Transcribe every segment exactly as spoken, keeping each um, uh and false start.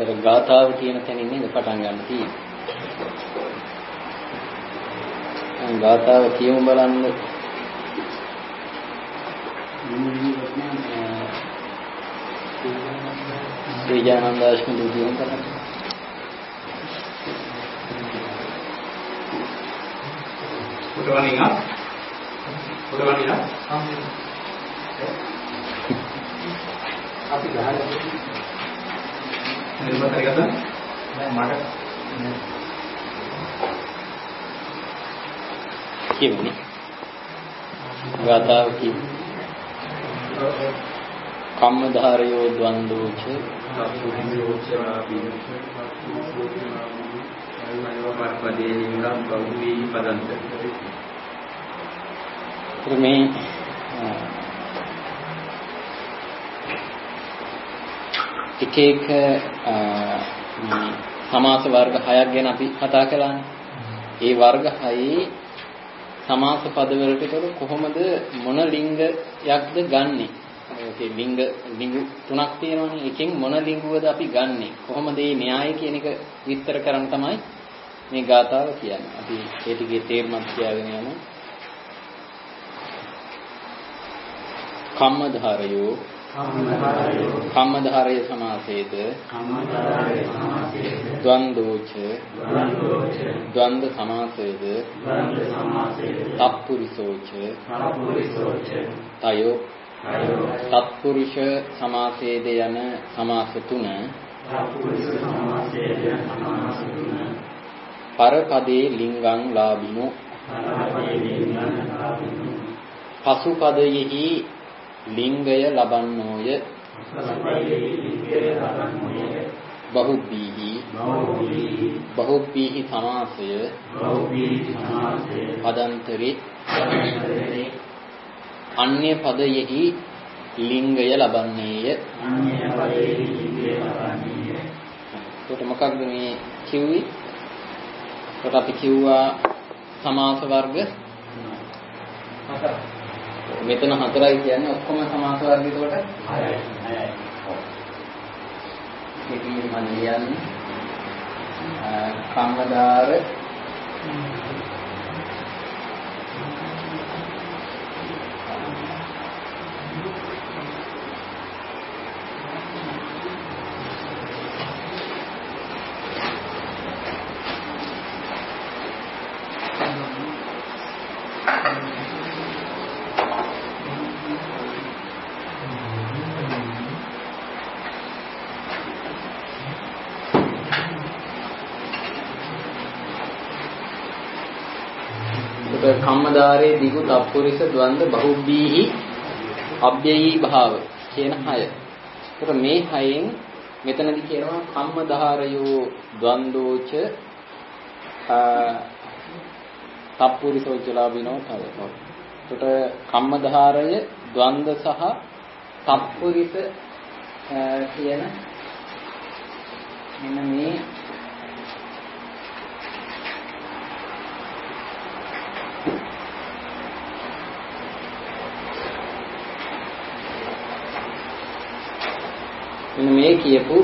ඒතර ගාථාව කියන තැනින් නේද පටන් ගන්න තියෙන්නේ. ගාථාව කියමු බලන්න. සේජානන්දාශ්‍රම දුතියම කරන්නේ. පුරවණිනා පුරවණිනා අපි ගහලා නිර්මත කරගත්තා නෑ මට කියමුනේ ගාථාව කියමු. කම්මධාරයෝ ද්වන්දෝච මේ එක එක සමාස වර්ග හයක් ගැන අපි කතා කළානේ. ඒ වර්ග හයේ සමාස පද වලට කොහොමද මොන ලිංගයක්ද ගන්නෙ? ඒ ලිංග ලිංග තුනක් තියෙනවානේ. එකෙන් මොන ලිංගුවද අපි ගන්නෙ? කොහොමද මේ න්‍යාය කියන එක විස්තර කරන්න තමයි මේ ගාථාව කියන්නේ. අපි ඒ ටිකේ තේරුමක් කියගෙන යනවා. කම්මධාරයෝ කම්මධාරය සමාසේත ද්වන්දෝච ද්වන්ද සමාසේත තත්පුරිසෝච තයෝ තත්පුරුෂ සමාසේද යන සමාස තුන පරපදේ ලිංගං ලාභිනෝ පසු පදයෙහි ලිංගය ලබන්නෝය බහුබ්බීහි බහුබ්බීහි සමාසය පදන්තරේ අන්‍ය පදයෙහි ලිංගය ලබන්නේය. ඒකට මොකක්ද මේ කිව්වේ? ඒකට අපි කිව්වා සමාස වර්ග හතර. මෙතන හතරයි කියන්නේ ඔක්කොම සමාස වර්ග ඒකට හයයි. හයයි. මේකේ මම කියන්නේ කම්මදාර කම්මදාරේ දිගු තප්පුරිස ද්වන්ද බහුබ්බීහි අබ්බයී භාව කියන හය. ඒතර මේ හයෙන් මෙතනදී කියනවා කම්මදාරයෝ ද්වන්දෝච තප්පුරිසෝච ලාභිනෝ තව. ඒතර කම්මදාරය ද්වන්ද සහ තප්පුරිස කියන මෙන්න මේ මෙන්න මේ කියපු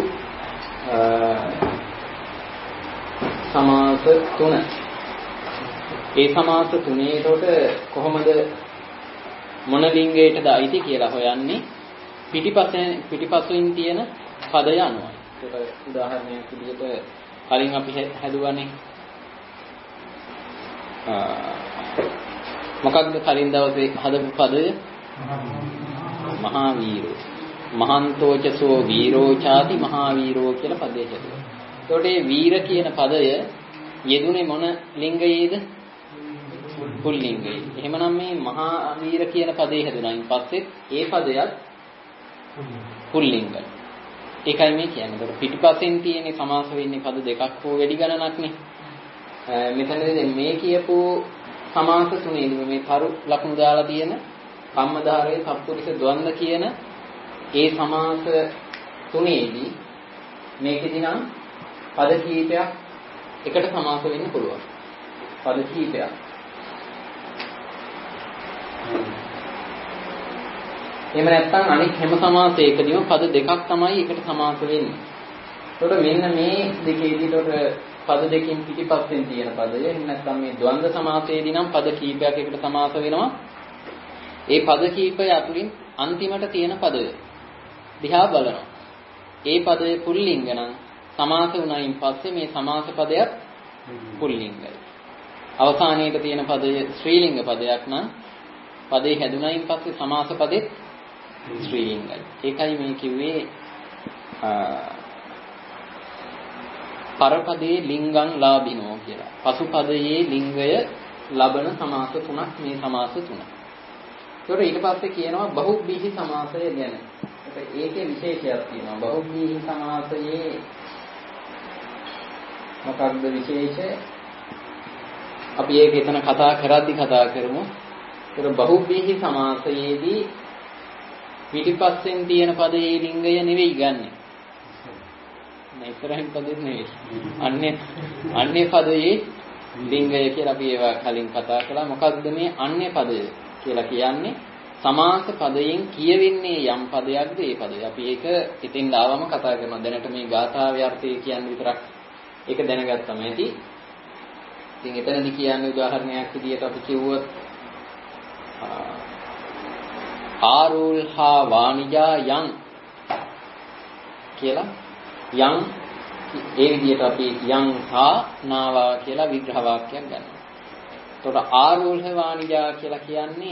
සමාස තුන. ඒ සමාස තුනේ එතකොට කොහොමද මොන ලිංගයටද අයිති කියලා හොයන්නේ පිටිපස්සෙන් පිටිපස්සෙන් තියෙන පදය අනුව. ඒකට උදාහරණයක් විදිහට කලින් අපි හැදුවානේ මොකක්ද කලින් දවසේ හදපු පදය? මහා වීරෝ. මහන්තෝචසෝ වීරෝ ചാති මහා වීරෝ කියලා පදේ හැදුවා. එතකොට මේ වීර කියන පදය යෙදුනේ මොන ලිංගයේද? පුල්ලිංගයේ. එහෙමනම් මේ මහා වීර කියන පදේ හැදුනායින් පස්සේ ඒ පදයක් පුල්ලිංගයි. ඒකයි මේ කියන්නේ. ඒතකොට පිටිපස්සෙන් තියෙන සමාස වෙන්නේ පද දෙකක් හෝ වැඩි ගණනක්නේ. මෙතනදී මේ කියපු සමාස තුනේදී මේ තරු ලකුණු දාලා තියෙන කම්මදාරයේ තප්පුරිස ද්වන්ද කියන ඒ සමාස තුනේදී මේකෙදී නම් පද කීපයක් එකට සමාස වෙන්න පුළුවන්. පද කීපයක්. එහෙම නැත්නම් අනිත් හැම සමාසයකදීම පද දෙකක් තමයි එකට සමාස වෙන්නේ. එතකොට මෙන්න මේ දෙකේදී එතකොට පද දෙකකින් පිටිපස්සෙන් තියෙන පදය එහෙම නැත්නම් මේ ද්වන්ද සමාසයේදී නම් පද කීපයක් එකට සමාස වෙනවා. ඒ පද කීපය අතුරින් අන්තිමට තියෙන පදය දිහා බලනවා. ඒ පදය පුල්ලිංග නම් සමාස වුණයින් පස්සේ මේ සමාස පදයක් පුල්ලිංගයි. අවසානයේට තියෙන පදය ශ්‍රීලිංග පදයක් නම් පදේ හැදුණයින් පස්සේ සමාස පදෙත් ශ්‍රීලිංගයි. ඒකයි මේ කිව්වේ පරපදයේ ලිංගං ලාභිනෝ කියලා. පසුපදයේ ලිංගය ලබන සමාස තුනක් මේ සමාස තුන. ඒකට ඊට පස්සේ කියනවා බහුබ්බීහි සමාසය ගැන. ඒකේ විශේෂයක් තියෙනවා. බහුබ්බීහි සමාසයේ මොකක්ද විශේෂය? අපි ඒක එතන කතා කරද්දි කතා කරමු. ඒක බහුබ්බීහි සමාසයේදී පිටිපස්සෙන් තියෙන පදයේ ලිංගය නෙවෙයි ගන්නෙ. නෑ ඉස්සරහින් පදෙත් නෙවෙයි. අන්නේ අන්නේ පදයේ ලිංගය කියලා අපි ඒවා කලින් කතා කළා. මොකක්ද මේ අන්නේ පදය කියලා කියන්නේ? සමාස පදයෙන් කියවෙන්නේ යම් පදයක්ද ඒ පදය. අපි ඒක ඉතින් ආවම කතා කරනවා. දැනට මේ ගාථාවේ අර්ථය කියන්නේ විතරක් ඒක දැනගත්තම ඇති. ඉතින් එතනදී කියන්නේ උදාහරණයක් විදිහට අපි කිව්වොත් ආරූල්හා වාණිජා යං කියලා යං ඒ විදිහට අපි යං හා නාවා කියලා විග්‍රහ වාක්‍යයක් ගන්නවා. එතකොට ආරූල්හ වාණිජා කියලා කියන්නේ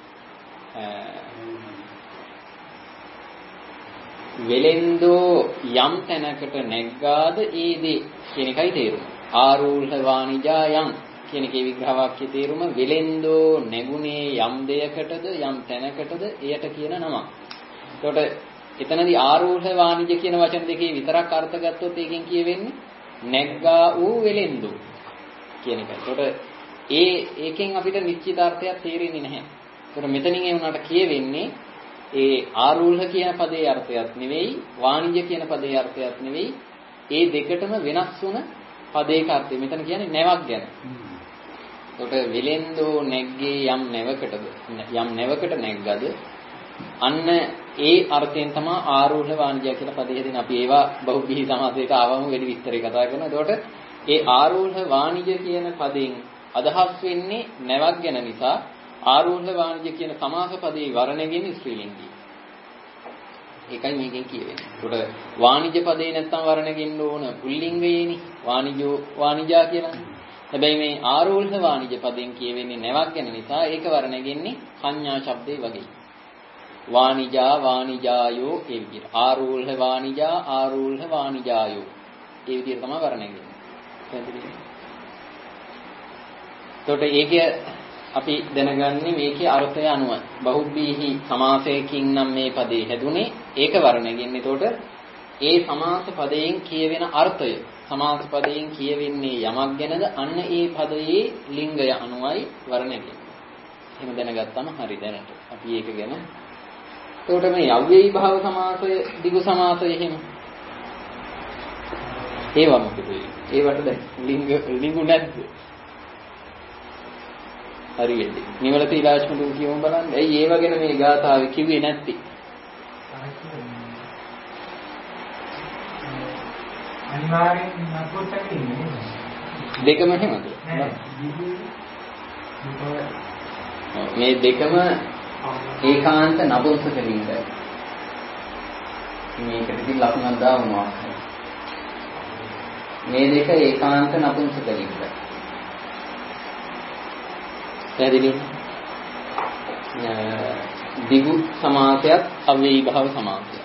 වෙලෙන්දෝ යම් තැනකට නැග්ගාද ඒදී කියන එකයි තේරුම. ආරූල්හ වාණිජා යං කියන එකේ විග්‍රහ වාක්‍යයේ තේරුම වෙලෙන්දෝ නැගුණේ යම් දෙයකටද යම් තැනකටද එයට කියන නම. එතකොට එතනදී ආරූල්හ වාණිජ කියන වචන දෙකේ විතරක් අර්ථ ගත්තොත් ඒකෙන් කියවෙන්නේ නැග්ගා වූ වෙලෙන්දෝ කියන එක. එතකොට ඒ ඒකෙන් අපිට නිශ්චිත අර්ථයක් තේරෙන්නේ නැහැ. එතකොට මෙතනින් ඒ උනාට කියවෙන්නේ ඒ ආරූල්හ කියන පදේ අර්ථයක් නෙවෙයි වාණිජ කියන පදේ අර්ථයක් නෙවෙයි ඒ දෙකටම වෙනස් වුණ පදේක අර්ථය. මෙතන කියන්නේ නැවක් ගැන. එතකොට වෙලෙන්දෝ නැග්ගේ යම් නැවකටද යම් නැවකට නැග්ගද අන්න ඒ අර්ථයෙන් තමයි ආරූඪ වාණිජය කියලා පදේ හදින. අපි ඒවා බහුබ්බීහි සමාසයට ආවම වැඩි විස්තරේ කතා කරනවා. එතකොට ඒ ආරූඪ වාණිජ කියන පදයෙන් අදහස් වෙන්නේ නැවක් ගැන නිසා ආරූඪ වාණිජ කියන සමාස පදේ වර්ණයෙන් ස්ත්‍රීලිංගී. ඒකයි මේකෙන් කියවෙන්නේ. ඒකට වාණිජ පදේ නැත්තම් වර්ණගෙන්න ඕන පුල්ලිංගයේනි වාණිජෝ වාණිජා කියලා. හැබැයි මේ ආරූඪ වාණිජ පදයෙන් කියවෙන්නේ නැවක් ගැන නිසා ඒක වර්ණගෙන්නේ සංඥා ශබ්දේ වගේ. වාණිජා වාණිජායෝ ඒ විදිහට. ආරූඪ වාණිජා ආරූඪ වාණිජායෝ ඒ විදිහට තමයි වර්ණගෙන්නේ. එතකොට ඒකේ අපි දැනගන්නේ මේකේ අර්ථය අනුව බහුබ්බීහි සමාසයකින් නම් මේ පදේ හැදුනේ ඒක වර්ණගෙන්නේ. එතකොට ඒ සමාස පදයෙන් කියවෙන අර්ථය සමාස පදයෙන් කියවෙන්නේ යමක් ගැනද අන්න ඒ පදයේ ලිංගය අනුවයි වර්ණගෙන්නේ. එහෙම දැනගත්තම හරි දැනට. අපි ඒක ගැන එතකොට මේ අව්‍යයි භාව සමාසය දිගු සමාසය එහෙම ඒවා මොකද? ඒවට දැන් ලිංග ලිංගු නැද්ද? හරියට. නිවල තීලාශ්මතුන් කියවම බලන්න. ඇයි ඒව ගැන මේ ගාථාවේ කිව්වේ නැත්තේ? අනිවාර්යෙන් නපුරට ඉන්නේ. දෙකම එහෙමද? මේ දෙකම ඒකාන්ත නපුංසක ලිංගය. මේකට ඉතින් ලකුණක් දාවනවා. මේ දෙක ඒකාන්ත නපුංසක ලිංගය. පැහැදිලිද? දිගු සමාසයත් අව්‍යයි භාව සමාසයත්.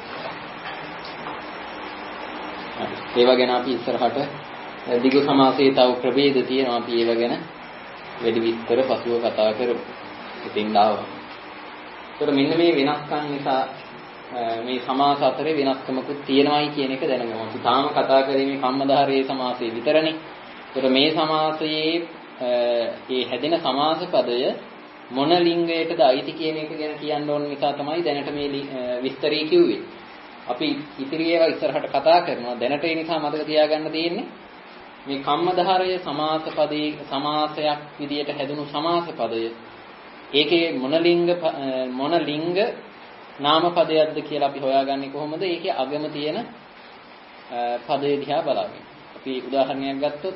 ඒව ගැන අපි ඉස්සරහට දිගු සමාසයේ තව ප්‍රභේද තියෙනවා. අපි ඒව ගැන වැඩි විස්තර පසුව කතා කරමු. ඉතින් ආවා. ඒතර මෙන්න මේ වෙනස්කම් නිසා මේ සමාස අතරේ වෙනස්කමකුත් තියෙනවායි කියන එක දැනගමු. අපි තාම කතා කරේ මේ කම්මදාරයේ සමාසයේ විතරනේ. ඒතර මේ සමාසයේ ඒ හැදෙන සමාස පදය මොන ලිංගයටද අයිති කියන එක ගැන කියන්න ඕන නිසා තමයි දැනට මේ විස්තරය කිව්වේ. අපි ඉතිරි ඒවා ඉස්සරහට කතා කරනවා. දැනට ඒ නිසා මතක තියාගන්න තියෙන්නේ මේ කම්මදාරය සමාස පදේ සමාසයක් විදියට හැදුණු සමාස පදය ඒකේ මොන ලිංග මොන ලිංග නාම පදයක්ද කියලා අපි හොයාගන්නේ කොහොමද? ඒකේ අගම තියෙන පදේ දිහා බලමු. අපි උදාහරණයක් ගත්තොත්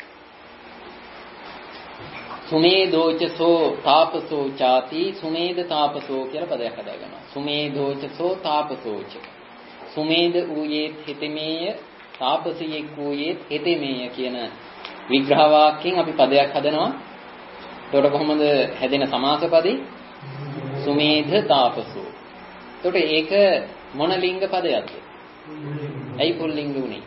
සුමේදෝචසෝ තාපසෝ ചാති සුමේද තාපසෝ කියලා පදයක් හදාගන්නවා. සුමේදෝචසෝ තාපසෝච. සුමේද ඌයේ හිතමේය තාපසියෙක් ඌයේ හිතමේය කියන විග්‍රහ වාක්‍යයෙන් අපි පදයක් හදනවා. එතකොට කොහොමද හැදෙන සමාස පදේ? සුමේධ තාපසෝ. එතකොට ඒක මොන ලිංග පදයක්ද? ඇයි පුල්ලිංග උනේ?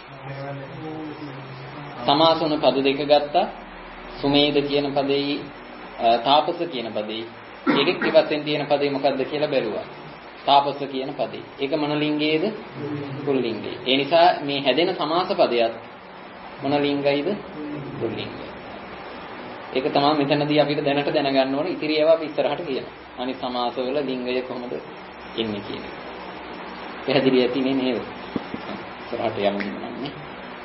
සමාස වුණ පද දෙක ගත්තා. සුමේද කියන පදේ තාපස කියන පදේ ඒකෙත් ඉවසෙන් තියෙන පදේ මොකද්ද කියලා බැලුවා. තාපස කියන පදේ. ඒක මොන ලිංගයේද? පුල්ලිංගේ. ඒ නිසා මේ හැදෙන සමාස පදයක් මොන ලිංගයිද? පුල්ලිංගය. ඒක තමයි මෙතනදී අපිට දැනට දැනගන්න ඕනේ. ඉතිරි ඒවා අපි ඉස්සරහට කියනවා. අනිත් සමාසවල ලිංගය කොහොමද එන්නේ කියන එක. පැහැදිලි ඇතිනේ නේද? ඉස්සරහට යමු නන්නේ.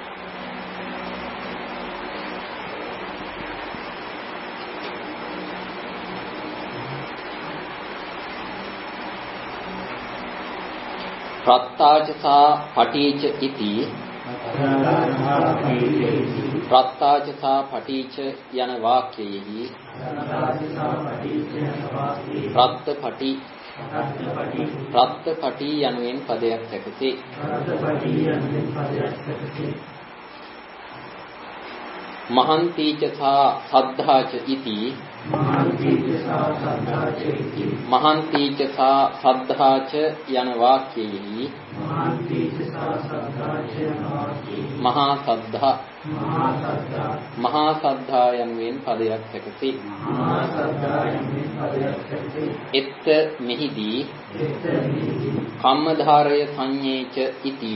ප්‍රත්තාචසා පටිච්ච ඉති ප්‍රත්තාචසා පටිච්ච යන වාක්‍යයෙහි ප්‍රත්ත-පටි ප්‍රත්ත-පටි යනුවෙන් පදයක් සැකසේ. මහන්තිචසා සද්ධාච ඉති මහන්තිචසා සද්ධාච යන වාක්‍යයෙහි මහා සද්ධා මහා සද්ධා යනුවෙන් පදයක් සැකසේ. එත් මෙහිදී කම්මධාරය සංඤේච ඉති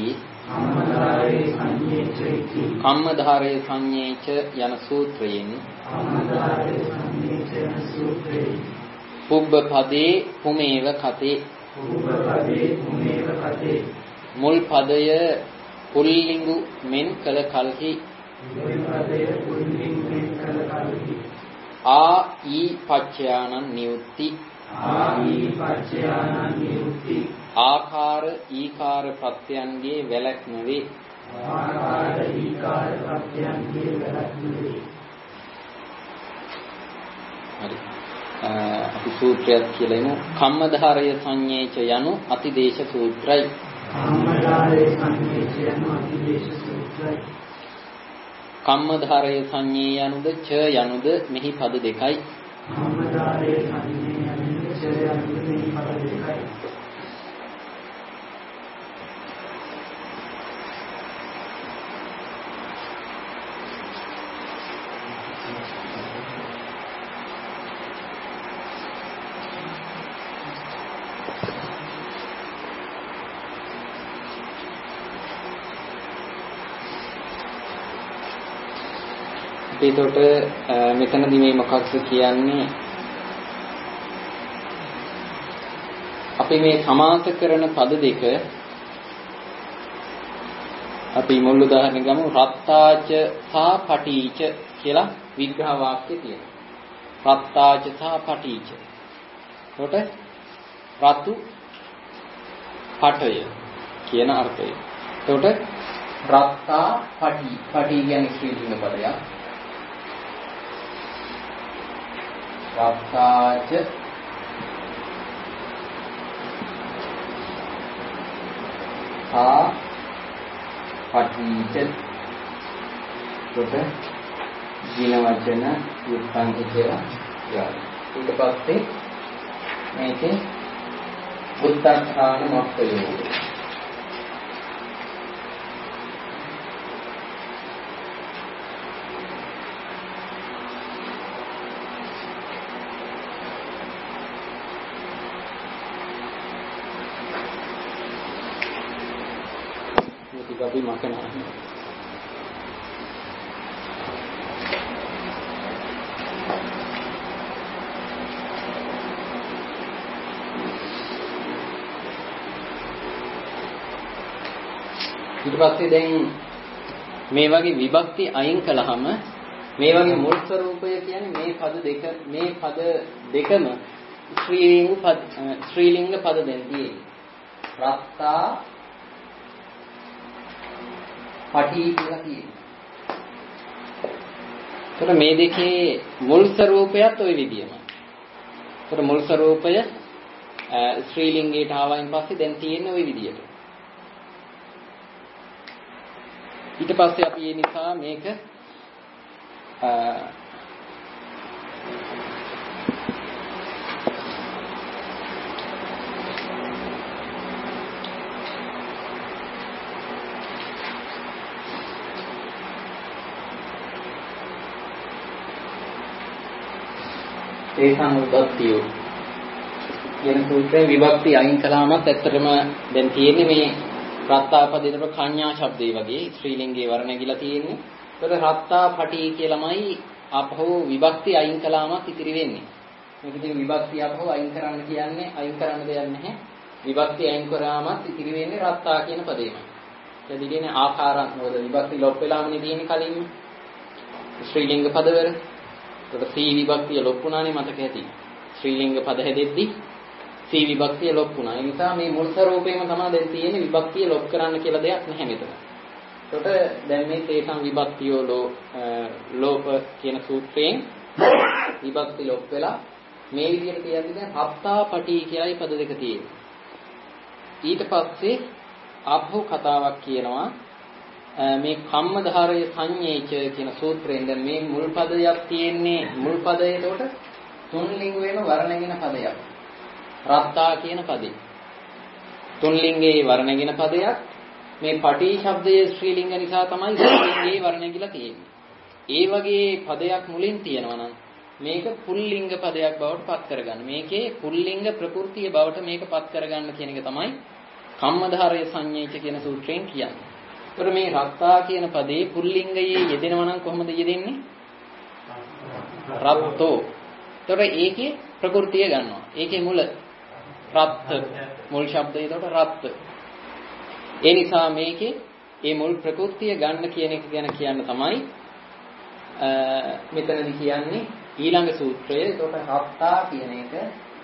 කම්මධාරය සංඤේච යන සූත්‍රයෙන් පුබ්බ පදේ පුමේව කතේ මුල් පදය පුල්ලිංගු මෙන් කල කල්හි ආ ඊ පච්චයානං නියුක්ති ආකාර ඊකාර ප්‍රත්‍යයන්ගේ වැලක් නෙවේ. හරි. අපි සූත්‍රයක් කියලා එමු. කම්මධාරය සංඤේච යනු අතිදේශ සූත්‍රයි. කම්මධාරය සංඤේච යනු අතිදේශ සූත්‍රයි. කම්මධාරය සංඤේ යනුද ච යනුද මෙහි පද දෙකයි. කම්මධාරය සංඤේ යනුද ච යනුද මෙහි පද දෙකයි. එතකොට මෙතනදී මේ මොකක්ද කියන්නේ? අපි මේ සමාස කරන පද දෙක අපි මුල් උදාහරණ ගමු. රත්තාච සා පටිච කියලා විග්‍රහ වාක්‍ය තියෙනවා. රත්තාච සා පටිච. එතකොට රතු පටය කියන අර්ථය. එතකොට රත්තා පටි පටි කියන්නේ ශ්‍රී ලිංග පදයක්. රත්තාච සා පටිච. කොට දින වචන යුක්තාන්ත කියලා කියනවා. ඊට පස්සේ මේකේ උත්තරාණ මොක්කය. අපි මකනවා. ඊට පස්සේ දැන් මේ වගේ විභක්ති අයින් කළාම මේ වගේ මුල් ස්වරූපය කියන්නේ මේ පද දෙක මේ පද දෙකම ශ්‍රීලිංග පද ශ්‍රීලිංග පද දෙකයි. රත්තා පටි කියලා කියනවා. ඒතර මේ දෙකේ මුල් ස්වરૂපයත් ওই විදියමයි. ඒතර මුල් ස්වરૂපය ශ්‍රී ලිංගයට ආවයින් පස්සේ දැන් තියෙන්නේ ওই විදියට. ඊට පස්සේ අපි ඒ නිසා මේක තේසං විභක්තිය කියන සූත්‍රයේ විභක්ති අයින් කළාමත් ඇත්තටම දැන් තියෙන්නේ මේ රත්තාපදිතර කඤ්ඤා ශබ්දේ වගේ ශ්‍රී ලිංගේ වර්ණ ගිලා තියෙන්නේ. ඒතකොට රත්තා පටි කියලාමයි අපහු විභක්ති අයින් කළාමත් ඉතිරි වෙන්නේ. මේකදී විභක්ති අපහු අයින් කරන්න කියන්නේ අයින් කරන්න දෙයක් නැහැ. විභක්ති අයින් කරාමත් ඉතිරි වෙන්නේ රත්තා කියන පදේමයි. ඒ දිගේනේ ආකාරන් මොකද විභක්ති ලොප් වෙලාමනේ තියෙන්නේ කලින් ශ්‍රී ලිංග පදවල. ඒකට සී විභක්තිය ලොප් වුණානේ මතක ඇති. ශ්‍රී ලිංග පද හැදෙද්දි සී විභක්තිය ලොප් වුණා. ඒ නිසා මේ මුල් ස්වරූපේම තමයි දැන් තියෙන්නේ විභක්තිය ලොප් කරන්න කියලා දෙයක් නැහැ මෙතන. ඒකට දැන් මේ තේසං විභක්තියෝ ලෝ ලෝප කියන සූත්‍රයෙන් විභක්ති ලොප් වෙලා මේ විදිහට කියන්නේ දැන් හත්තා පටි කියලායි පද දෙක තියෙන්නේ. ඊට පස්සේ ආපහු කතාවක් කියනවා මේ කම්මධාරය සංඤේච කියන සූත්‍රයෙන් දැන් මේ මුල් පදයක් තියෙන්නේ මුල් පදය එතකොට තුන් ලිංගුවේම වර්ණගෙන පදයක්. රත්තා කියන පදේ. තුන් ලිංගයේ වර්ණගෙන පදයක්. මේ පටි ශබ්දයේ ශ්‍රී ලිංග නිසා තමයි ශ්‍රී ලිංගයේ වර්ණගිලා තියෙන්නේ. ඒ වගේ පදයක් මුලින් තියෙනවා නම් මේක පුල්ලිංග පදයක් බවට පත් කරගන්න. මේකේ පුල්ලිංග ප්‍රകൃතිය බවට මේක පත් කරගන්න කියන එක තමයි කම්මධාරය සංඤේච කියන සූත්‍රයෙන් කියන්නේ. ඒතර මේ රත්තා කියන පදේ පුල්ලිංගයේ යෙදෙනවා නම් කොහොමද යෙදෙන්නේ? රත්තෝ. ඒතර ඒකේ ප්‍රകൃතිය ගන්නවා. ඒකේ මුල රත් මුල් ශබ්දය ඒතකොට රත්. ඒ නිසා මේකේ මේ මුල් ප්‍රകൃතිය ගන්න කියන එක ගැන කියන්න තමයි මෙතනදී කියන්නේ ඊළඟ සූත්‍රය. ඒතකොට රත්තා කියන එක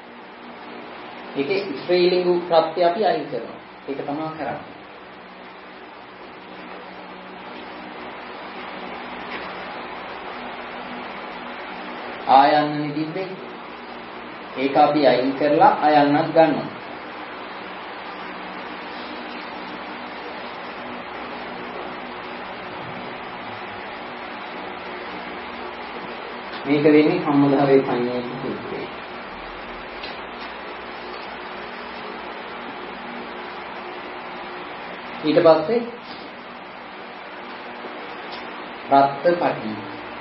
ඒකේ ශ්‍රී ප්‍රත්‍ය අපි අයින් කරනවා. ඒක තමයි කරන්නේ. ආයන්නනේ තිබ්බේ. ඒක අපි අයින් කරලා ආයන්නක් ගන්නවා. මේක දෙන්නේ කම්මධාරයේ සංඤේත සූත්‍රය. ඊට පස්සේ රත්පටි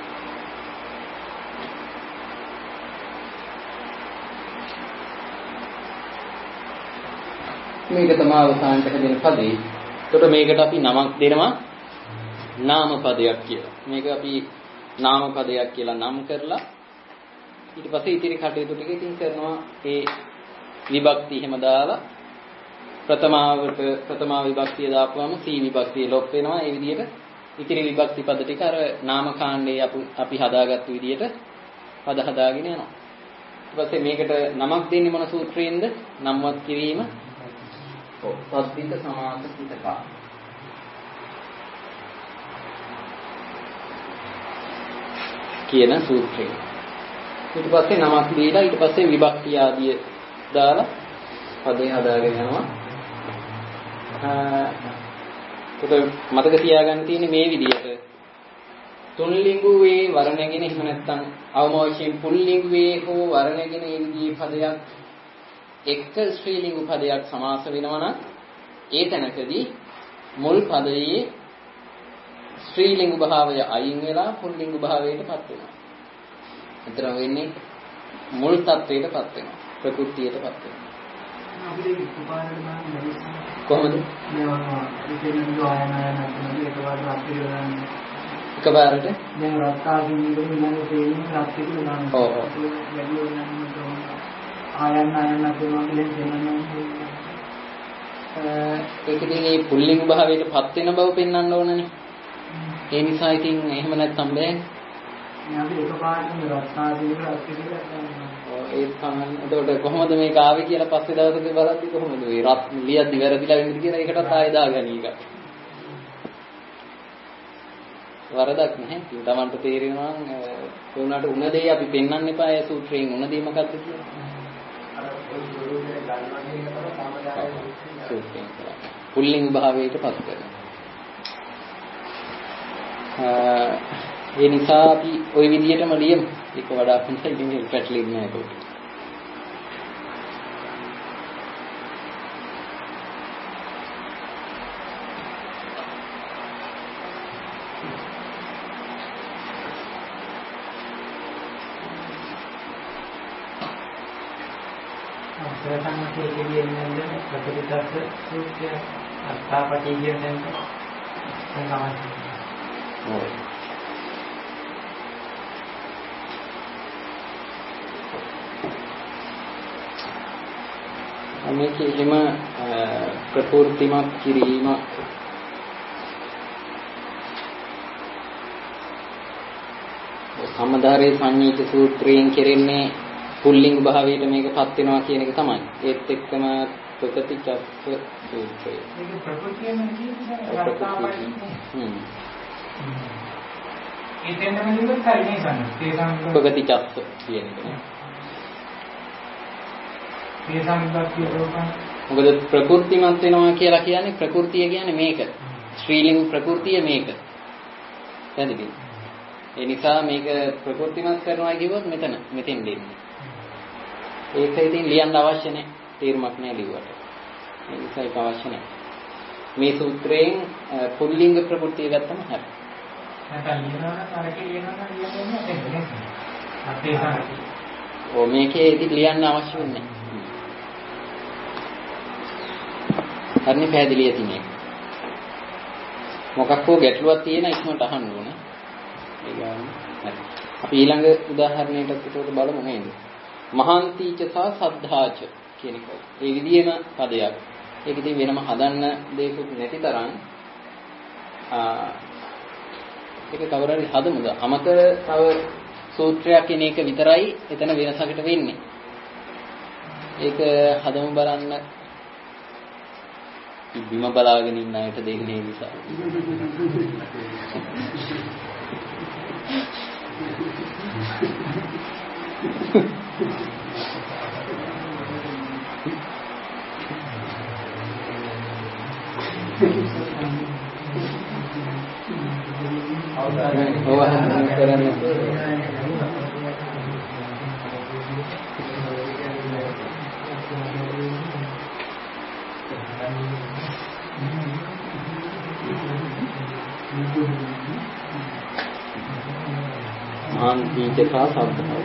මේක තමයි අවසානට හැදෙන පදේ. එතකොට මේකට අපි නමක් දෙනවා නාම පදයක් කියලා. මේක අපි නාම පදයක් කියලා නම් කරලා ඊට පස්සේ ඉතිරි කටයුතු ටික ඉතින් කරනවා. ඒ විභක්ති එහෙම දාලා ප්‍රථමාවට ප්‍රථමා විභක්තිය දාපුවම සී විභක්තිය ලොප් වෙනවා. ඒ විදිහට ඉතිරි විභක්ති පද ටික අර නාම කාණ්ඩේ අපි හදාගත්තු විදිහට පද හදාගෙන යනවා. ඊට පස්සේ මේකට නමක් දෙන්නේ මොන සූත්‍රයෙන්ද? නම්වත් කිරීම සද්දිත සමාස පිටකා කියන සූත්‍රය. ඊට පස්සේ නමක් දීලා ඊට පස්සේ විභක්ති ආදිය දාලා පදේ හදාගෙන යනවා. ඒක මතක තියාගන්න තියෙන්නේ මේ විදිහට තුන් ලිංගුවේ වර්ණගෙන එහෙම නැත්නම් අවම වශයෙන් පුල් ලිංගුවේ හෝ වර්ණගෙන ඒ විදිහේ පදයක් එක්ක ශ්‍රී ලිංග පදයක් සමාස වෙනවා නම් ඒ තැනකදී මුල් පදයේ ශ්‍රී ලිංග භාවය අයින් වෙලා පුල් ලිංග භාවයටපත් වෙනවා. එතන වෙන්නේ මුල් තත්වයටපත් වෙනවා. ප්‍රകൃතියටපත් වෙනවා. අපිට උපාදාන බාහිර කොහොමද? මේවා ඉතින් ආයනයන් අතන ඒකවල අපිරණ එකපාරට දැන් රත්තාකින් ඉඳන් මම තේින්නේ රත් කියලා නම. ඔව් ඔව්. ආයන ආයන අතන දෙන්නේ ඒකදී මේ පුල්ලිංග භාවයටපත් වෙන බව පෙන්වන්න ඕනනේ. ඒ නිසා ඉතින් එහෙම නැත්නම් බෑ. අපි එකපාරටම රත්තාකින් රත් කියලා ඒ තමයි. එතකොට කොහොමද මේක ආවේ කියලා පස්සේ දවසක බලද්දි කොහොමද මේ රත් ලියද්දි වැරදිලා වෙන්නේ කියලා ඒකටත් ආයෙ දාගනි එක. වරදක් නැහැ. ඉතින් Tamanට තේරෙනවා ඒ උනාට උන දේ අපි පෙන්වන්න එපා ඒ සූත්‍රයෙන් උන දේ මොකක්ද කියලා. අර ඔය සූත්‍රය ගන්නවා කියන එක තමයි සාමදාය සූත්‍රයෙන් කරන්නේ. පුල්ලිංග භාවයට පත් කරනවා. ඒ නිසා අපි ওই විදිහටම ලියමු. ඒක වඩා හොඳයි. ඉතින් පැටලෙන්නේ නැහැ ඒක. සරසම්මතයේ කියන්නේ ප්‍රතිපදස්ස සූත්‍රය අත්තාපටි කියන එක තමයි. ඔව්. මේකේ එහෙම ප්‍රපූර්තිමත් කිරීම සම්මදාරේ සංඤීත සූත්‍රයෙන් කෙරෙන්නේ පුල්ලිංග භාවයට මේකපත් වෙනවා කියන එක තමයි. ඒත් එක්කම ප්‍රකටිචස්ස සූත්‍රය. මේක ප්‍රකෘතියම කියන්නේ අත්තාපටි. හ්ම්. ඒකෙන්ම නිකුත් කරන්නේ සම්පූර්ණ. ඒ සම්පූර්ණ ප්‍රකටිචස්ස කියන එක. ඒ සම්පූර්ණ රූපං. මොකද ප්‍රකෘතිමත් වෙනවා කියලා කියන්නේ ප්‍රകൃතිය කියන්නේ මේක. ශ්‍රීලිංග ප්‍රകൃතිය මේක. පැහැදිලිද? ඒ නිසා මේක ප්‍රകൃතිමත් කරනවා කිව්වොත් මෙතන මෙතෙන් දෙන්නේ. ඒක ඉතින් ලියන්න අවශ්‍ය නැහැ. තීරමක් නැහැ ලිව්වට. ඒ නිසා ඒක අවශ්‍ය නැහැ. මේ සූත්‍රයෙන් පුල්ලිංග ප්‍රകൃතිය ගත්තම හරි. නැත්නම් ලියනවා කරකේ ලියනවා ලියන්නේ නැහැ. අපේ සාරි. ඔව් මේකේ ඉතින් ලියන්න අවශ්‍ය වෙන්නේ නැහැ. හරිනේ පැහැදිලි ඇති මේක. මොකක් හෝ ගැටලුවක් තියෙන ඉක්මනට අහන්න ඕනේ. ඒ ගානේ. හරි. අපි ඊළඟ උදාහරණයකට ඒකට බලමු නේද? මහන්තිච සහ සද්ධාච කියන එක. ඒ විදිහේම පදයක්. ඒක ඉතින් වෙනම හදන්න දෙයක්වත් නැති තරම් ආ ඒක කවුරු හරි හදමුද? අමතර තව සූත්‍රයක් කියන එක විතරයි එතන වෙනසකට වෙන්නේ. ඒක හදමු බලන්න. බිම බලාගෙන ඉන්න අයට දෙන්නේ නිසා. මහන්තිච සහ සද්ධාව.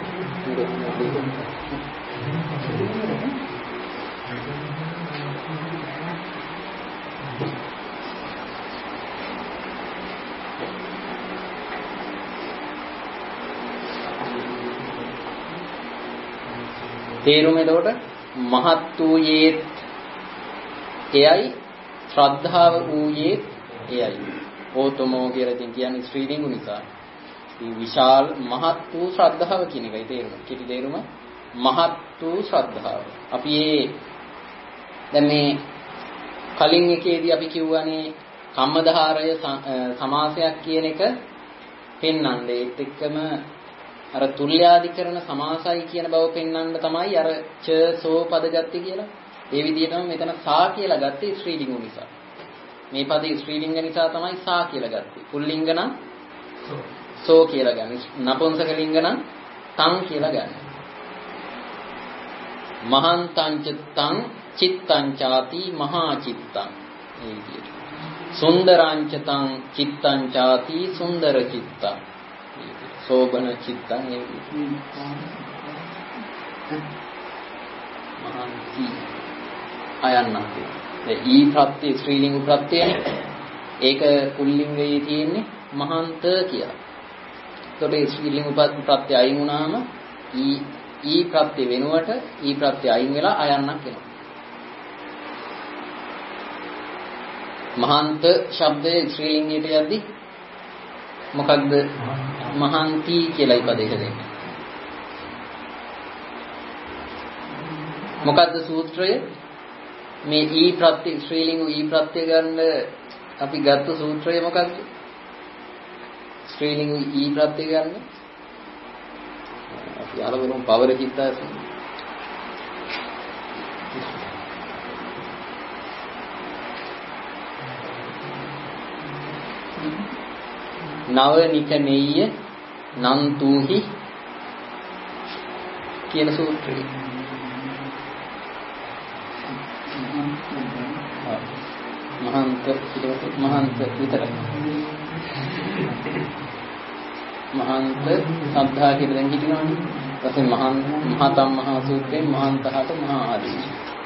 තේරුම එතකොට මහත් වූයේත් එයයි ශ්‍රද්ධාව වූයේත් එයයි. ඕතමෝ කියලා කියන්නේ ශ්‍රීලිංගු නිසා. මේ විශාල මහත් වූ ශ්‍රද්ධාව කියන එකයි තේරුම. කිටි තේරුම මහත් වූ ශ්‍රද්ධාව. අපි මේ දැන් මේ කලින් එකේදී අපි කියවනේ කම්මදහාරය සමාසයක් කියන එක පෙන්වන්නේ. ඒත් එක්කම අර තුල්‍යාධිකරණ සමාසයි කියන බව පෙන්වන්න තමයි අර ච සෝ පද ගත්තේ කියලා. ඒ විදිහටම මෙතන සා කියලා ගත්තේ ශ්‍රීලිංගු නිසා. මේ පදේ ශ්‍රීලිංග නිසා තමයි සා කියලා ගත්තේ. පුල්ලිංග නම් සෝ කියලා ගන්න. නපුංසක ලිංග නම් තං කියලා ගන්න. මහන්තං චිත්තං චිත්තං ചാති මහා චිත්තං. මේ විදිහට. සුන්දරං චිත්තං චිත්තං ചാති සුන්දර චිත්තං. සෝබන චිත්තං ඒ විදිහට. මහන්ති අයන්නති. ඒ ඊ ප්‍රත්‍ය ශ්‍රීලිංග ප්‍රත්‍යයනේ. ඒක පුල්ලිංගයේ තියෙන්නේ මහන්ත කියලා. ඒකට ඒ ශ්‍රීලිංග ප්‍රත්‍ය අයින් වුණාම ඊ ඊ ප්‍රත්‍ය වෙනුවට ඊ ප්‍රත්‍ය අයින් වෙලා අයන්නක් වෙනවා. මහන්ත ශබ්දයේ ශ්‍රීලිංගයට යද්දි මොකක්ද මහන්ති කියලා ඉපදෙක දෙන්නේ. මොකද්ද සූත්‍රය? මේ ඊ ප්‍රත්‍ය ශ්‍රීලිංග ඊ ප්‍රත්‍ය ගන්න අපි ගත්ත සූත්‍රය මොකක්ද? ස්ත්‍රීලිංග ඊ ප්‍රත්‍ය ගන්න. අපි අරගෙන පවර චිත්තස. නවනික නෙය්‍ය නන්තුහි කියන සූත්‍රය. මහන්ත පිටවට මහන්ත විතරයි. මහන්ත සද්ධා කියලා දැන් හිතනවානේ. ඊපස්සේ මහන් මහතම් මහා සූත්‍රයෙන් මහන්තහට මහා ආදීශ.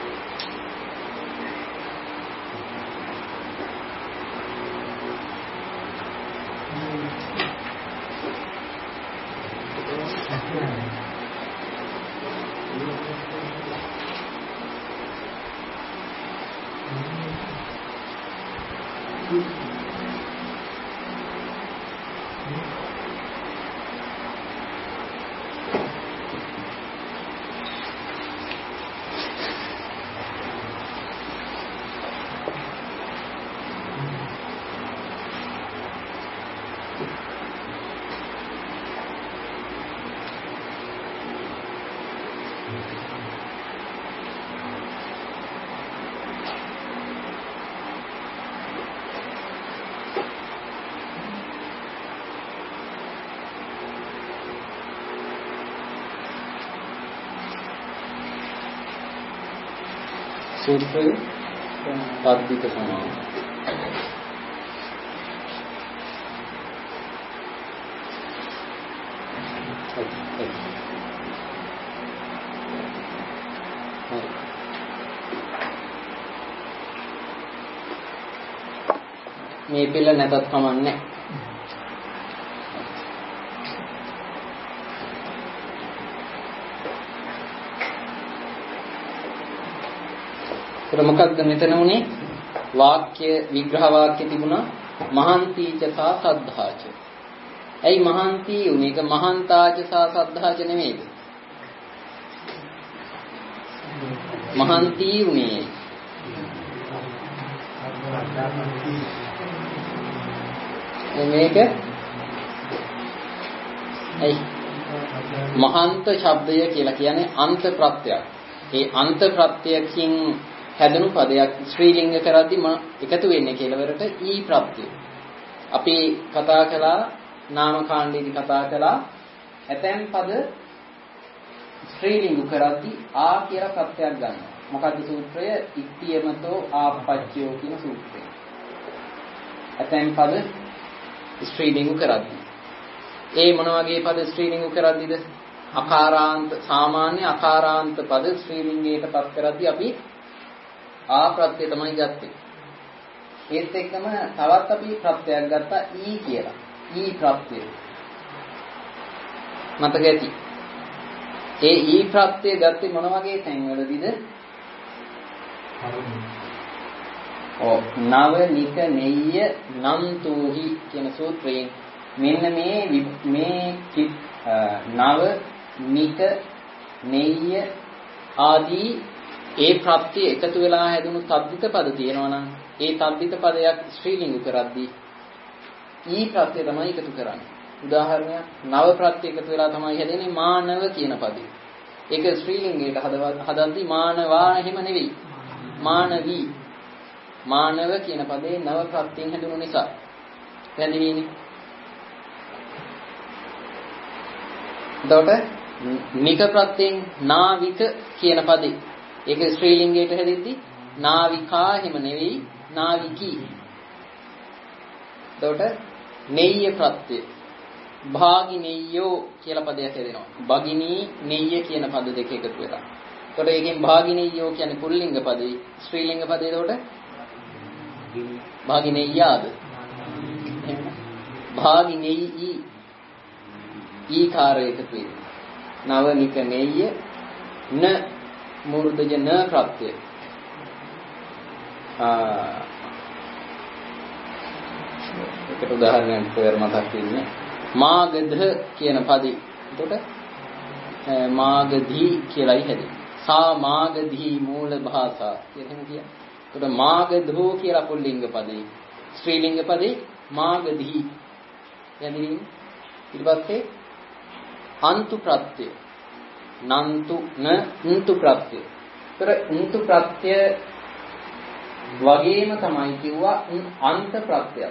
සූත්‍රය පද්ධිත සමාන. මේ පිළ නැතත් කමන්නේ. මොකක්ද මෙතන උනේ වාක්‍ය විග්‍රහ වාක්‍ය තිබුණා මහන්තිච සා සද්ධාච. ඇයි මහන්ති උනේ? ඒක මහන්තාච සා සද්ධාච නෙමෙයිද? මහන්ති උනේ මේක ඇයි මහන්ත ශබ්දය කියලා කියන්නේ අන්ත ප්‍රත්‍යක්. ඒ අන්ත ප්‍රත්‍යයෙන් හැදෙනු පදයක් ශ්‍රීලිංග කරද්දී ම එකතු වෙන්නේ කෙලවරට ඊ ප්‍රත්‍ය. අපි කතා කළා නාම කාණ්ඩයේදී කතා කළා ඇතැම් පද ශ්‍රීලිංග කරද්දී ආ කියලා ප්‍රත්‍යක් ගන්නවා. මොකද්ද සූත්‍රය? ඉක්තියමතෝ ආපච්චයෝ කියන සූත්‍රය. ඇතැම් පද ශ්‍රීලිංග කරද්දී ඒ මොන වගේ පද ශ්‍රීලිංග කරද්දීද? අකාරාන්ත සාමාන්‍ය අකාරාන්ත පද ශ්‍රීලිංගයකටපත් කරද්දී අපි ආ ප්‍රත්‍ය තමයි ගත්තේ. ඒත් එක්කම තවත් අපි ප්‍රත්‍යක් ගත්තා ඊ කියලා. ඊ ප්‍රත්‍ය. මතක ඇති. ඒ ඊ ප්‍රත්‍ය ගත්තේ මොන වගේ තැන්වලදීද? ඔව් නව නික නෙය්‍ය නන්තුහි කියන සූත්‍රයෙන් මෙන්න මේ මේ නව නික නෙය්‍ය ආදී ඒ ප්‍රත්‍ය එකතු වෙලා හැදුණු තද්දිත පද තියෙනවා නම් ඒ තද්දිත පදයක් ශ්‍රීලිංග කරද්දී ඊ ප්‍රත්‍ය තමයි එකතු කරන්නේ. උදාහරණයක් නව ප්‍රත්‍ය එකතු වෙලා තමයි හැදෙන්නේ මානව කියන පදේ. ඒක ශ්‍රීලිංගයට හදද්දී මානවා එහෙම නෙවෙයි. මානවි. මානව කියන පදේ නව ප්‍රත්‍යයෙන් හැදුණු නිසා. පැහැදිලිනේ? එතකොට නික ප්‍රත්‍යයෙන් නාවික කියන පදේ ඒක ශ්‍රීලිංගයට හැදෙද්දී නාවිකා එහෙම නෙවෙයි නාවිකී. එතකොට නෙය්‍ය ප්‍රත්‍ය භාගිනෙය්‍යෝ කියලා පදයක් හැදෙනවා. භගිනී නෙය්‍ය කියන පද දෙක එකතු වෙලා. එතකොට ඒකෙන් භාගිනෙය්‍යෝ කියන්නේ පුල්ලිංග පදේ ශ්‍රීලිංග පදේ. එතකොට භාගිනෙය්‍යාද භාගිනෙය්යි ඊකාරය එකතු වෙයි. නවනික නෙය්‍ය න මූර්ධජ න ප්‍රත්‍ය. ආ ඒකට උදාහරණයක් පෙර මතක් වෙන්නේ මාගධ කියන පදේ. එතකොට මාගධී කියලායි හැදෙන්නේ. සා මාගධී මූල භාෂා කියන කියන්නේ. එතකොට මාගධෝ කියලා පුල්ලිංග පදේ. ශ්‍රීලිංග පදේ මාගධී. යන්නේ ඊට පස්සේ අන්තු ප්‍රත්‍ය නන්තු න උන්තු ප්‍රත්‍ය. ඒතර උන්තු ප්‍රත්‍ය වගේම තමයි කිව්වා අන්ත ප්‍රත්‍යය.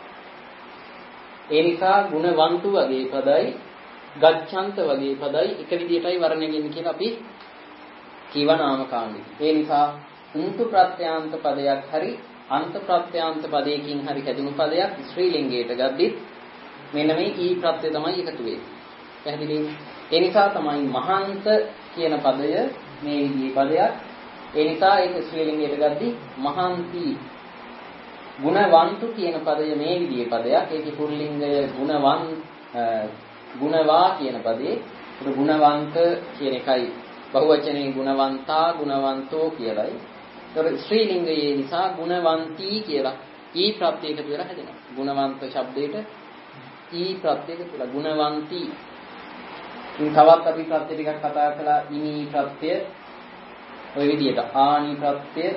ඒ නිසා ගුණවන්තු වගේ පදයි ගච්ඡන්ත වගේ පදයි එක විදියටයි වර්ණය වෙන්නේ කියලා අපි කීව නාමකාණ්ඩේ. ඒ නිසා උන්තු ප්‍රත්‍යාන්ත පදයක් හරි අන්ත ප්‍රත්‍යාන්ත පදයකින් හරි හැදුණු පදයක් ශ්‍රී ලිංගයට ගද්දිත් මෙන්න මේ ඊ ප්‍රත්‍ය තමයි එකතු වෙන්නේ. පැහැදිලිද? ඒ නිසා තමයි මහාන්ත කියන පදය මේ විදිහේ පදයක්. ඒ නිසා ඒක ශ්‍රී ලිංගයට ගද්දි මහාන්ති. ගුණවන්තු කියන පදය මේ විදිහේ පදයක්. ඒකේ පුල්ලිංගය ගුණවන් ගුණවා කියන පදේ. ඒක ගුණවන්ත කියන එකයි බහුවචනේ ගුණවන්තා ගුණවන්තෝ කියලායි. ඒතර ශ්‍රී ලිංගයේ නිසා ගුණවන්ති කියලා ඊ ප්‍රත්‍ය එකතු වෙලා හැදෙනවා. ගුණවන්ත શબ્දයට ඊ ප්‍රත්‍ය එකතු වෙලා ගුණවන්ති. ඉතින් තවත් අපි ප්‍රත්‍ය ටිකක් කතා කළා. ඉනි ප්‍රත්‍ය ඔය විදිහට ආනි ප්‍රත්‍ය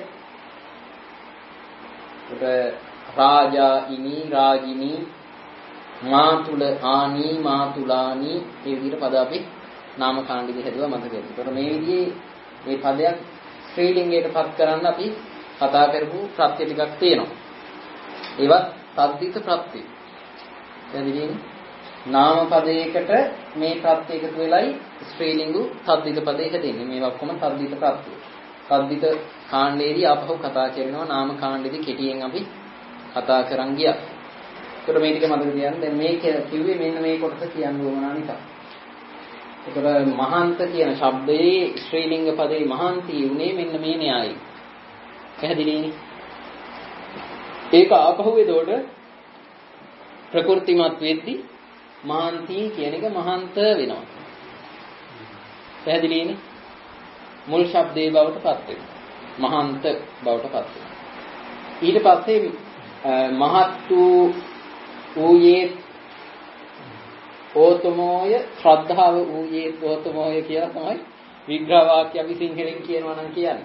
උට රාජා ඉනි රාජිනී මාතුල ආනි මාතුලානි මේ විදිහට පද අපි නාමකාණ්ඩෙදි හැදුවා මතකද? ඒතකොට මේ විදිහේ මේ පදයක් ශ්‍රී ලිංගයට පත් කරන්න අපි කතා කරපු ප්‍රත්‍ය ටිකක් තියෙනවා. ඒවත් තද්දිත ප්‍රත්‍ය. එදිරින් නාම පදයකට මේ ප්‍රත්‍ය එකතු වෙලයි ශ්‍රී ලිංගු තද්දිත පදේ හැදෙන්නේ. මේවා ඔක්කොම තද්දිත ප්‍රත්‍ය. තද්දිත කාණ්ඩයේදී ආපහු කතා කරනවා නාම කාණ්ඩෙදි කෙටියෙන් අපි කතා කරන් ගියා. ඒකට මේ ටික මතක තියාගන්න. දැන් මේ කිව්වේ මෙන්න මේ කොටස කියන්න ඕනා නිසා. ඒකට මහාන්ත කියන શબ્දයේ ශ්‍රී ලිංග පදේ මහාන්ති උනේ මෙන්න මේ න්‍යායයි. පැහැදිලිනේ? ඒක ආපහු එතකොට ප්‍රකෘතිමත් වෙද්දී මහාන්ති කියන එක මහාන්ත වෙනවා. පැහැදිලිනේ? මුල් શબ્දේ බවට පත් වෙනවා. මහාන්ත බවට පත් වෙනවා. ඊට පස්සේ මහත් වූ ඌයේ ඕතමෝය ශ්‍රද්ධාව ඌයේ ඕතමෝය කියලා තමයි විග්‍රහ වාක්‍ය අපි සිංහලෙන් කියනවා නම් කියන්නේ.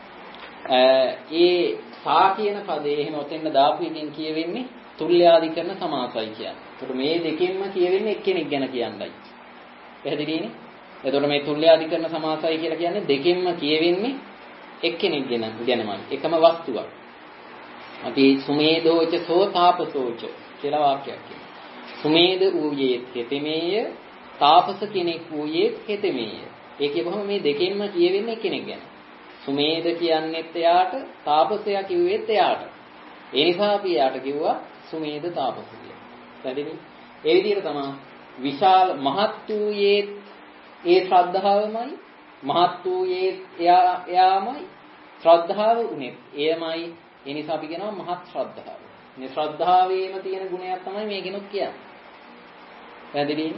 ඒ සා කියන පදේ එහෙම ඔතෙන්ද දාපු එකෙන් කියවෙන්නේ තුල්‍යාධිකරණ සමාසයි කියන්නේ. ඒකට මේ දෙකෙන්ම කියවෙන්නේ එක්කෙනෙක් ගැන කියන්නයි. පැහැදිලිනේ? එතකොට මේ තුල්‍යාධිකරණ සමාසයි කියලා කියන්නේ දෙකෙන්ම කියවෙන්නේ එක්කෙනෙක් ගැන ගැනමයි. එකම වස්තුවක්. අපි සුමේදෝච සෝ තාපසෝච කියලා වාක්‍යයක් කියනවා. සුමේද ඌයේ හෙතෙමේය තාපස කෙනෙක් ඌයේ හෙතෙමේය. ඒකේ බොහොම මේ දෙකෙන්ම කියවෙන්නේ කෙනෙක් ගැන. සුමේද කියන්නේත් එයාට තාපසයා කිව්වෙත් එයාට. ඒ නිසා අපි එයාට කිව්වා සුමේද තාපස කියලා. පැහැදිලිද? ඒ විදිහට තමයි විශාල මහත් ඌයේ ඒ ශ්‍රද්ධාවමයි මහත් ඌයේ එයා එයාමයි ශ්‍රද්ධාව උනේ. එයමයි ඒ නිසා අපි කියනවා මහත් ශ්‍රද්ධාව. මේ ශ්‍රද්ධාවේම තියෙන ගුණයක් තමයි මේකෙනුත් කියන්නේ. පැහැදිලිද?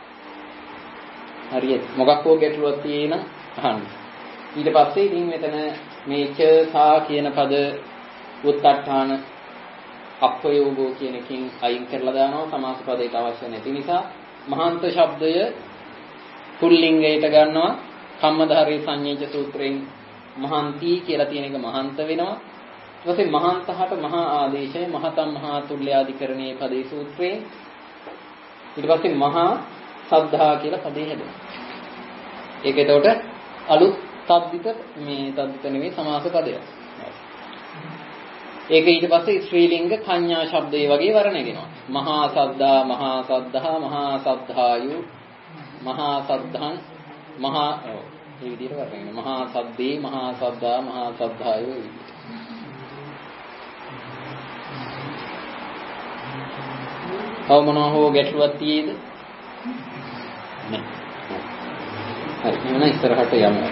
හරියට මොකක් හෝ ගැටලුවක් තියෙන අහන්න. ඊට පස්සේ ඉතින් මෙතන මේ ච සා කියන පද උත්තරඨාන අප්‍රයෝගෝ කියන එකකින් අයින් කරලා දානවා සමාස පදයට අවශ්‍ය නැති නිසා මහාන්ත શબ્දය පුල්ලිංගයට ගන්නවා කම්මධාරී සංඤේජ සූත්‍රයෙන් මහාන්ති කියලා තියෙන එක මහාන්ත වෙනවා. ඊට පස්සේ මහාන්තහට මහා ආදේශය මහතම් මහා තුල්‍යාධිකරණයේ පදේ සූත්‍රයෙන් ඊට පස්සේ මහා සද්ධා කියලා පදේ හැදෙනවා. ඒක එතකොට අලුත් තද්දිත මේ තද්දිත නෙමෙයි සමාස පදයක්. ඒක ඊට පස්සේ ශ්‍රී ලිංග කඤ්ඤා શબ્දේ වගේ වර්ණය වෙනවා. මහා සද්දා මහා සද්ධා මහා සද්ධායු මහා සද්ධාන් මහා මේ විදිහට වර්ණය වෙනවා. මහා සද්දේ මහා සද්දා මහා සද්ධායු. තව මොනවා හෝ ගැටලුවක් තියෙයිද? නැහැ. හරි එහෙනම් ඉස්සරහට යමු.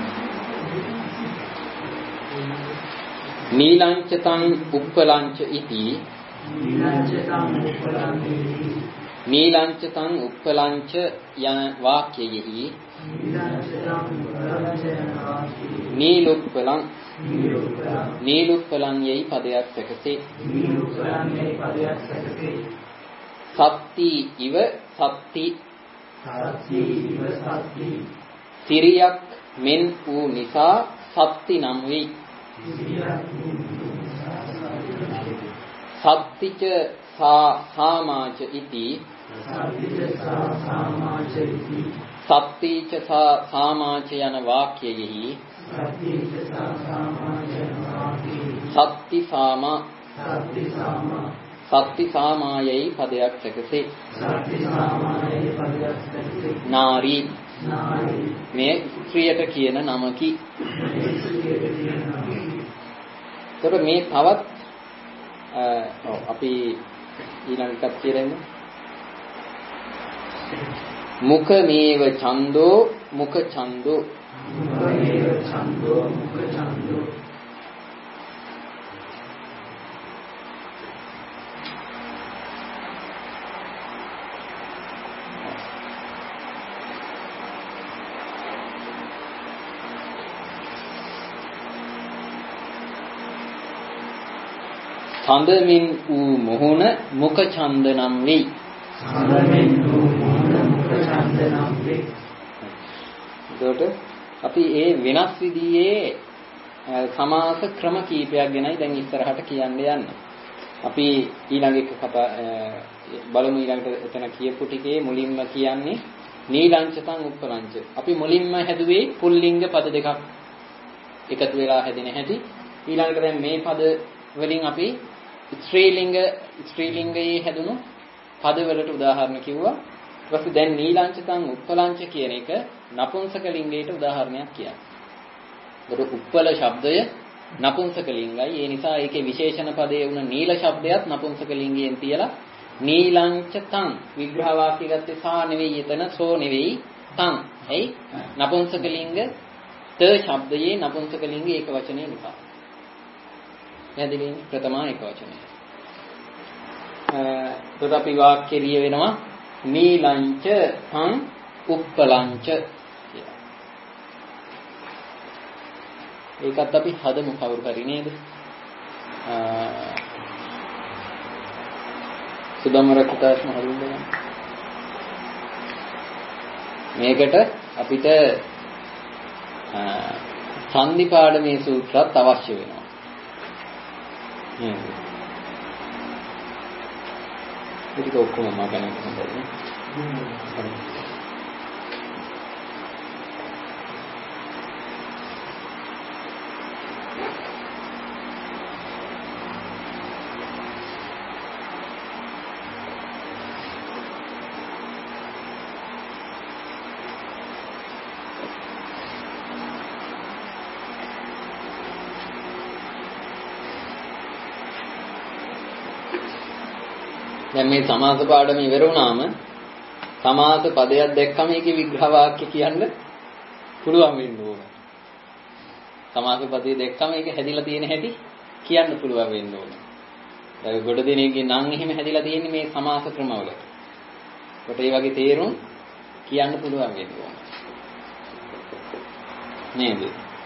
නීලංචතං උප්පලංච ඉති නීලංචතං උප්පලංච යන වාක්‍යයෙහි නීලුප්පලං නීලුප්පලං යයි පදයක් සැකසේ සත්ති ඉව සත්ති සිරියක් මෙන් වූ නිසා සත්ති නම් වෙයි. සත්තිච සා සාමාච ඉති සත්තිච සාමාච යන වාක්‍යයෙහි සත්ති සාමා සත්ති සාමායයි පදයක් සැකසේ. නාරී මේ ස්ත්‍රියට කියන නමකි. එතකොට මේ තවත් අපි ඊළඟ එකක් කියලානේ. මුඛ මේව ඡන්தோ මුඛ ඡන්தோ මුඛ මේව ඡන්தோ මුඛ ඡන්தோ. ඡන්දමින් වූ මොහොන මුඛ ඡන්ද නම් වෙයි. ඡන්දමින් වූ මොහොන මුඛ ඡන්ද නම් වෙයි. එතකොට අපි ඒ වෙනස් විදිහේ සමාස ක්‍රම කීපයක් ගැනයි දැන් ඉස්සරහට කියන්න යන්නේ. අපි ඊළඟ එක කතා බලමු. ඊළඟට එතන කියපු ටිකේ මුලින්ම කියන්නේ නීලංචතං උප්පලංච. අපි මුලින්ම හැදුවේ පුල්ලිංග පද දෙකක් එකතු වෙලා හැදෙන හැටි. ඊළඟට දැන් මේ පද වලින් අපි ස්ත්‍රීලිංග ස්ත්‍රීලිංගයේ හැදුණු පද වලට උදාහරණ කිව්වා. ඊට පස්සේ දැන් නීලාංචතං උප්පලංච කියන එක නපුංසක ලිංගයට උදාහරණයක් කියන්නේ. ඒතර උප්පල શબ્දය නපුංසක ලිංගයි. ඒ නිසා ඒකේ විශේෂණ පදයේ වුණ නීල શબ્දයක් නපුංසක ලිංගයෙන් තියලා නීලාංචතං විග්‍රහ වාක්‍ය ගත්තේ සා නෙවෙයි, එතන සෝ නෙවෙයි, තං. එයි නපුංසක ලිංග ත શબ્දයේ නපුංසක ලිංග ඒක වචනේ නිසා. නැදෙන්නේ ප්‍රථමා එක වචනය. එතකොට අපි වාක්‍ය රිය වෙනවා නීලංච තං උප්පලංච කියලා. ඒකත් අපි හදමු කවුරු හරි නේද? සුදම්මර කතාස්ම හරියන්නේ. මේකට අපිට සන්ධි පාඩමේ සූත්‍රات අවශ්‍ය වෙනවා. Hmm. Jadi kau kau makan yang sampai ni. දැන් මේ සමාස පාඩම ඉවර වුණාම සමාස පදයක් දැක්කම ඒකේ විග්‍රහ වාක්‍ය කියන්න පුළුවන් වෙන්න ඕන. සමාස පදේ දැක්කම ඒක හැදිලා තියෙන හැටි කියන්න පුළුවන් වෙන්න ඕන. දැන් ගොඩ දෙනෙක්ගේ නම් එහෙම හැදිලා තියෙන්නේ මේ සමාස ක්‍රමවල. කොට ඒ වගේ තේරුම් කියන්න පුළුවන් වෙන්න ඕන. නේද?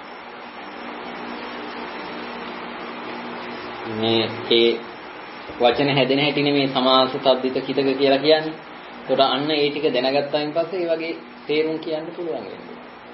මේ ඒ වචන හැදෙන හැටිනේ මේ සමාස තද්දිත කිතක කියලා කියන්නේ. ඒකට අන්න ඒ ටික දැනගත්තායින් පස්සේ ඒ වගේ තේරුම් කියන්න පුළුවන් වෙනවා.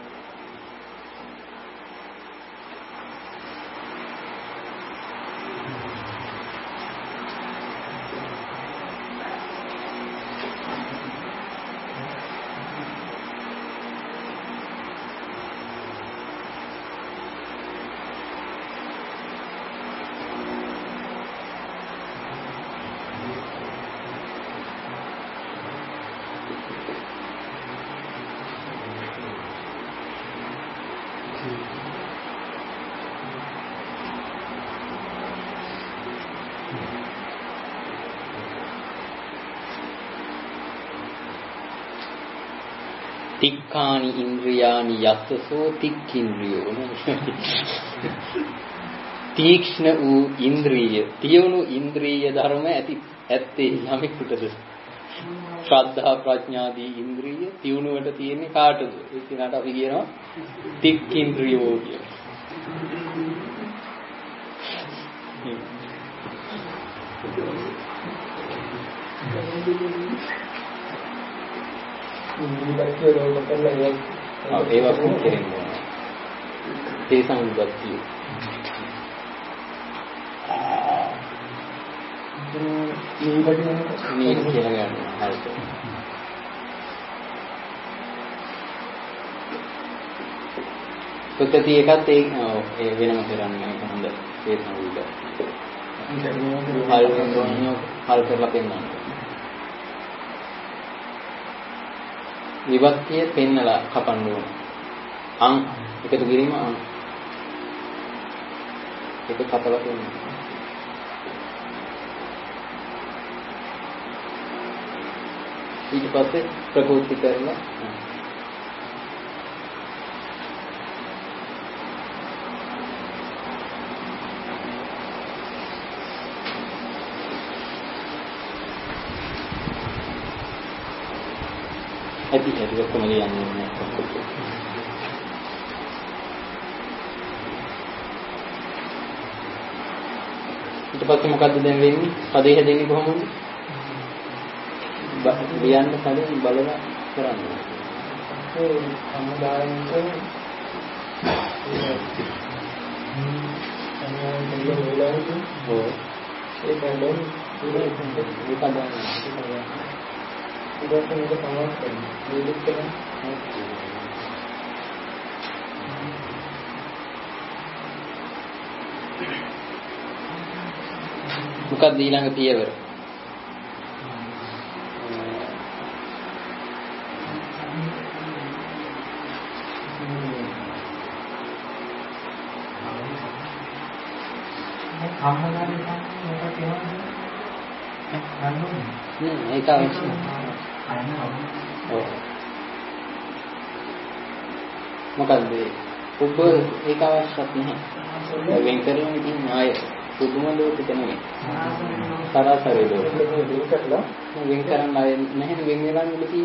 තික්ඛානි ඉන්ද්‍රියානි යස්සසෝ තික්ඛින්ද්‍රියෝ. තීක්ෂණ වූ ඉන්ද්‍රිය, තියුණු ඉන්ද්‍රිය ධර්ම ඇති ඇත්තේ යමෙකුටද? ශ්‍රද්ධා ප්‍රඥාදී ඉන්ද්‍රිය තියුණුවට තියෙන්නේ කාටද? ඒ කියනකට අපි කියනවා තික්ඛින්ද්‍රියෝ කියලා. ඒ වගේ කෙරෙන්නේ. ඒ සංගතිය. මේ කියලා ගන්නවා. හරිද? පුතේ එකත් ඒ ඒ වෙනම කරන්නේ ඒක හොඳ ඒ සමුද. හල් වෙනවනේ හල් කරලා පෙන්නන්න. විභක්තිය පෙන්නලා කපන්න ඕන. අං එකතු කිරීම අං ඒක කපලා පෙන්නන්න. ඊට පස්සේ ප්‍රකෘති කරලා ඇති ඇති ඔක්කොම ලියන්නේ නැහැ. ඊට පස්සේ මොකද්ද දැන් වෙන්නේ? පදේ හැදෙන්නේ කොහොමද? ලියන්න කලින් බලලා කරන්න. ඒ සමුදායෙන්ට ඒ අනිවාර්යයෙන්ම වෙලාවදී ඔව් ඒ බඳන් ඉතින් ඒක තමයි. ඉතින් මේක තමයි කරන්නේ. මේක කරන්නේ. මොකක්ද ඊළඟ පියවර? අම්මලාගේ මොකක්ද කියන්නේ? නෑ ඒක අවශ්‍යයි. ඔව්. මොකද්ද? ඔබ ඒක අවශ්‍යත් නැහැ. වෙන් කරලා ඉතින් ආයෙ පුදුම ලෝකෙක නෙමෙයි. සරසරේ ලෝකෙ. වෙන් කරලා වෙන් කරන්න ආයෙ නැහැ වෙන් වෙලා ඉඳී.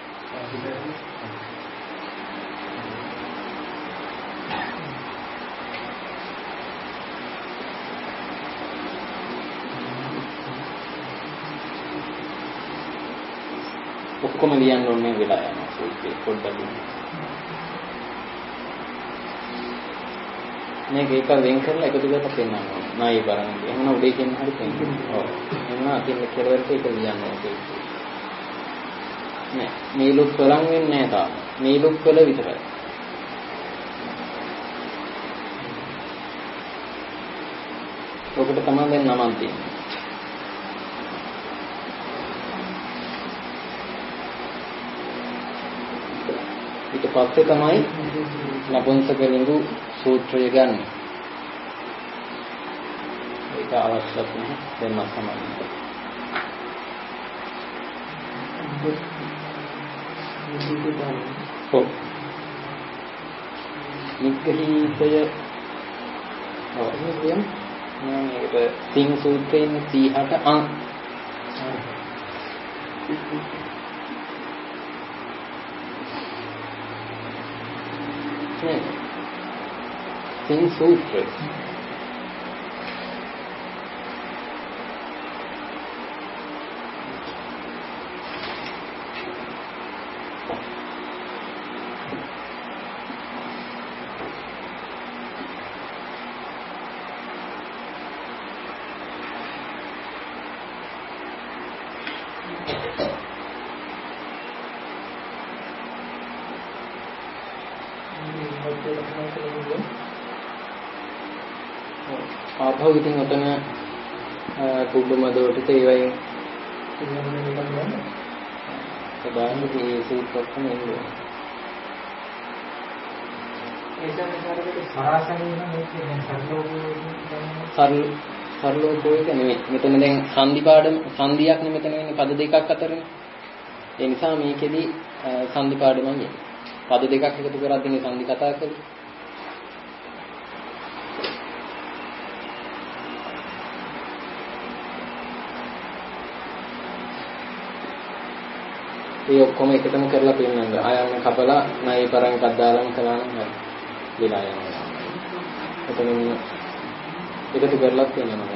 ඔක්කොම ලියන්න ඕනේ වෙලා යනවා සූත්‍රේ පොඩ්ඩක් මේක එක වෙන් කරලා එකතු කරලා පෙන්නන්න ඕනේ නායි බලන්න. එහෙනම් උඩේ කියන හරි පෙන්නන්න. ඔව්. එහෙනම් අකින් කෙලවරට ඒක ලියන්න ඕනේ. නෑ මේ ලුක් වලන් වෙන්නේ නෑ තාම. මේ ලුක් වල විතරයි. ඔකට තමයි දැන් නමක් දෙන්නේ. ඊට පස්සේ තමයි නපුංසක ලිංගු සූත්‍රය ගන්න. ඒක අවශ්‍යත් නැහැ දෙන්න සමානයි. ඔව්. නිග්‍රහීතය ඔව් එහෙනම් මේක සිං සූත්‍රයේ සීහට අං सिंह सूत्र ආභව ඉතින් ඔතන කුඩමදොට ඒ වගේ සදාන්න මේ සූත්‍රයක්ම එන්නේ. ඒකෙන් කරකට සරාසරිය නම් කියන්නේ සරලෝකෝ සරල සරලෝකෝ එක නෙමෙයි. මෙතන දැන් සංදි පාඩම සංදියක් නෙමෙයි මෙතන වෙන්නේ පද දෙකක් අතරනේ. ඒ නිසා මේකෙදි සංදි පාඩමක් එන්නේ. පද දෙකක් එකතු කරද්දී සංදි කතා කරලා ඒ ඔක්කොම එකටම කරලා පෙන්නන්න. ආයන්න කපලා නයි පරන් එකක් දාලාම කළාම හරි. වෙලා යනවා. එතනින් එකතු කරලා පෙන්නනවා.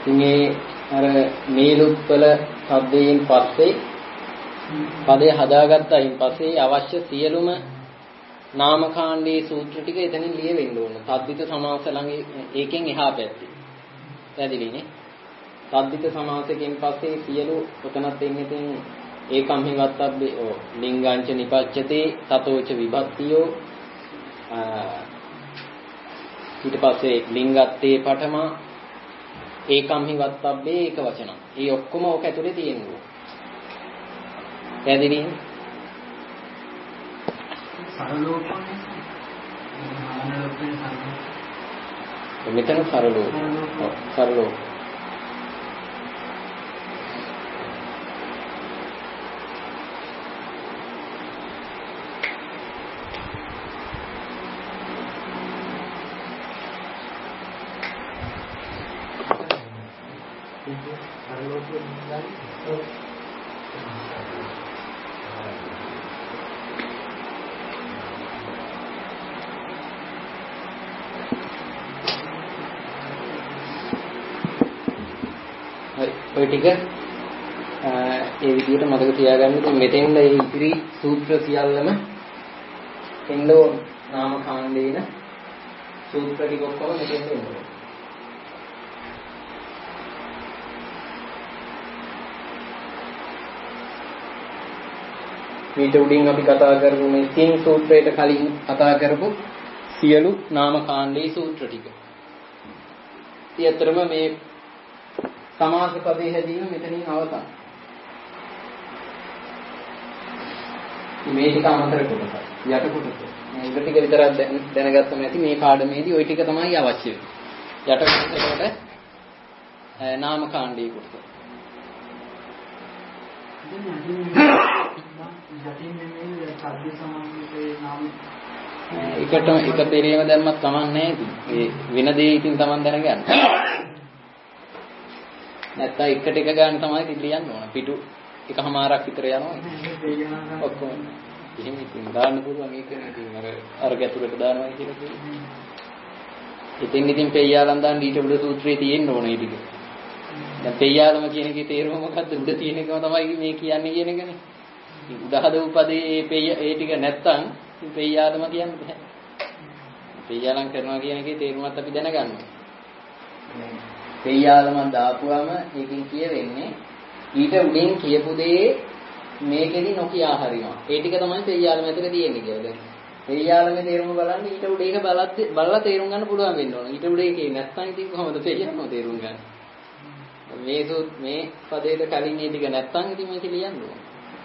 මේ අර මේලුප්පල පදයෙන් පස්සේ පදේ හදාගත්තයින් පස්සේ අවශ්‍ය සියලුම නාමකාණ්ඩයේ සූත්‍ර ටික එතනින් ලියවෙන්න ඕන. තද්දිත සමාස ළඟ ඒකෙන් එහා පැත්තේ. පැහැදිලිනේ? තද්දිත සමාසයෙන් පස්සේ සියලු ඔතනත් එන්නේ තින් ඒකම් හිවත්තබ්බේ ඕ ලිංගාංච නිපච්චතේ තතෝච විභක්තියෝ ඊට පස්සේ ලිංගත්තේ පඨම ඒකම් හිවත්තබ්බේ ඒක වචන. ඒ ඔක්කොම ඔක ඇතුලේ තියෙනවා. පැහැදිලිනේ? සරලෝපනේ මෙතන සරලෝ සරලෝ ඔය ටික ඒ විදිහට මතක තියාගන්න. ඉතින් මෙතෙන්ද මේ ඉතිරි සූත්‍ර සියල්ලම එන්නෝ නාම කාණ්ඩේන සූත්‍ර ටික ඔක්කොම මෙතෙන්ද එනවා. මේට උඩින් අපි කතා කරපු මේ තින් සූත්‍රයට කලින් කතා කරපු සියලු නාම කාණ්ඩේ සූත්‍ර ටික. ඊතරම මේ සමාස පදේ හැදීම මෙතනින් අවසන්. මේ ටික අමතර කොටස. යට කොටස. මේ ඉඳ ටික විතරක් දැනගත්තම ඇති මේ පාඩමේදී ওই ටික තමයි අවශ්‍ය වෙන්නේ. යට කොටසට නාම කාණ්ඩේ කොටස. එකට එක පෙරේම දැම්මත් කමක් නැහැ ඉතින්. ඒ වෙන දේ ඉතින් Taman දැනගන්න. නැත්තම් එකට එක ගන්න තමයි ඉතින් ලියන්න ඕන. පිටු එකමාරක් විතර යනවා. ඔක්කොම. එහෙම ඉතින් දාන්න පුළුවන් ඒක නේ ඉතින් අර අර ගැතුරට දානවා කියලා කියන්නේ. ඉතින් ඉතින් පෙయ్యාලම් දාන්න ඊට උඩ සූත්‍රයේ තියෙන්න ඕන ඒ ටික. දැන් පෙయ్యාලම කියන එකේ තේරුම මොකද්ද? උඩ තියෙන එකම තමයි මේ කියන්නේ කියන එකනේ. ඉතින් උදාහද උපදේ ඒ පෙయ్య ඒ ටික නැත්තම් ඉතින් පෙయ్యාලම කියන්නේ බෑ. පෙయ్యාලම් කරනවා කියන එකේ තේරුමත් අපි දැනගන්න ඕනේ. පෙయ్యාලම දාපුවම ඒකෙන් කියවෙන්නේ ඊට උඩින් කියපු දේ මේකෙදි නොකියා හරිනවා. ඒ ටික තමයි පෙయ్యාලම ඇතුලේ තියෙන්නේ කියලා. දැන් පෙయ్యාලමේ තේරුම බලන්න ඊට උඩ ඒක බලත් බලලා තේරුම් ගන්න පුළුවන් වෙන්න ඕන. ඊට උඩ ඒකේ නැත්තම් ඉතින් කොහොමද පෙయ్యාලම තේරුම් ගන්න? මේ සූත් මේ පදේට කලින් මේ ටික නැත්තම් ඉතින් මේක ලියන්න ඕන.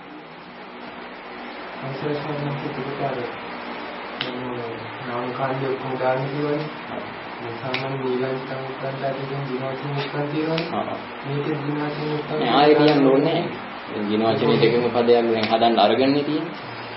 අන්සර්ෂන් පිටුකාරේ නාම කාණ්ඩය කොහොමද කියන්නේ? මේ සාමාන්‍ය නීලං සංකල්පයන් කියන දිනවචන මුක්කන් තියෙනවා. මේක දිනවචන මුක්කන් නෑ ආයෙ කියන්න ඕනේ නෑ. දැන් දිනවචනේ දෙකම පදයක් දැන් හදන්න අරගන්නේ තියෙන්නේ.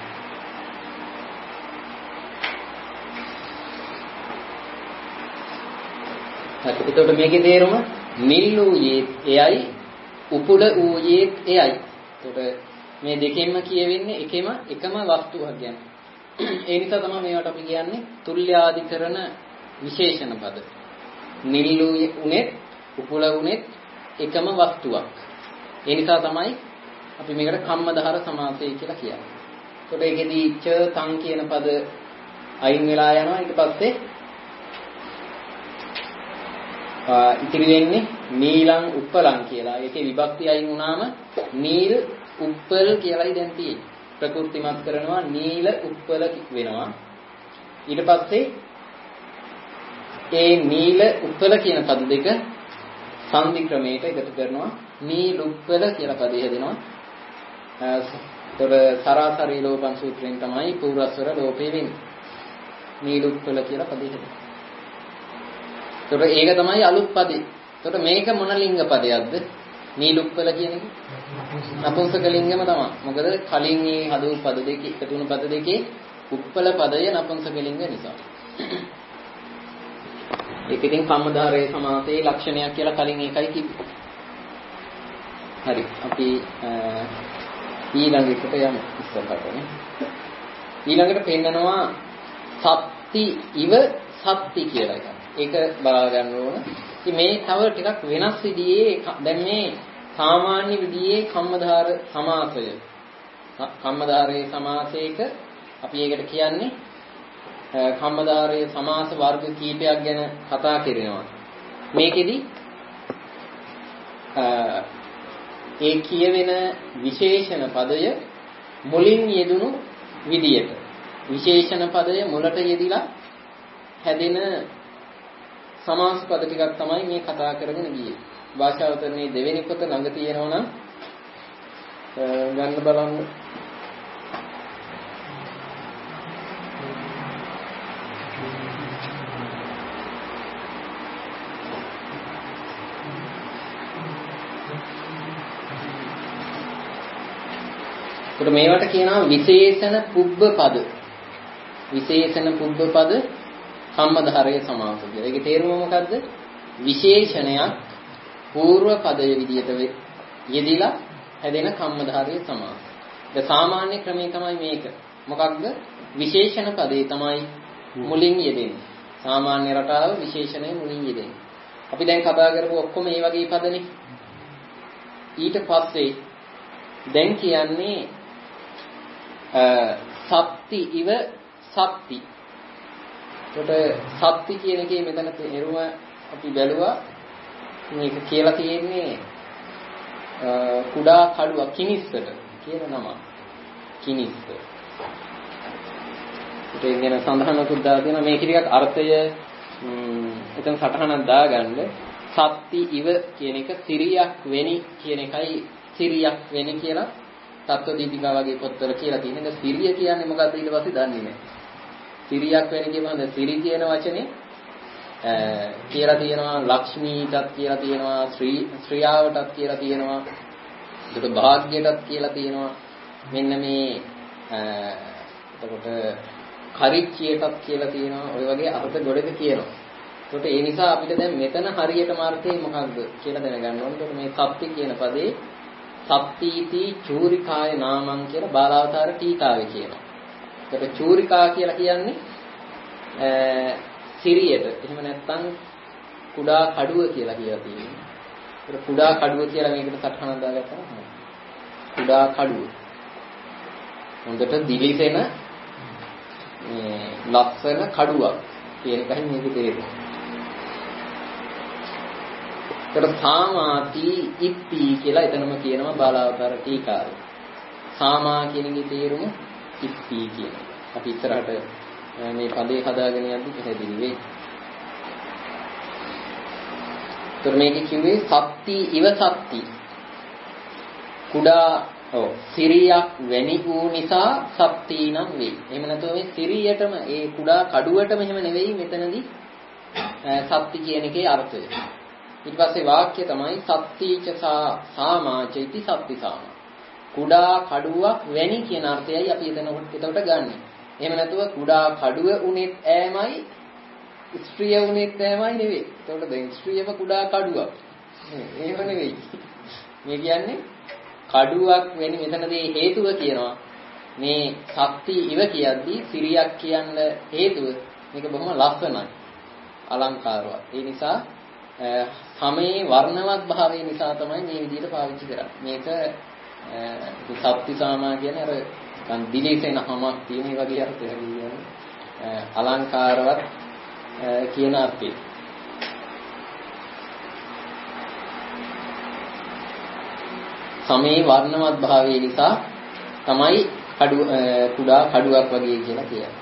හරි එතකොට මේකේ තේරුම නිල් වූයේ එයයි උපුල වූයේ එයයි. එතකොට මේ දෙකෙන්ම කියවෙන්නේ එකම එකම වස්තුවක් ගැන. ඒ නිසා තමයි මේවට අපි කියන්නේ තුල්‍යාධිකරණ විශේෂණ පද. නිල් උනේ උපුල උනේ එකම වස්තුවක්. ඒ නිසා තමයි අපි මේකට කම්මදහර සමාසය කියලා කියන්නේ. එතකොට ඒකෙදී ච තං කියන පද අයින් වෙලා යනවා. ඊට පස්සේ ඉතිරි වෙන්නේ නීලං උප්පලං කියලා. ඒකේ විභක්තිය අයින් වුණාම නීල් උප්පල් කියලායි දැන් තියෙන්නේ. ප්‍රකෘතිමත් කරනවා නීල උප්පල වෙනවා. ඊට පස්සේ ඒ නීල උප්පල කියන පද දෙක සංදි ක්‍රමයකට එකතු කරනවා නීල උප්පල කියලා පදේ හැදෙනවා. ඒතර සරාසරි ලෝපන් සූත්‍රයෙන් තමයි පූර්වස්වර ලෝපේ වෙන්නේ. නීල උප්පල කියලා පදේ හැදෙනවා. ඒතර ඒක තමයි අලුත් පදේ. ඒතර මේක මොන ලිංග පදයක්ද? නීල උප්පල කියන එක නපුංසක ලිංගම තමයි. මොකද කලින් මේ හදු පද දෙකේ එකතු වුණු පද දෙකේ උප්පල පදය නපුංසක ලිංග නිසා. ඒක ඉතින් කම්මදාරයේ සමාසයේ ලක්ෂණයක් කියලා කලින් ඒකයි කිව්වේ. හරි අපි ඊළඟ එකට යමු ඉස්සරහටනේ. ඊළඟට පෙන්නනවා සත්‍ති ඉව සත්‍ති කියලා එකක්. ඒක බලා ගන්න ඕන. ඉතින් මේ තව ටිකක් වෙනස් විදිහේ දැන් මේ සාමාන්‍ය විදිහේ කම්මදාර සමාසය කම්මදාරයේ සමාසයක අපි ඒකට කියන්නේ කම්මදාරයේ සමාස වර්ග කීපයක් ගැන කතා කරනවා. මේකෙදි ඒ කියවෙන විශේෂණ පදය මුලින් යෙදුණු විදියට විශේෂණ පදය මුලට යෙදිලා හැදෙන සමාස පද ටිකක් තමයි මේ කතා කරගෙන ගියේ. භාෂාවතරණයේ දෙවෙනි පොත ළඟ තියෙනවා නම් ගන්න බලන්න. ඒකට මේවට කියනවා විශේෂණ පුබ්බ පද. විශේෂණ පුබ්බ පද කම්මධාරය සමාස කියලා. ඒකේ තේරුම මොකද්ද? විශේෂණයක් పూర్ව පදයේ විදියට යෙදිලා හැදෙන කම්මධාරය සමාස. ද සාමාන්‍ය ක්‍රමය තමයි මේක. මොකක්ද? විශේෂණ පදේ තමයි මුලින් යෙදෙන්නේ. සාමාන්‍ය රටාව විශේෂණය මුලින් යෙදෙන්නේ. අපි දැන් කතා කරපු ඔක්කොම මේ වගේ පදනේ. ඊට පස්සේ දැන් කියන්නේ සත්ති ඉව සත්ති. ඒකට සත්ති කියන එකේ මෙතන එරුම අපි බැලුවා මේක කියලා තියෙන්නේ කුඩා කඩුවක් කිනිස්සට කියන නම. කිනිස්ස. ඒක ගැන සඳහනකුත් දාලා තියෙනවා. මේක ටිකක් අර්ථය එතන සටහනක් දාගන්න. සත්ති ඉව කියන එක සිරියක් වෙනි කියන එකයි සිරියක් වෙනි කියලා තත්ත්ව දීපිකා වගේ පොත්වල කියලා තියෙනවා. ඒක සිරිය කියන්නේ මොකක්ද ඊට පස්සේ දන්නේ නැහැ. සිරියක් වෙනි කියපහම සිරි කියන වචනේ කියලා තියෙනවා ලක්ෂ්මීටත් කියලා තියෙනවා ශ්‍රී ශ්‍රියාවටත් කියලා තියෙනවා ඒකට භාග්‍යයටත් කියලා තියෙනවා මෙන්න මේ එතකොට කරිච්චියටත් කියලා තියෙනවා ඔය වගේ අර්ථ ගොඩක කියනවා. ඒකට ඒ නිසා අපිට දැන් මෙතන හරියටම අර්ථය මොකක්ද කියලා දැනගන්න ඕනේ. ඒකට මේ සත්‍ය කියන පදේ සත්‍ීති චූරිකාය නාමං කියලා බාලාවතාර ටීකාවේ කියනවා. ඒකට චූරිකා කියලා කියන්නේ සිරියට. එහෙම නැත්නම් කුඩා කඩුව කියලා කියලා තියෙනවා. ඒක කුඩා කඩුව කියලා මේකට සටහනක් දාගත්තා නම් කුඩා කඩුව. හොඳට දිලිසෙන මේ ලස්සන කඩුවක් කියන එකයි මේක තේරුම. ඒතර සාමාති ඉත්ති කියලා එතනම කියනවා බාලාවතාර ටීකාවේ. සාමා කියන එකේ තේරුම ඉත්ති කියන. අපි ඉස්සරහට මේ පදේ හදාගෙන යද්දි පැහැදිලි වෙයි. ඒතර මේකේ කිව්වේ සත්ති ඉව සත්ති. කුඩා ඔව් සිරියක් වැනි වූ නිසා සත්ති නම් වෙයි. එහෙම නැත්නම් මේ සිරියටම ඒ කුඩා කඩුවටම එහෙම නෙවෙයි මෙතනදී සත්ති කියන එකේ අර්ථය. ඊට පස්සේ වාක්‍ය තමයි සත්තිච සාමාචයිති සත්ති සාම. කුඩා කඩුවක් වැනි කියන අර්ථයයි අපි එතන එතකොට ගන්නෙ. එහෙම නැතුව කුඩා කඩුව උනේත් ඈමයි ස්ත්‍රිය උනේත් ඈමයි නෙවෙයි. එතකොට දැන් ස්ත්‍රියම කුඩා කඩුවක්. එහෙම නෙවෙයි. මේ කියන්නේ කඩුවක් වෙන මෙතනදී හේතුව කියනවා. මේ ශක්ති ඉව කියද්දී සිරියක් කියන්න හේතුව මේක බොහොම ලස්සනයි. අලංකාරවත්. ඒ නිසා සමේ වර්ණවත් භාවය නිසා තමයි මේ විදිහට පාවිච්චි කරන්නේ. මේක සත්‍ති සාමා කියන්නේ අර නිකන් දිලිසෙන හමක් තියෙන ඒ වගේ අර්ථයක් කියන්නේ අලංකාරවත් කියන අර්ථය. සමේ වර්ණවත් භාවය නිසා තමයි කඩු කුඩා කඩුවක් වගේ කියලා කියන්නේ.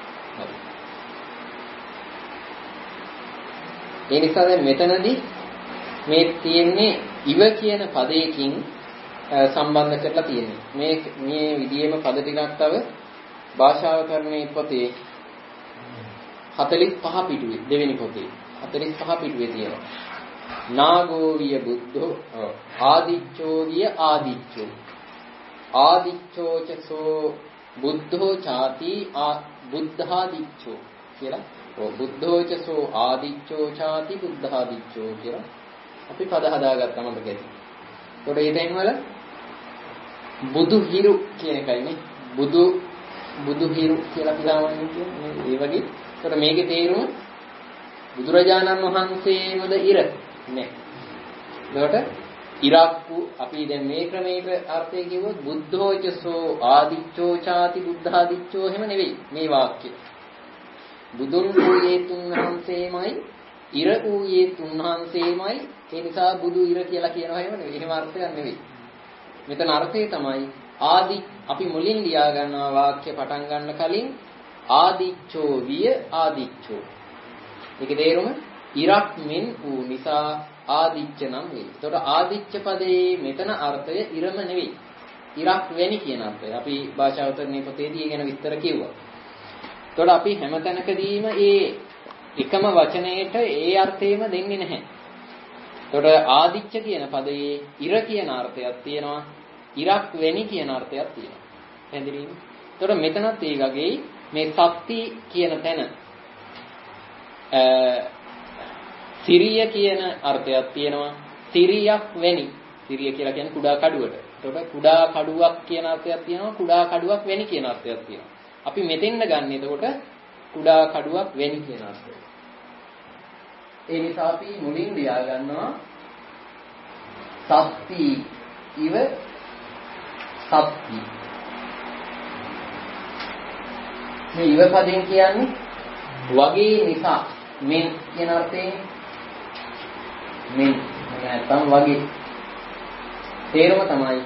ඒ නිසා දැන් මෙතනදී මේ තියෙන්නේ ඉව කියන පදයකින් සම්බන්ධ කරලා තියෙන්නේ. මේ මේ විදිහේම පද ටිකක් තව භාෂාවකරණයේ පොතේ හතළිස් පහ පිටුවේ දෙවෙනි පොතේ හතළිස් පහ පිටුවේ තියෙනවා. නාගෝවිය බුද්ධෝ ආදිච්චෝ විය ආදිච්චෝ ආදිච්චෝචසෝ බුද්ධෝ ചാති බුද්ධාදිච්චෝ කියලා ඔව් බුද්ධෝචසෝ ආදිච්චෝ ചാති බුද්ධාදිච්චෝ කියලා අපි පද හදාගත්තම මොකද? ඒකට මේ තැන් වල බුදු හිරු කියන එකයි නේ බුදු බුදු හිරු කියලා පිළිගන්නේ කියන්නේ ඒ වගේ. ඒකට මේකේ තේරුම බුදුරජාණන් වහන්සේමද ඉර නේ. එතකොට ඉරක්කු අපි දැන් මේ ක්‍රමයක අර්ථය කිව්වොත් බුද්ධෝචසෝ ආදිච්චෝ ചാති බුද්ධාදිච්චෝ එහෙම නෙවෙයි මේ වාක්‍යය. බුදුන් වූයේ තුන්වහන්සේමයි ඉර වූයේ තුන්වහන්සේමයි ඒ නිසා බුදු ඉර කියලා කියනවා එහෙම නෙවෙයි. එහෙම අර්ථයක් නෙවෙයි. මෙතන අර්ථය තමයි ආදි අපි මුලින් ලියා ගන්නවා වාක්‍ය පටන් ගන්න කලින් ආදිච්චෝ විය ආදිච්චෝ. ඒකේ තේරුම ඉරක් මෙන් වූ නිසා ආදිච්ච නම් වෙයි. ඒතකොට ආදිච්ච පදේ මෙතන අර්ථය ඉරම නෙවෙයි. ඉරක් වෙනි කියන අර්ථය. අපි භාෂාවතරණේ පොතේදී ඒ ගැන විස්තර කිව්වා. ඒතකොට අපි හැමතැනකදීම ඒ එකම වචනයේට ඒ අර්ථයම දෙන්නේ නැහැ. ඒතකොට ආදිච්ච කියන පදේ ඉර කියන අර්ථයක් තියෙනවා. ඉරක් වෙනි කියන අර්ථයක් තියෙනවා. පැහැදිලිද? ඒතකොට මෙතනත් ඒ වගේ මේ සත්‍ති කියන තැන සිරිය කියන අර්ථයක් තියෙනවා. සිරියක් වෙනි. සිරිය කියලා කියන්නේ කුඩා කඩුවට. එතකොට කුඩා කඩුවක් කියන අර්ථයක් තියෙනවා. කුඩා කඩුවක් වෙනි කියන අර්ථයක් තියෙනවා. අපි මෙතෙන්ද ගන්න එතකොට කුඩා කඩුවක් වෙනි කියන අර්ථය. ඒ නිසා අපි මුලින් ලියා ගන්නවා සත්‍ති ඉව සත්‍ති. මේ ඉව පදයෙන් කියන්නේ වගේ නිසා මෙන් කියන අර්ථයෙන් මෙන් නැත්නම් වගේ තේරුම තමයි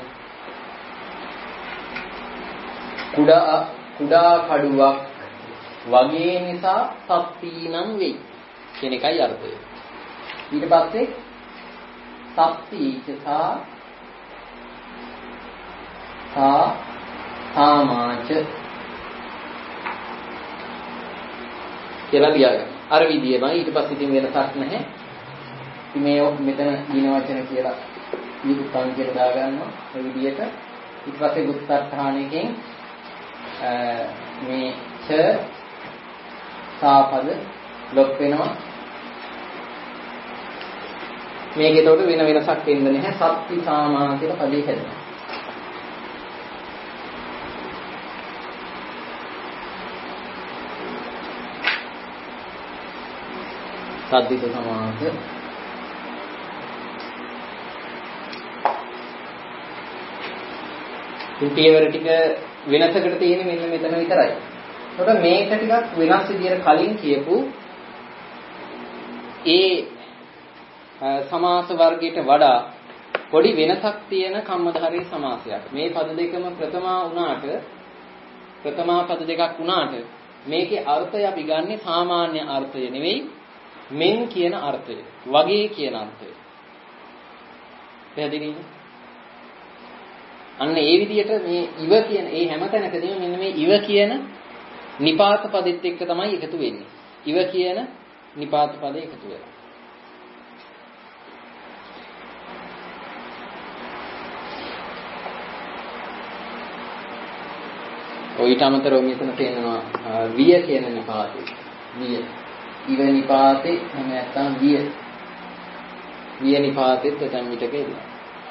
කුඩා කුඩා කඩුවක් වගේ නිසා සත්‍තිනම් වෙයි කියන එකයි අර්ථය. ඊට පස්සේ සත්‍තිචසා සා සාමාච කියලා ලියාගන්න. අර විදියමයි ඊට පස්සේ ඉතින් වෙනසක් නැහැ. ඉතින් මේ මෙතන දින වචන කියලා විදුක්ඛාන් කියලා දාගන්නවා ඒ විදියට. ඊට පස්සේ බුද්ධාර්ථාණයකින් මේ ච සාපද ලොප් වෙනවා. මේකේ උඩ වෙන වෙනසක් වෙන්නේ නැහැ. සත්‍ති සාමා කියලා පදේ හැදෙනවා. සද්දිත සමාස පිටියවර ටික වෙනසකට තියෙන්නේ මෙන්න මෙතන විතරයි. එතකොට මේක ටිකක් වෙනස් විදියට කලින් කියපු ඒ සමාස වර්ගයට වඩා පොඩි වෙනසක් තියෙන කම්මධාරී සමාසයක්. මේ පද දෙකම ප්‍රථමා වුණාට ප්‍රථමා පද දෙකක් වුණාට මේකේ අර්ථය අපි ගන්නෙ සාමාන්‍ය අර්ථය නෙවෙයි මෙන් කියන අර්ථය වගේ කියන අර්ථය. පැහැදිලිද? අන්න ඒ විදිහට මේ ඉව කියන ඒ හැම තැනකදීම මෙන්න මේ ඉව කියන නිපාත පදෙත් එක්ක තමයි එකතු වෙන්නේ. ඉව කියන නිපාත පද එකතු වෙනවා. ඔයිට අමතරව මෙතන තියෙනවා විය කියන නිපාතේ. විය ඉව නිපාතේ එහෙම නැත්නම් විය විය නිපාතෙත් ඇතැම් විටක එනවා.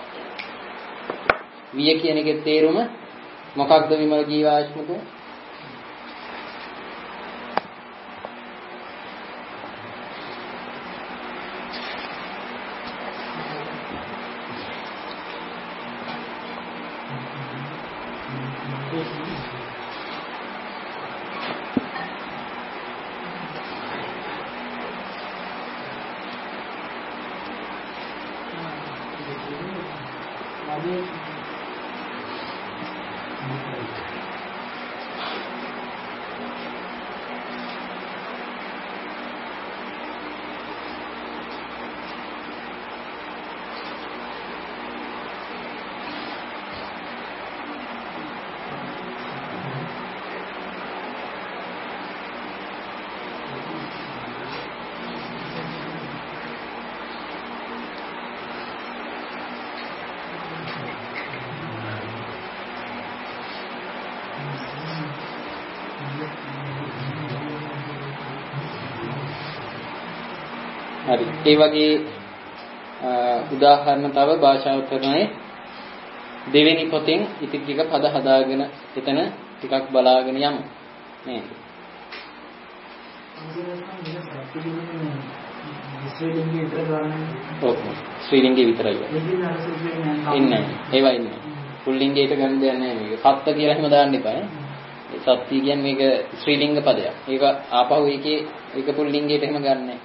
විය කියන එකේ තේරුම මොකක්ද විමල ජීවාශ්මක? හරි. ඒ වගේ උදාහරණ තව භාෂාවතරණයේ දෙවෙනි පොතෙන් ඉතින් ටික පද හදාගෙන එතන ටිකක් බලාගෙන යමු. නේද? ඔව් ශ්‍රීලිංගේ විතරයි. ඉන්නේ. ඒවා ඉන්නේ. පුල්ලිංගයට ගන්න දෙයක් නැහැ මේක. සත්ත්ව කියලා එහෙම දාන්න එපා නේ. ඒ සත්ත්‍ය කියන්නේ මේක ශ්‍රීලිංග පදයක්. ඒක ආපහු ඒකේ ඒක පුල්ලිංගයට එහෙම ගන්න නැහැ.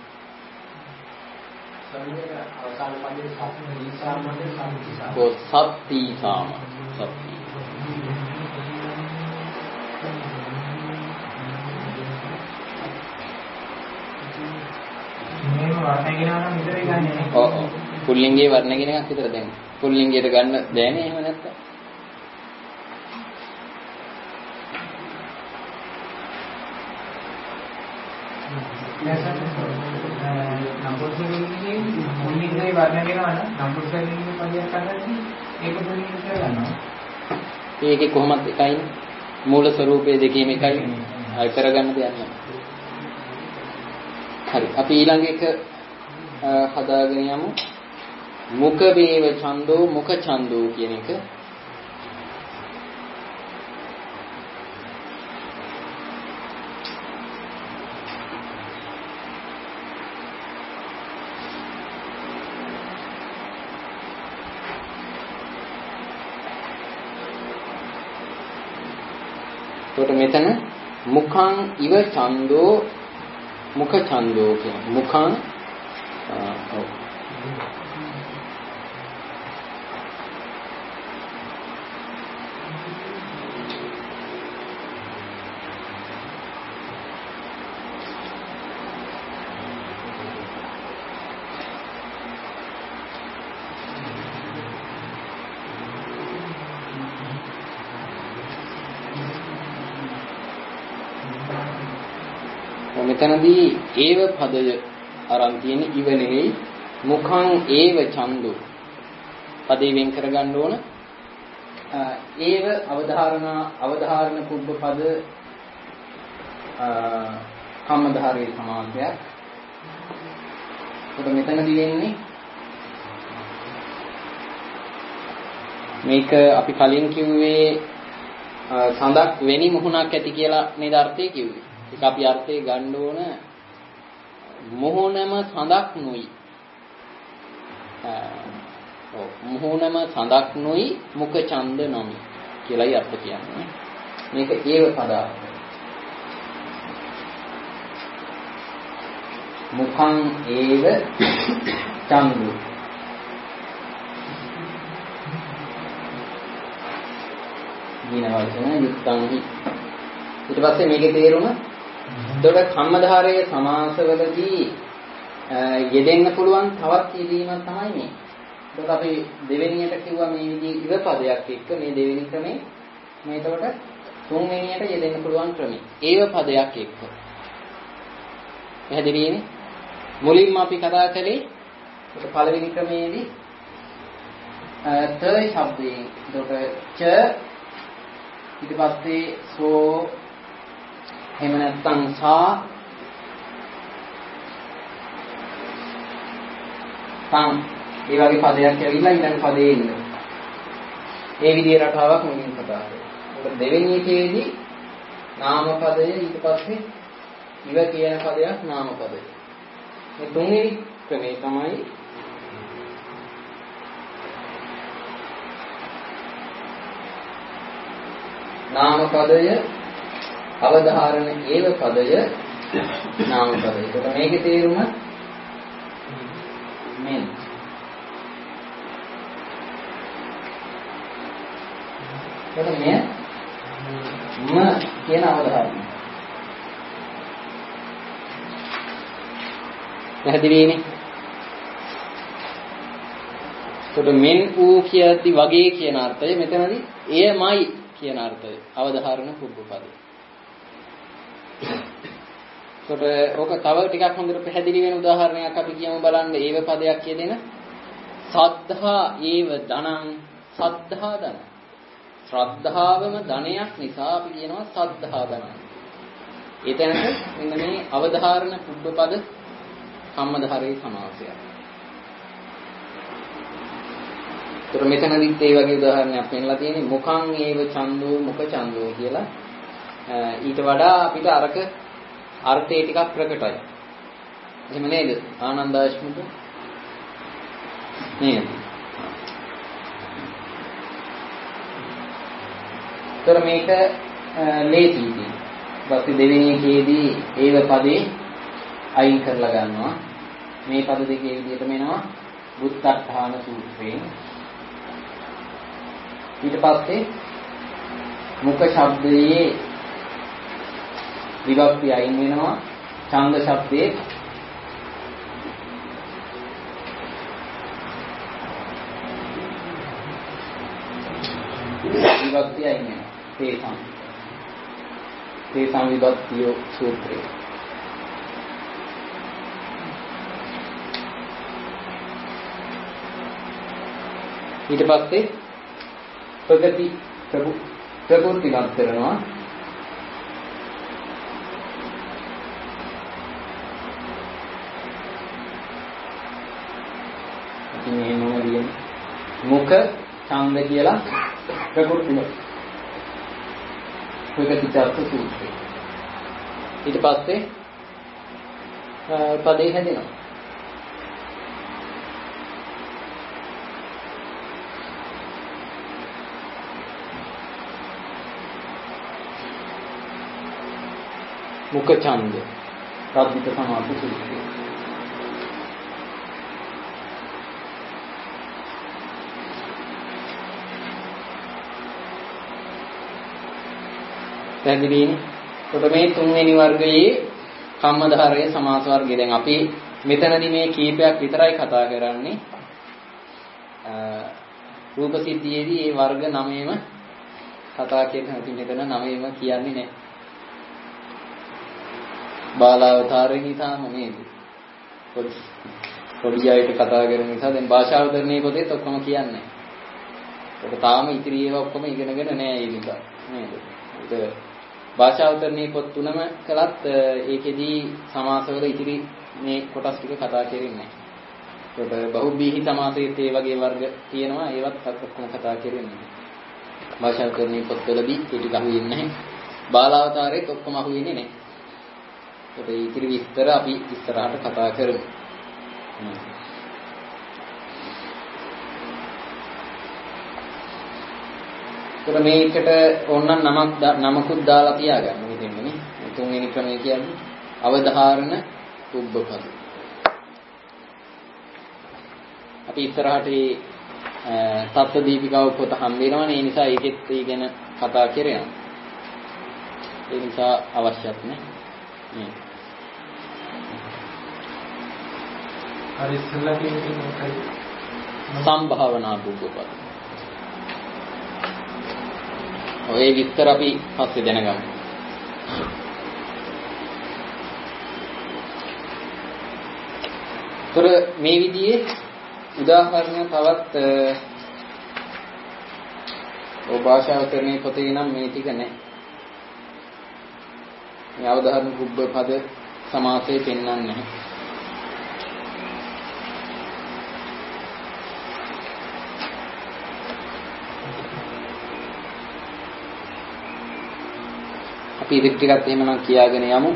අවසාන පදේ සත්ත්‍ය සාමයේ සම්පූර්ණ. ඔව් සත්ත්‍ය සාම. සත්ත්‍ය. මේව වර්ණගෙන නම් විතරයි ගන්නෙ නේ. ඔව් ඔව්. පුල්ලිංගේ වර්ණගෙන එකක් විතර දැන්. පුල්ලිංගයට ගන්න බෑනේ එහෙම නැත්තම්. නම්බුස්කලින්ගේ පුල්ලිංගේ වර්ණගෙන යන නම්බුස්කලින්ගේ පදයක් අරගෙන ඒක පුල්ලිංග කරගන්නවා. ඒකේ කොහොමද එකයිනේ. මූල ස්වરૂපයේ දෙකේම එකයි. අය කරගන්න දෙයක් නැහැ. හරි. අපි ඊළඟ එක හදාගෙන යමු. මුඛ වේව ඡන්தோ මුඛ ඡන්தோ කියන එක. එතකොට මෙතන මුඛං ඉව ඡන්தோ මුඛ ඡන්தோ කියන මුඛං ඔව් මෙතනදී ඒව පදය අරන් තියෙන ඉව නෙවෙයි මුඛං ඒව ඡන්தோ පදේ වෙන් කරගන්න ඕන. ඒව අවධාරණ අවධාරණ කුබ්බ පද කම්මධාරයේ සමාසයක්. ඒක මෙතනදී වෙන්නේ මේක අපි කලින් කිව්වේ සඳක් වෙනි මුහුණක් ඇති කියලා නේද අර්ථය කිව්වේ. ඒක අපි අර්ථය ගන්න ඕන මොහොනම සඳක් නොයි. ඔව් මොහොනම සඳක් නොයි මුඛ ඡන්ද නොමි කියලායි අර්ථ කියන්නේ. මේක ඒව පදාර්ථ. මුඛං ඒව ඡන්දු. දින වචන යුක්තං හි. ඊට පස්සේ මේකේ තේරුම එතකොට කම්මධාරයේ සමාසවලදී යෙදෙන්න පුළුවන් තවත් යෙදීමක් තමයි මේ. එතකොට අපි දෙවෙනියට කිව්වා මේ විදිහේ ඉව පදයක් එක්ක මේ දෙවෙනි ක්‍රමේ මේ එතකොට තුන්වෙනියට යෙදෙන්න පුළුවන් ක්‍රමේ. ඒව පදයක් එක්ක. පැහැදිලිනේ? මුලින්ම අපි කතා කළේ ඒක පළවෙනි ක්‍රමේදී ත ශබ්දයෙන් එතකොට ච ඊට පස්සේ සෝ එහෙම නැත්නම් සා තම් ඒ වගේ පදයක් ඇවිල්ලා ඊළඟ පදේ ඉන්නේ. ඒ විදිහේ රටාවක් මුලින් කතා කරා. ඒක දෙවෙනි එකේදී නාම පදය ඊට පස්සේ ඉව කියන පදයක් නාම පදය. මේ තුන්වෙනි ක්‍රමේ තමයි නාම පදය අවධාරණ ඒව පදය නාම පදය. ඒක මේකේ තේරුම මෙන්. එතකොට මෙය ම කියන අවධාරණය. පැහැදිලිනේ? එතකොට මෙන් ඌ කියති වගේ කියන අර්ථය මෙතනදී එයමයි කියන අර්ථය අවධාරණ කුබ්බ පදේ. එතකොට ඕක තව ටිකක් හොඳට පැහැදිලි වෙන උදාහරණයක් අපි කියමු බලන්න. ඒව පදයක් කියදෙන සද්ධා ඒව ධනං සද්ධා ධන. ශ්‍රද්ධාවම ධනයක් නිසා අපි කියනවා සද්ධා ධනං. ඒ තැනක මෙන්න මේ අවධාරණ කුබ්බ පද කම්මධාරයේ සමාසයක්. ඒතර මෙතනදිත් ඒ වගේ උදාහරණයක් පෙන්නලා තියෙන්නේ මුඛං ඒව ඡන්தோ මුඛ ඡන්தோ කියලා. ඊට වඩා අපිට අරක අර්ථය ටිකක් ප්‍රකටයි. එහෙම නේද? ආනන්දාශ්මික නේද? ତර මේක ලේසියි. ඊපස්සේ දෙවෙනි එකේදී ඒව පදේ අයින් කරලා ගන්නවා. මේ පද දෙකේ විදිහටම එනවා බුත්තට්ඨාන සූත්‍රයෙන්. ඊට පස්සේ මුඛ ශබ්දයේ විභක්ති අයින් වෙනවා. ඡන්ද ශබ්දයේ විභක්ති අයින් වෙනවා. තේසං තේසං විභක්තිය සූත්‍රය. ඊට පස්සේ ප්‍රගති ප්‍රභු ප්‍රකෘතිවත් කරනවා. ඉතින් මේ මොනවද මුඛ ඡන්ද කියලා ප්‍රකෘතිවත් ප්‍රගති චර්ත සූත්‍රය. ඊට පස්සේ පදේ හැදෙනවා. මුඛ ඡන්ද රද්දිත සමාස සූත්‍රය. පැහැදිලිනේ? කොට මේ තුන්වෙනි වර්ගයේ කම්මධාරය සමාස වර්ගය. දැන් අපි මෙතනදී මේ කීපයක් විතරයි කතා කරන්නේ. රූප සිද්ධියේදී මේ වර්ග නවයම කතා කරන හැටි මෙතන නවයම කියන්නේ නැහැ. බාලාවතාරේ නිසාම නේද? පොඩි අයට කතා කරන නිසා දැන් භාෂාවතරණයේ පොතේත් ඔක්කොම කියන්නේ. ඒක තාම ඉතිරි ඒවා ඔක්කොම ඉගෙනගෙන නැහැ ඒ නිසා නේද? ඒක භාෂාවතරණයේ පොත් තුනම කළත් ඒකෙදී සමාසවල ඉතිරි මේ කොටස් ටික කතා කරන්නේ නැහැ. ඒකට බහුබීහි සමාසයේත් ඒ වගේ වර්ග තියෙනවා. ඒවත් ඔක්කොම කතා කරන්නේ. භාෂාවතරණයේ පොත්වලදී ඒ ටික අහුවෙන්නේ නැහැ. බාලාවතාරේත් ඔක්කොම අහුවෙන්නේ නැහැ. ඒ ඉතිරි විස්තර අපි ඉස්සරහට කතා කරමු. ඒතර මේකට ඕනනම් නමක් නමකුත් දාලා තියාගන්න මෙතෙන්නේ නේ. තුන්වෙනි ක්‍රමය කියන්නේ අවධාරණ උබ්බපද. අපි ඉස්සරහට මේ තත්ත්ව දීපිකාව පොත හම්බ වෙනවනේ. ඒ නිසා ඒකෙත් ඒ ගැන කතා කරනවා. ඒ නිසා අවශ්‍යත් නේ. හරි ඉස්සෙල්ලා කියන්නේ මොකක්ද? සම්භාවනා බුද්ධපද. ඔය විස්තර අපි පස්සේ දැනගමු. ତොර මේ විදිහේ උදාහරණ තවත් ඔය භාෂාවතරණයේ පොතේ නම් මේ ටික නැහැ. මේ අවධාරණ බුද්ධපද සමාසයේ පෙන්වන්නේ නැහැ. අපි ඉතින් ටිකක් එහෙමනම් කියාගෙන යමු.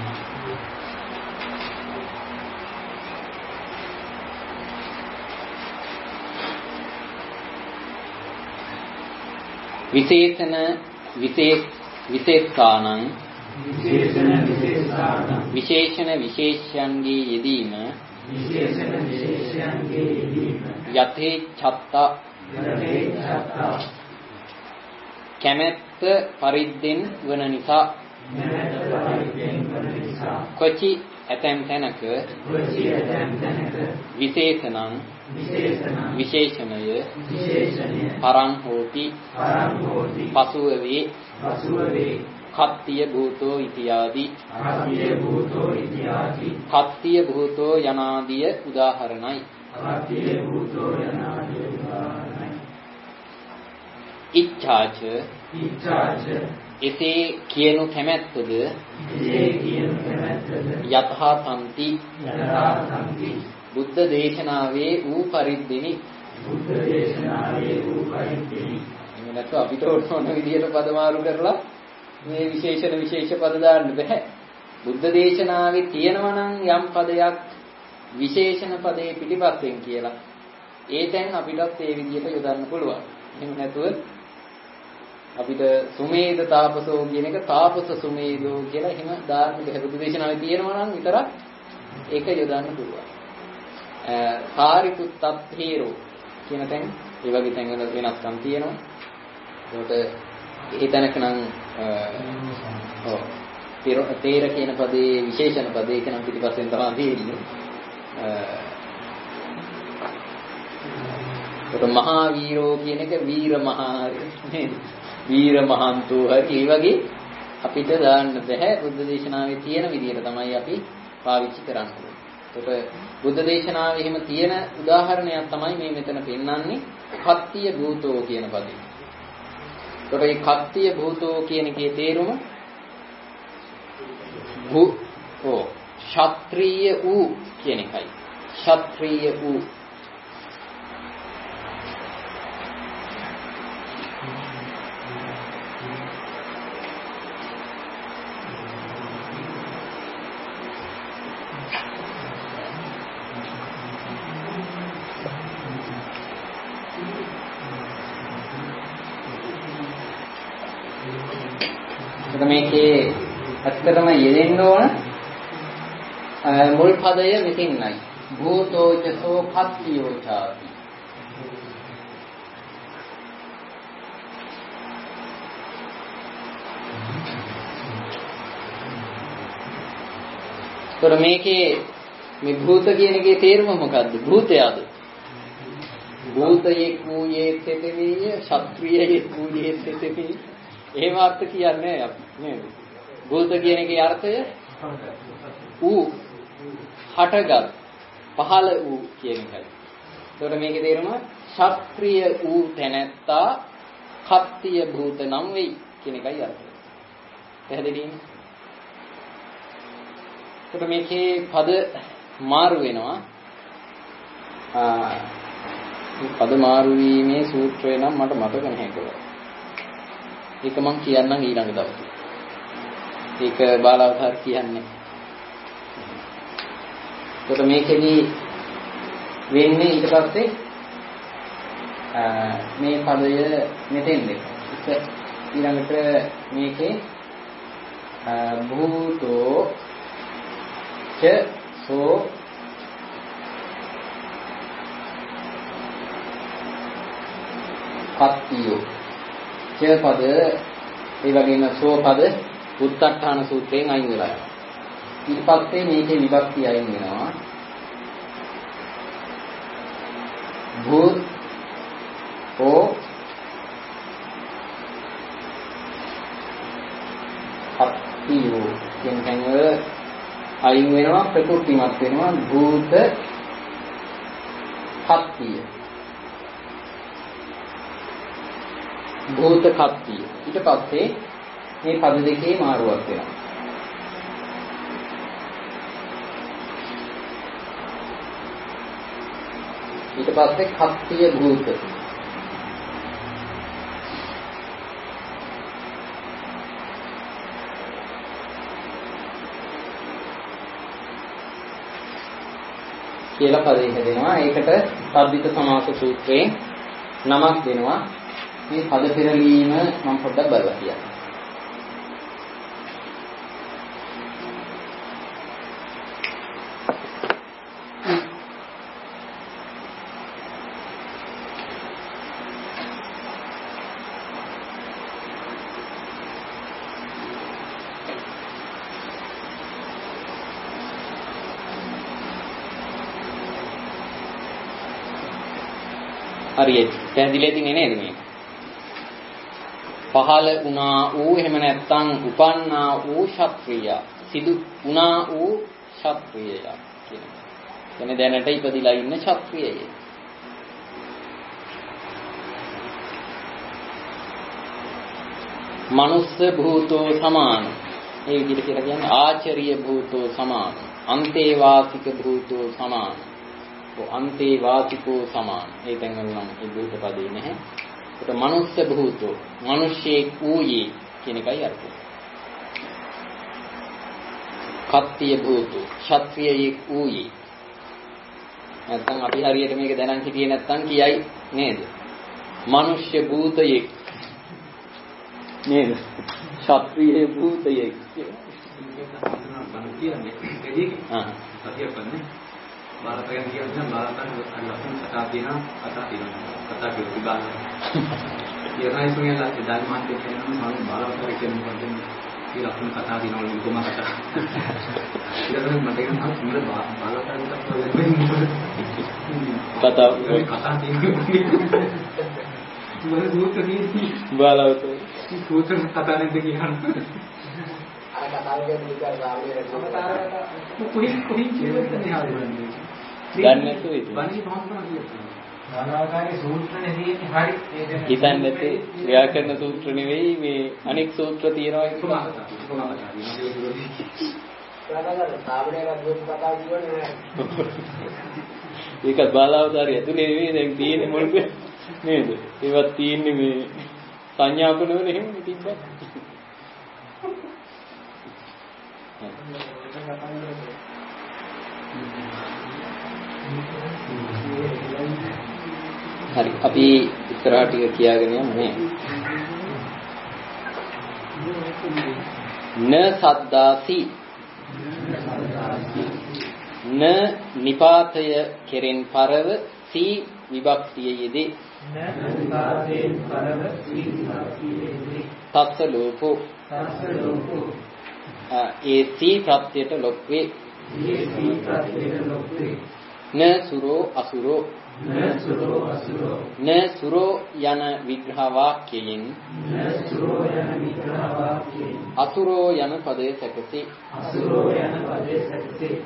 විශේෂණ විශේෂ විශේෂානං විශේෂණ විශේෂානං විශේෂණ විශේෂයන්ගේ යෙදීම විශේෂණ විශේෂයන්ගේ යෙදීම යතේ ඡත්ත යතේ ඡත්ත කැමැත්ත පරිද්දෙන් වන නිසා කැමැත්ත පරිද්දෙන් වන නිසා කොචි ඇතැම් තැනක කොචි ඇතැම් තැනක විශේෂණං විශේෂණ විශේෂණය විශේෂණය පරං හෝති පරං හෝති පසුව වේ පසුව වේ කත්තිය භූතෝ ඉතියාදි කත්තිය භූතෝ ඉතියාදි කත්තිය භූතෝ යනාදිය උදාහරණයි. කත්තිය භූතෝ යනාදිය උදාහරණයි. ඉච්ඡාච ඉච්ඡාච එසේ කියනු කැමැත්තද එසේ කියනු කැමැත්තද යතහා සම්ති යතහා සම්ති බුද්ධ දේශනාවේ වූ පරිද්දෙනි. බුද්ධ දේශනාවේ වූ පරිද්දෙනි. එන්නත් අපිට ඕන විදියට පද මාරු කරලා මේ විශේෂණ විශේෂ පද දාන්න බෑ. බුද්ධ දේශනාවේ තියෙනවා නම් යම් පදයක් විශේෂණ පදේ පිටිපස්සෙන් කියලා ඒතෙන් අපිටත් ඒ විදිහට යොදන්න පුළුවන්. එහෙම නැතුව අපිට සුමේද තාපසෝ කියන එක තාපස සුමේදෝ කියලා එහෙම දාන්න බැහැ. බුද්ධ දේශනාවේ තියෙනවා නම් විතරක් ඒක යොදන්න පුළුවන්. සාරිපුත්තත්ථේරෝ කියන තැන් ඒ වගේ තැන් වල වෙනස්කම් තියෙනවා. ඒකට ඒ තැනක නම් ඔව් තේර කියන පදේ විශේෂණ පදේ ඒක නම් පිටිපස්සෙන් තමයි තියෙන්නේ. ඒකට මහා වීරෝ කියන එක වීර මහා නේද? වීර මහන්තෝ හරි ඒ වගේ අපිට දාන්න බෑ. බුද්ධ දේශනාවේ තියෙන විදිහට තමයි අපි පාවිච්චි කරන්නේ. ඒකට බුද්ධ දේශනාවේ එහෙම තියෙන උදාහරණයක් තමයි මේ මෙතන පෙන්වන්නේ කත්තිය භූතෝ කියන පදේ. ඒකට මේ කත්තිය භූතෝ කියන එකේ තේරුම භූ ඕ ක්ෂත්‍රීය වූ කියන එකයි. ක්ෂත්‍රීය වූ මේකේ ඇත්තටම යෙදෙන්න ඕන මුල් පදය මෙතෙන්යි. භූතෝචසෝ කත්තියෝචාති. ඒතර මේකේ මේ භූත කියන එකේ තේරුම මොකද්ද? භූතයද? භූතයේ කූයේ තෙතෙවිය, ශත්‍රියයේ කූයේ තෙතෙවිය. එහෙම අර්ථ කියන්නේ අපි නේද? භූත කියන එකේ අර්ථය ඌ හටගත් පහළ ඌ කියන එකයි. ඒකට මේකේ තේරුම ශාස්ත්‍රීය ඌ තැනැත්තා කත්තිය භූත නම් වෙයි කියන එකයි අර්ථය. පැහැදිලිද? ඒකට මේකේ පද මාරු වෙනවා. ආ මේ පද මාරු වීමේ සූත්‍රය නම් මට මතක නැහැ කියලා. ඒක මම කියන්නම් ඊළඟ දවසේ. ඒක බාලාවතාර කියන්නේ. ඒකට මේකෙදි වෙන්නේ ඊට පස්සේ මේ පදය මෙතෙන්ද. ඒක ඊළඟට මේකේ භූතෝ ච සෝ කත්තියෝ ච පද ඒ වගේම සෝ පද උත්තට්ඨාන සූත්‍රයෙන් අයින් වෙලා යනවා. ඊට පස්සේ මේකේ විභක්ති අයින් වෙනවා. භූත ඕ කත්තියෝ කියන තැන් වල අයින් වෙනවා, ප්‍රකෘතිමත් වෙනවා. භූත කත්තිය භූත කත්තිය. ඊට පස්සේ මේ පද දෙකේ මාරුවක් වෙනවා. ඊට පස්සේ කත්තිය භූත. කියලා පදයක දෙනවා. ඒකට සබ්බිත සමාස සූත්‍රයෙන් නමක් දෙනවා. මේ පද පෙරලීම මම පොඩ්ඩක් බලලා කියන්නම්. හරියට පැහැදිලි දෙන්නේ නේද මේ? පහළ වුණා වූ එහෙම නැත්නම් උපන්නා වූ ශාස්ත්‍රීය සිදු වුණා වූ ශාස්ත්‍රීය කියන. එනේ දැනට ඉපදිලා ඉන්න ශාස්ත්‍රීයයි. මනුස්ස භූතෝ සමාන. මේ විදිහට කියලා කියන්නේ ආචාර්ය භූතෝ සමාන. අන්තේවාසික භූතෝ සමාන. අන්තේ වාසිකෝ සමාන. ඒ තැන් වල නම් ඒ භූත පදේ නැහැ. ඒකට මනුස්ස භූතෝ මිනිස්සෙක් වූයේ කියන එකයි අර්ථය. කත්තිය භූතු ක්ෂත්‍රියෙක් ඌයි. නැත්තම් අපි හරියට මේක දැනන් හිටියේ නැත්තම් කියයි නේද? මනුෂ්‍ය භූතයෙක් නේද? ක්ෂත්‍රිය භූතයෙක් ආ සතියපන්නේ බාලපයන් කියන්නේ බාලපයන් ලක්ෂණ කතා තියෙනවා කතා තියෙනවා කතා කියු බාල ඉරණයි සුණියලා දැන් මාත් කියනවා මම බාලපයන් කියන්නේ මොකද ඒ ලක්ෂණ කතා තියෙනවා නිකම කතා ඊළඟට මට කියනවා මම බාලපයන් කතා කතා තියෙනවා මම දුක්ඛදී බාලවත සූත්‍ර කතා නේද කියන්නේ අර කතාව කියන්නේ විකාර රාමයේ කොහේ කොහේ කියන්නේ හරියන්නේ දන්නේ නැතුව ඉතින් බණී භාවනා කියන්නේ නානාකාරී සූත්‍රනේ තියෙන්නේ හරි ඒක හිතන්නේ නැති ව්‍යාකරණ සූත්‍ර නෙවෙයි මේ අනෙක් සූත්‍ර තියෙනවා ඒක කොහොමද කොහොමද නානාකාරී සාබණේලා දුක් කතා කියන්නේ ඒක බාලාවදාරිය ඇතුලේ නෙවෙයි දැන් තියෙන්නේ මොකද නේද ඒවත් තියෙන්නේ මේ සංඥාපනවල එහෙම තිබ්බා හරි අපි ඉස්සරහට ටික කියාගෙන යමු නේ න සද්දාසි න නිපාතය කෙරෙන් පරව සී විභක්තිය යෙදේ න නිපාතයෙන් පරව සී විභක්තිය යෙදේ තස්ස ලෝකෝ තස්ස ලෝකෝ ඒ සී ප්‍රත්‍යයට ලොක් වේ ඒ සී ප්‍රත්‍යයට ලොක් වේ න සුරෝ අසුරෝ න සුරෝ අසුරෝ න සුරෝ යන විග්‍රහ වාක්‍යයෙන් න සුරෝ යන විග්‍රහ වාක්‍යයෙන් අසුරෝ යන පදය සැකසී අසුරෝ යන පදයේ සැකසී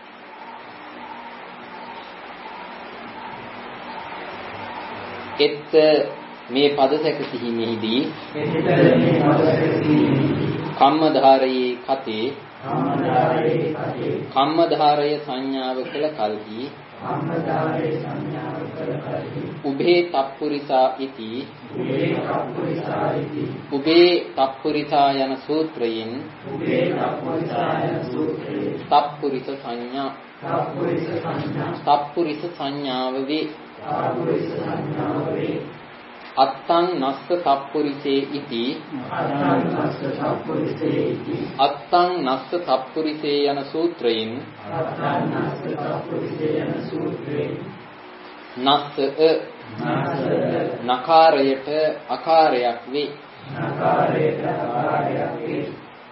එත් මේ පද සැකසීමේදී එතන මේ පද සැකසීමේදී කම්මධාරයේ කතේ කම්මධාරයේ කතේ කම්මධාරය සංඥාව කළ කල්හි කම්මධාරයේ සංඥාව කළ කල්හි උභේ තප්පුරිසා ඉති උභේ තප්පුරිසා ඉති උභේ තප්පුරිසා යන සූත්‍රයෙන් උභේ තප්පුරිසා යන සූත්‍රයෙන් තප්පුරිස සංඥා තප්පුරිස සංඥා තප්පුරිස සංඥාව වේ තප්පුරිස සංඥාව වේ අත්තං නස්ස තප්පුරිසේ ඉති අත්තං නස්ස තප්පුරිසේ ඉති අත්තං නස්ස තප්පුරිසේ යන සූත්‍රයෙන් අත්තං නස්ස තප්පුරිසේ යන සූත්‍රයෙන් නස්ස නස්ස නකාරයට අකාරයක් වේ නකාරයට අකාරයක් වේ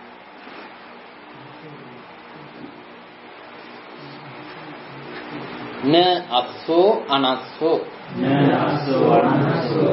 න අස්සෝ අනස්සෝ න අස්සෝ අනස්සෝ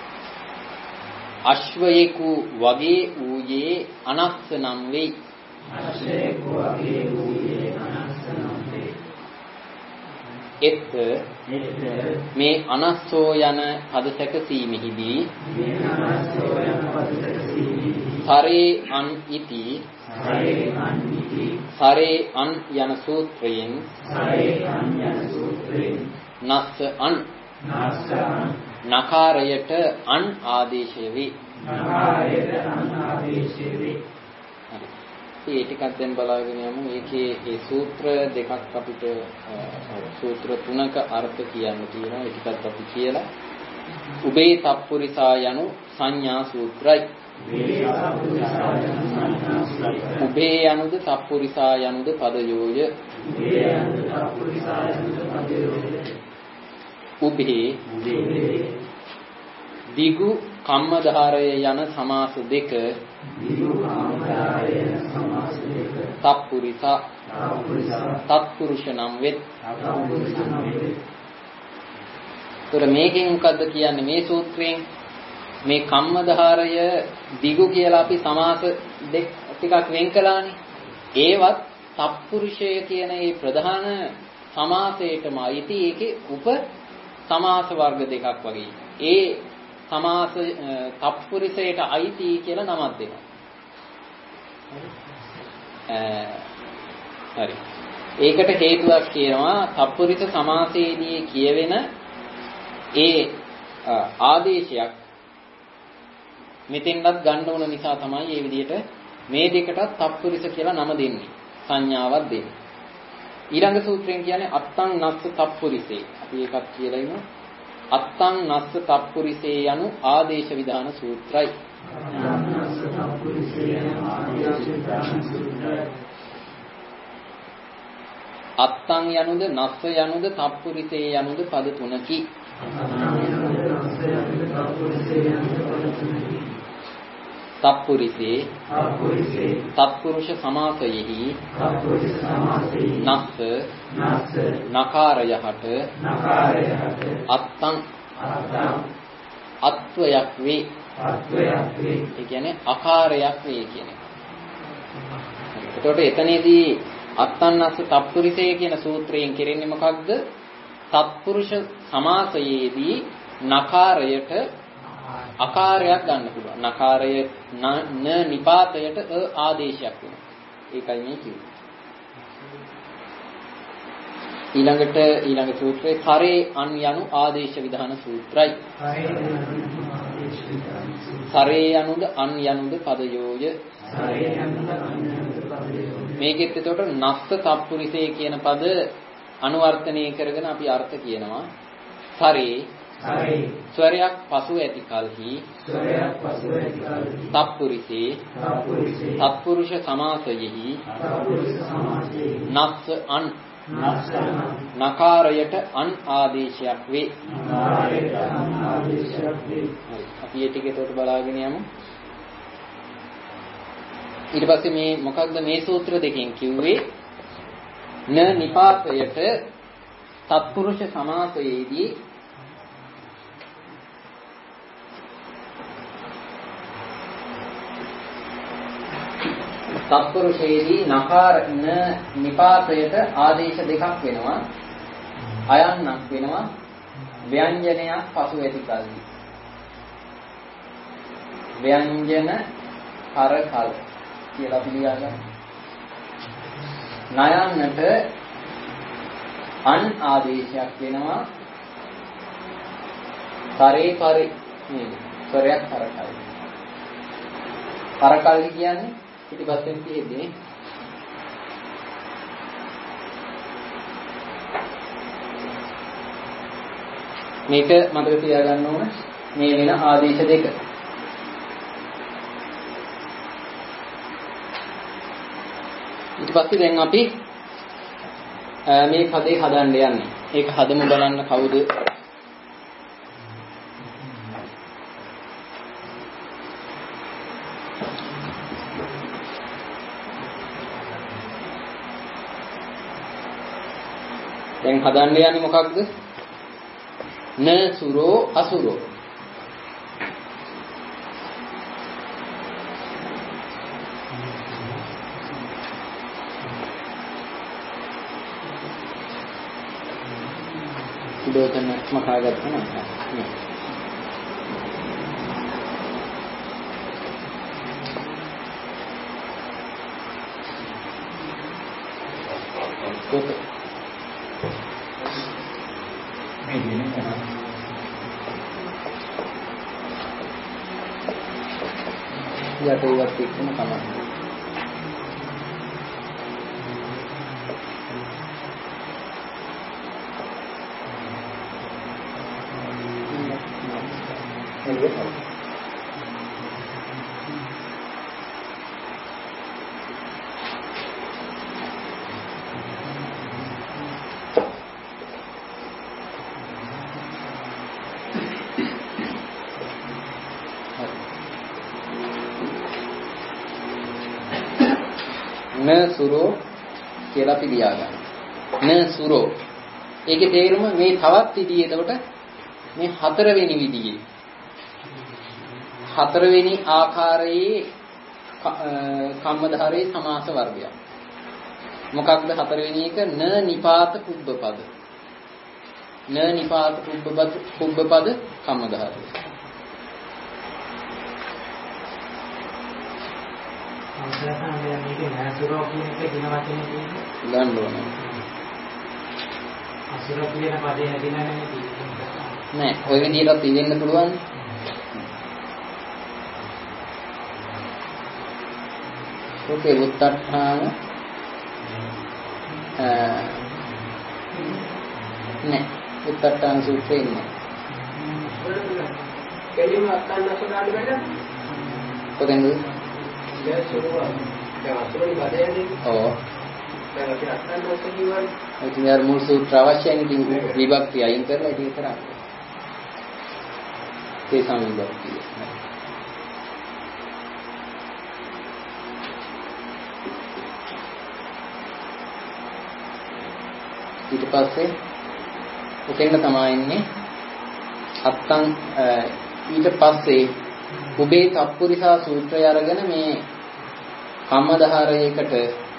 අශ්වයෙකු වගේ ඌයේ අනස්ස නම් වෙයි අශ්වයෙකු වගේ ඌයේ අනස්ස නම් වෙයි එත් එත් මේ අනස්සෝ යන පද සැකසීමෙහිදී මේ අනස්සෝ යන පද සැකසීමෙහිදී සරේ අන් ඉති සරේ අන් ඉති සරේ අන් යන සූත්‍රයෙන් සරේ අන් යන සූත්‍රයෙන් නස්ස අන් නස්ස අන් නකාරයට අන් ආදේශය වේ නකාරයට අන් ආදේශය වේ හරි ඒ ටිකක් දැන් බලාගෙන යමු මේකේ ඒ සූත්‍ර දෙකක් අපිට සූත්‍ර තුනක අර්ථ කියන්න තියෙනවා ඒ ටිකත් අපි කියලා උබේ තප්පුරිසා යනු සංඥා සූත්‍රයි උබේ යනුද තප්පුරිසා යනුද පදයෝය උබේ දිගු කම්මධාරය යන සමාස දෙක තප්පුරිසා තත්පුරුෂ නම් වෙත්. ඒතර මේකෙන් මොකද්ද කියන්නේ මේ සූත්‍රයෙන් මේ කම්මධාරය දිගු කියලා අපි සමාස දෙක ටිකක් වෙන් කළානේ. ඒවත් තප්පුරුෂය කියන ඒ ප්‍රධාන සමාසයටම අයිති ඒකේ උප සමාස වර්ග දෙකක් වගේ. ඒ සමාස තප්පුරුෂයට අයිති කියලා නමක් දෙනවා. හරි. ඒකට හේතුවක් කියනවා තප්පුරිස සමාසයේදී කියවෙන ඒ ආදේශයක් මෙතෙන්වත් ගන්න ඕන නිසා තමයි මේ විදිහට මේ දෙකටත් තප්පුරිස කියලා නම දෙන්නේ. සංඥාවක් දෙන්නේ. ඊළඟ සූත්‍රයෙන් කියන්නේ අත්තං නස්ස තප්පුරිසේ. අපි ඒකත් කියලා ඉමු. අත්තං නස්ස තප්පුරිසේ යනු ආදේශ විධාන සූත්‍රයි. අත්තං යනුද නස්ස යනුද තප්පුරිසේ යනුද පද තුනකි. තප්පුරිසේ තත්පුරුෂ සමාසයෙහි නස්ස නකාරයහට අත්තං අත්වයක් වේ. ඒ කියන්නේ අකාරයක් වේ කියන එක. එතකොට එතනදී අත්තං නස්ස තප්පුරිසේ කියන සූත්‍රයෙන් කෙරෙන්නේ මොකක්ද? තත්පුරුෂ සමාසයේදී නකාරයට අකාරයක් ගන්න පුළුවන්. නකාරය න නිපාතයට අ ආදේශයක් වෙනවා. ඒකයි මේ කිව්වේ. ඊළඟට ඊළඟ සූත්‍රයේ කරේ අන් යනු ආදේශ විධාන සූත්‍රයි. කරේ යනුද අන් යනුද පදයෝය. මේකෙත් එතකොට නස්ස තප්පුරිසේ කියන පද අනුවර්තනය කරගෙන අපි අර්ථ කියනවා. කරේ ස්වරයක් පසු ඇති කලෙහි තප්පුරිසේ තත්පුරුෂ සමාසයෙහි නස්ස අන් නකාරයට අන් ආදේශයක් වේ. අපි ඒ ටික එතකොට බලාගෙන යමු. ඊට පස්සේ මේ මොකක්ද මේ සූත්‍ර දෙකෙන් කිව්වේ? න නිපාතයට තත්පුරුෂ සමාසයේදී තත්පුරුෂයේදී නකාර න නිපාතයට ආදේශ දෙකක් වෙනවා. අයන්නක් වෙනවා. ව්‍යංජනයක් පසු ඇති කල්හි. ව්‍යංජන කරකල් කියලා පිළිගා ගන්න. නයන්නට අන් ආදේශයක් වෙනවා. කරේ පරි නේද? ස්වරයක් කරකල්. කරකල් කියන්නේ පිටිපස්සෙන් තියෙන්නේ මේක මතක තියාගන්න ඕන මේ වෙන ආදේශ දෙක. ඊට පස්සේ දැන් අපි මේ පදේ හදන්න යන්නේ. ඒක හදමු බලන්න කවුද? දැන් හදන්න යන්නේ මොකක්ද? න සුරෝ අසුරෝ. දෙතන මකාගත්තා නේද? කොහොමද? යට ඉවත් එක්කම තමයි. න සුරෝ කියලා අපි ලියා ගන්න. න සුරෝ. ඒකේ තේරුම මේ තවත් විදිහේ එතකොට මේ හතරවෙනි විදිහේ හතරවෙනි ආකාරයේ කම්මධාරයේ සමාස වර්ගයක්. මොකක්ද හතරවෙනි එක? න නිපාත කුබ්බපද. න නිපාත කුබ්බපද කුබ්බපද කම්මධාරය. අවසානයේ මේකේ නෑසුරෝ කියන එක දින වචනේ කියන්නේ ගන්න ඕනේ. අසුරෝ කියන පදේ හැදිලා නැහැ නෑ. ඔය විදිහට ඉවෙන්න පුළුවන්. ඔකේ උත්තට්ඨාන නෑ උත්තට්ඨාන සූත්‍රයේ නෑ. කෙලින්ම අත්න්නස ගන්න බැහැ. කොහෙන්ද? දැන් සුරුවා. දැන් අසුරේ බදයන්නේ. ඔව්. දැන් අපි අත්න්නස කියවනේ. ඉතින් අර මුල් සූත්‍ර අවශ්‍යයි ඉතින් විභක්ති අයින් කරලා ඒක කරා. ඒ සම්බන්ධයි. ඊට පස්සේ උතෙන්ද තමයි ඉන්නේ අත්තං ඊට පස්සේ උබේ තප්පුරිසා සූත්‍රය අරගෙන මේ කම්මදහරයකට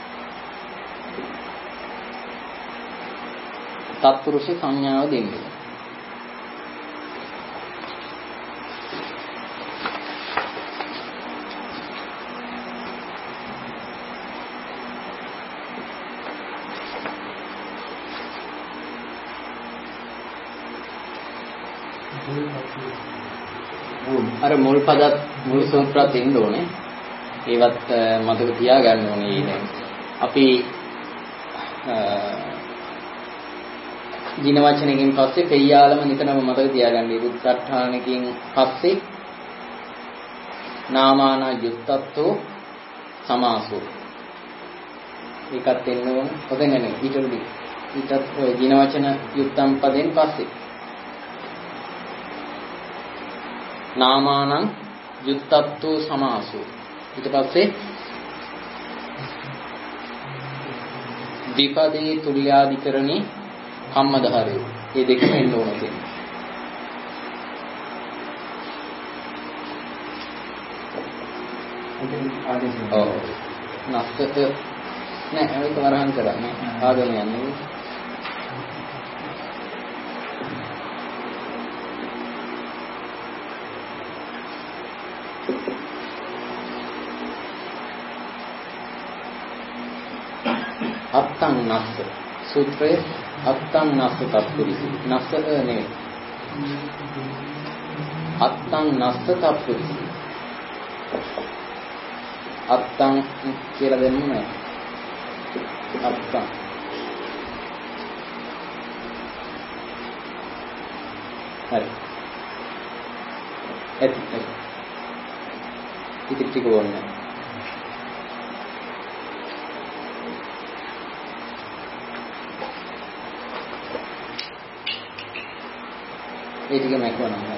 තත්පුරුෂ සංඥාව දෙන්නේ. අර මුල් පදත් මුල් සූත්‍රات එන්න ඕනේ. ඒවත් මතක තියාගන්න ඕනේ. දැන් අපි දින වචනකින් පස්සේ පෙය්‍යාලම නිතරම මතක තියාගන්න. උත්තට්ඨානකින් පස්සේ නාමානා යුක්තත්වෝ සමාසෝ. ඒකත් එන්න ඕනේ. ඔතන නේ ඊටුදි. ඊටත් දින වචන යුක්තම් පදෙන් පස්සේ නාමානං යුත්තත්වෝ සමාසෝ. ඊට පස්සේ දීපදේ තුල්‍යාධිකරණේ කම්මදහරේ. මේ දෙකම එන්න ඕන තියෙනවා. ඔව්. නැස්තක නෑ ඒක වරහන් කරන්නේ. ආගම යන්නේ. අත්තං නස්ස සූත්‍රයේ අත්තං නස්ස තප්පුරිසි නස්ස නෙවෙයි අත්තං නස්ස තප්පුරිසි අත්තං කියලා දෙන්නේ අත්තං හරි එත් එත් ඉතින් ටික වොන්නේ ඒ ටික මම කියනවා.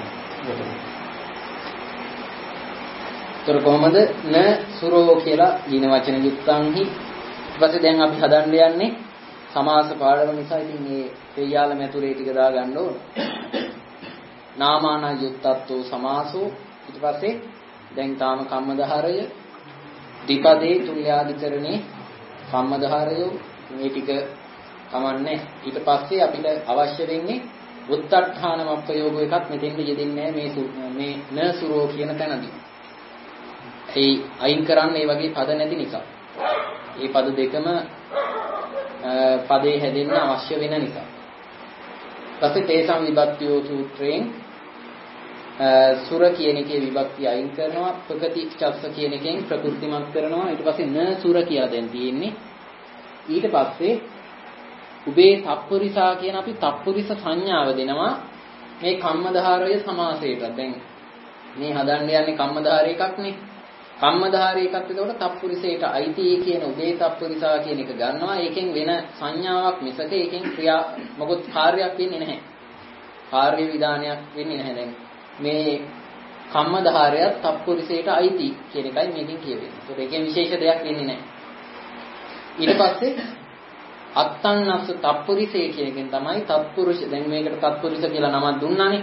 ඒතර කොහමද න සුරෝ කියලා ඊන වචන යුක්තංහි ඊපස්සේ දැන් අපි හදන්න යන්නේ සමාස පාඩම නිසා ඉතින් මේ පෙය්‍යාල මැතුරේ ටික දා ගන්න ඕන. නාමාන යුක්තත්වෝ සමාසෝ ඊට පස්සේ දැන් තාම කම්මදහරය දීපදේ තුල්‍යාධිකරණේ කම්මදහරය මේ ටික කමන්නේ. ඊට පස්සේ අපිට අවශ්‍ය වෙන්නේ උත්තට්ඨානම ප්‍රයෝග එකක් මෙතෙන්ද යෙදෙන්නේ මේ මේ න සුරෝ කියන තැනදී. ඒ අයින් කරන්නේ මේ වගේ පද නැති නිසා. මේ පද දෙකම පදේ හැදෙන්න අවශ්‍ය වෙන නිසා. ඊපස්සේ තේසම් විභක්තියෝ සූත්‍රයෙන් සුර කියන එකේ විභක්තිය අයින් කරනවා, ප්‍රකති චස්ස කියන එකෙන් ප්‍රකෘතිමත් කරනවා. ඊට පස්සේ න සුර කියලා දැන් තියෙන්නේ. ඊට පස්සේ උබේ තප්පුරිසා කියන අපි තප්පුරිස සංඥාව දෙනවා මේ කම්මදහාරය සමාසයට. දැන් මේ හදන්න යන්නේ කම්මදහාර එකක්නේ. කම්මදහාර එකත් එතකොට තප්පුරිසයට අයිති කියන උබේ තප්පුරිසා කියන එක ගන්නවා. ඒකෙන් වෙන සංඥාවක් මිසක ඒකෙන් ක්‍රියා මොකොත් කාර්යයක් වෙන්නේ නැහැ. කාර්ය විධානයක් වෙන්නේ නැහැ. දැන් මේ කම්මදහාරයත් තප්පුරිසයට අයිති කියන එකයි මේකෙන් කියවෙන්නේ. ඒකට ඒකෙන් විශේෂ දෙයක් වෙන්නේ නැහැ. ඊට පස්සේ අත්තං නස්ස තප්පුරිසේ කියන එකෙන් තමයි තත්පුරුෂ දැන් මේකට තත්පුරුෂ කියලා නමක් දුන්නානේ.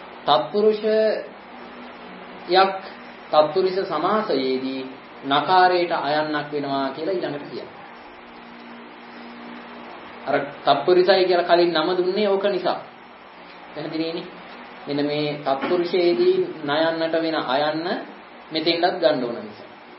තත්පුරුෂයක් තත්පුරුෂ සමාසයේදී නකාරයට අයන්නක් වෙනවා කියලා ඊළඟට කියනවා. අර තත්පුරුෂයි කියලා කලින් නම දුන්නේ ඕක නිසා. පැහැදිලිනේ? මෙන්න මේ තත්පුරුෂයේදී නයන්නට වෙන අයන්න මෙතෙන්වත් ගන්න ඕන නිසා.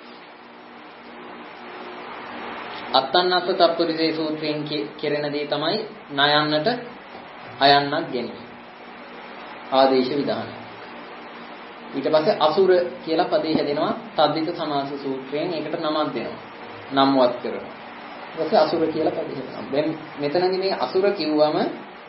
අත්තන්නස්ස තප්පුරිසේ සූත්‍රයෙන් කෙරෙන දේ තමයි නයන්නට අයන්නක් ගැනීම. ආදේශ විධානය. ඊට පස්සේ අසුර කියලා පදේ හැදෙනවා තද්දිත සමාස සූත්‍රයෙන් ඒකට නමක් දෙනවා. නම්වත් කරනවා. ඊට පස්සේ අසුර කියලා පදේ එනවා. දැන් මෙතනදී මේ අසුර කිව්වම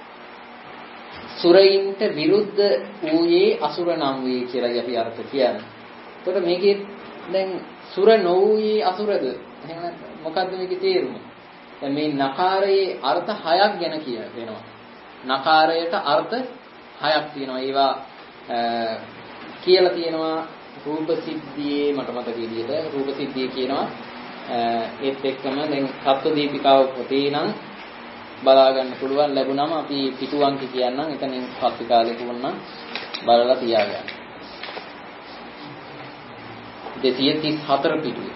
සුරයින්ට විරුද්ධ වූයේ අසුර නම් වේ කියලා අපි අර්ථ කියන්නේ. එතකොට මේකේ දැන් සුර නොවූයේ අසුරද? එහෙම නැත්නම් මොකද්ද මේකේ තේරුම? දැන් මේ නකාරයේ අර්ථ හයක් ගැන කිය වෙනවා. නකාරයට අර්ථ හයක් තියෙනවා. ඒවා කියලා තියෙනවා රූප සිද්ධියේ මට මතක විදිහට රූප සිද්ධිය කියනවා. ඒත් එක්කම දැන් සත්ව දීපිකාව පොතේ නම් බලා ගන්න පුළුවන් ලැබුණාම අපි පිටු අංක කියන්නම්. එතනින් පස්සේ කාලේ තුනක් බලලා තියාගන්න. දෙසිය තිස් හතර පිටුවේ.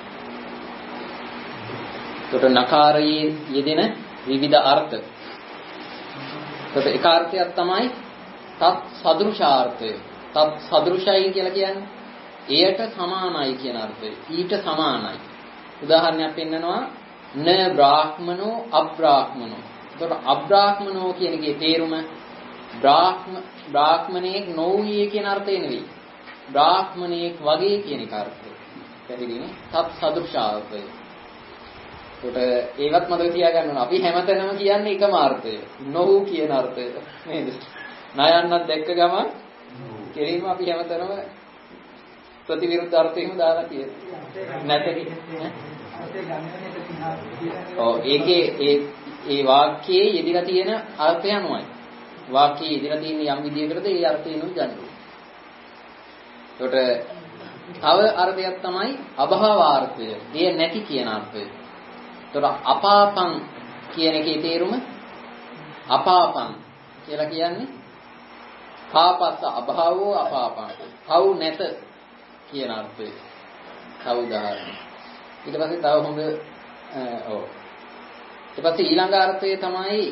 ඒකට නකාරයේ යෙදෙන විවිධ අර්ථ. ඒකට එක අර්ථයක් තමයි තත් සදෘශාර්ථය. තත් සදෘශයි කියලා කියන්නේ එයට සමානයි කියන අර්ථය. ඊට සමානයි. උදාහරණයක් පෙන්නනවා න බ්‍රාහ්මනෝ අබ්‍රාහ්මනෝ. ඒකට අබ්‍රාහ්මනෝ කියන එකේ තේරුම බ්‍රාහ්ම බ්‍රාහ්මණයෙක් නොවුයේ කියන අර්ථය නෙවෙයි. බ්‍රාහ්මණයෙක් වගේ කියන එක අර්ථය. පැහැදිලිනේ? තත් සදෘශාර්ථය. ඒකට ඒවත් මතක තියාගන්න ඕන. අපි හැමතැනම කියන්නේ එකම අර්ථය. නොවු කියන අර්ථය නේද? ණයන්නත් දැක්ක ගමන් කෙලින්ම අපි හැමතැනම ප්‍රතිවිරුද්ධ අර්ථයම දාලා තියෙනවා. නැතකි. ඔව් ඒකේ ඒ ඒ වාක්‍යයේ යෙදিলা තියෙන අර්ථය අනුවයි. වාක්‍යයේ යෙදিলা තියෙන යම් විදියකටද ඒ අර්ථයනුයි ගන්න ඕනේ. ඒකට තව අර්ථයක් තමයි අභාවාර්ථය. එය නැති කියන අර්ථය. ඒතර අපාපං කියන එකේ තේරුම අපාපං කියලා කියන්නේ පාපස්ස අභාවෝ අපාපං. කව් නැත කියන අර්ථය. තව උදාහරණ. ඊට පස්සේ තව හොඳ ඔව්. ඊට පස්සේ ඊළඟ අර්ථය තමයි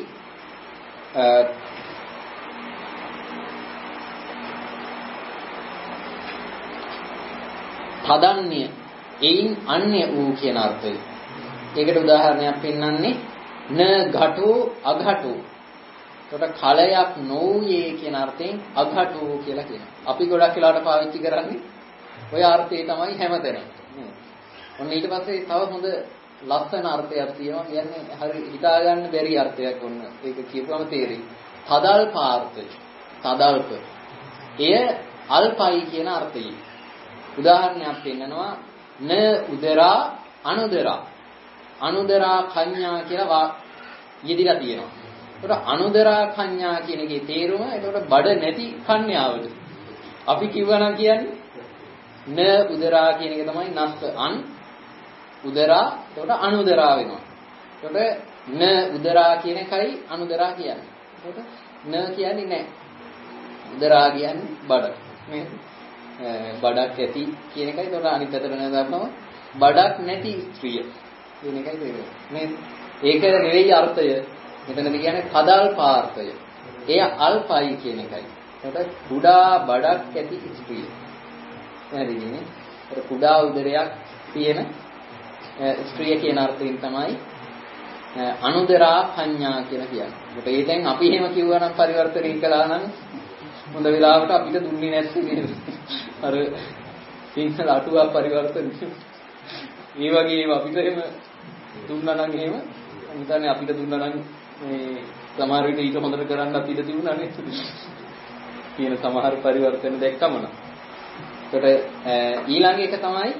තදන්‍ය එයින් අන්‍ය වූ කියන අර්ථය. ඒකට උදාහරණයක් පෙන්නන්නේ න ඝටෝ අඝටෝ. ඒකට කලයක් නොවුයේ කියන අර්ථයෙන් අඝටෝ කියලා කියනවා. අපි ගොඩක් වෙලාවට පාවිච්චි කරන්නේ ඔය අර්ථය තමයි හැමතැනම. ඔන්න ඊට පස්සේ තව හොඳ ලස්සන අර්ථයක් තියෙනවා. කියන්නේ හරි හිතා ගන්න බැරි අර්ථයක් ඔන්න. ඒක කියපුවම තේරෙයි. තදල්පාර්ථය. තදල්ප. එය අල්පයි කියන අර්ථයයි. උදාහරණයක් පෙන්නනවා න උදරා අනුදරා. අනුදරා කඤ්ඤා කියලා යෙදිලා තියෙනවා. ඒකට අනුදරා කඤ්ඤා කියන එකේ තේරුම ඒකට බඩ නැති කන්‍යාවද. අපි කිව්වනම් කියන්නේ න උදරා කියන එක තමයි නස්ස අන් උදරා එතකොට අනුදරා වෙනවා. එතකොට න උදරා කියන එකයි අනුදරා කියන්නේ. එතකොට න කියන්නේ නැහැ. උදරා කියන්නේ බඩ. මේ බඩක් ඇති කියන එකයි. එතකොට අනිත් පැත්තට න දාපුවම බඩක් නැති ස්ත්‍රිය කියන එකයි තේරෙන්නේ. මේ ඒක නෙවෙයි අර්ථය. මෙතනදී කියන්නේ කදල්පාර්ථය. එය අල්පයි කියන එකයි. එතකොට කුඩා බඩක් ඇති ස්ත්‍රිය. හරිනේ. ඒක කුඩා උදරයක් තියෙන ස්ත්‍රිය කියන අර්ථයෙන් තමයි අනුදරා කඤ්ඤා කියලා කියන්නේ. ඒකට ඒ දැන් අපි එහෙම කිව්වා නම් පරිවර්තනය කළා නම් හොඳ වෙලාවට අපිට දුන්නේ නැති නේද? අර සිංහල අටුවා පරිවර්තන. ඒ වගේ ඒවා අපිට එහෙම දුන්නා නම් එහෙම හිතන්නේ අපිට දුන්නා නම් මේ සමහර විට ඊට හොඳට කරන්න අපිට තිබුණා නේද? කියන සමහර පරිවර්තන දැක්කම නම්. ඒකට ඊළඟ එක තමයි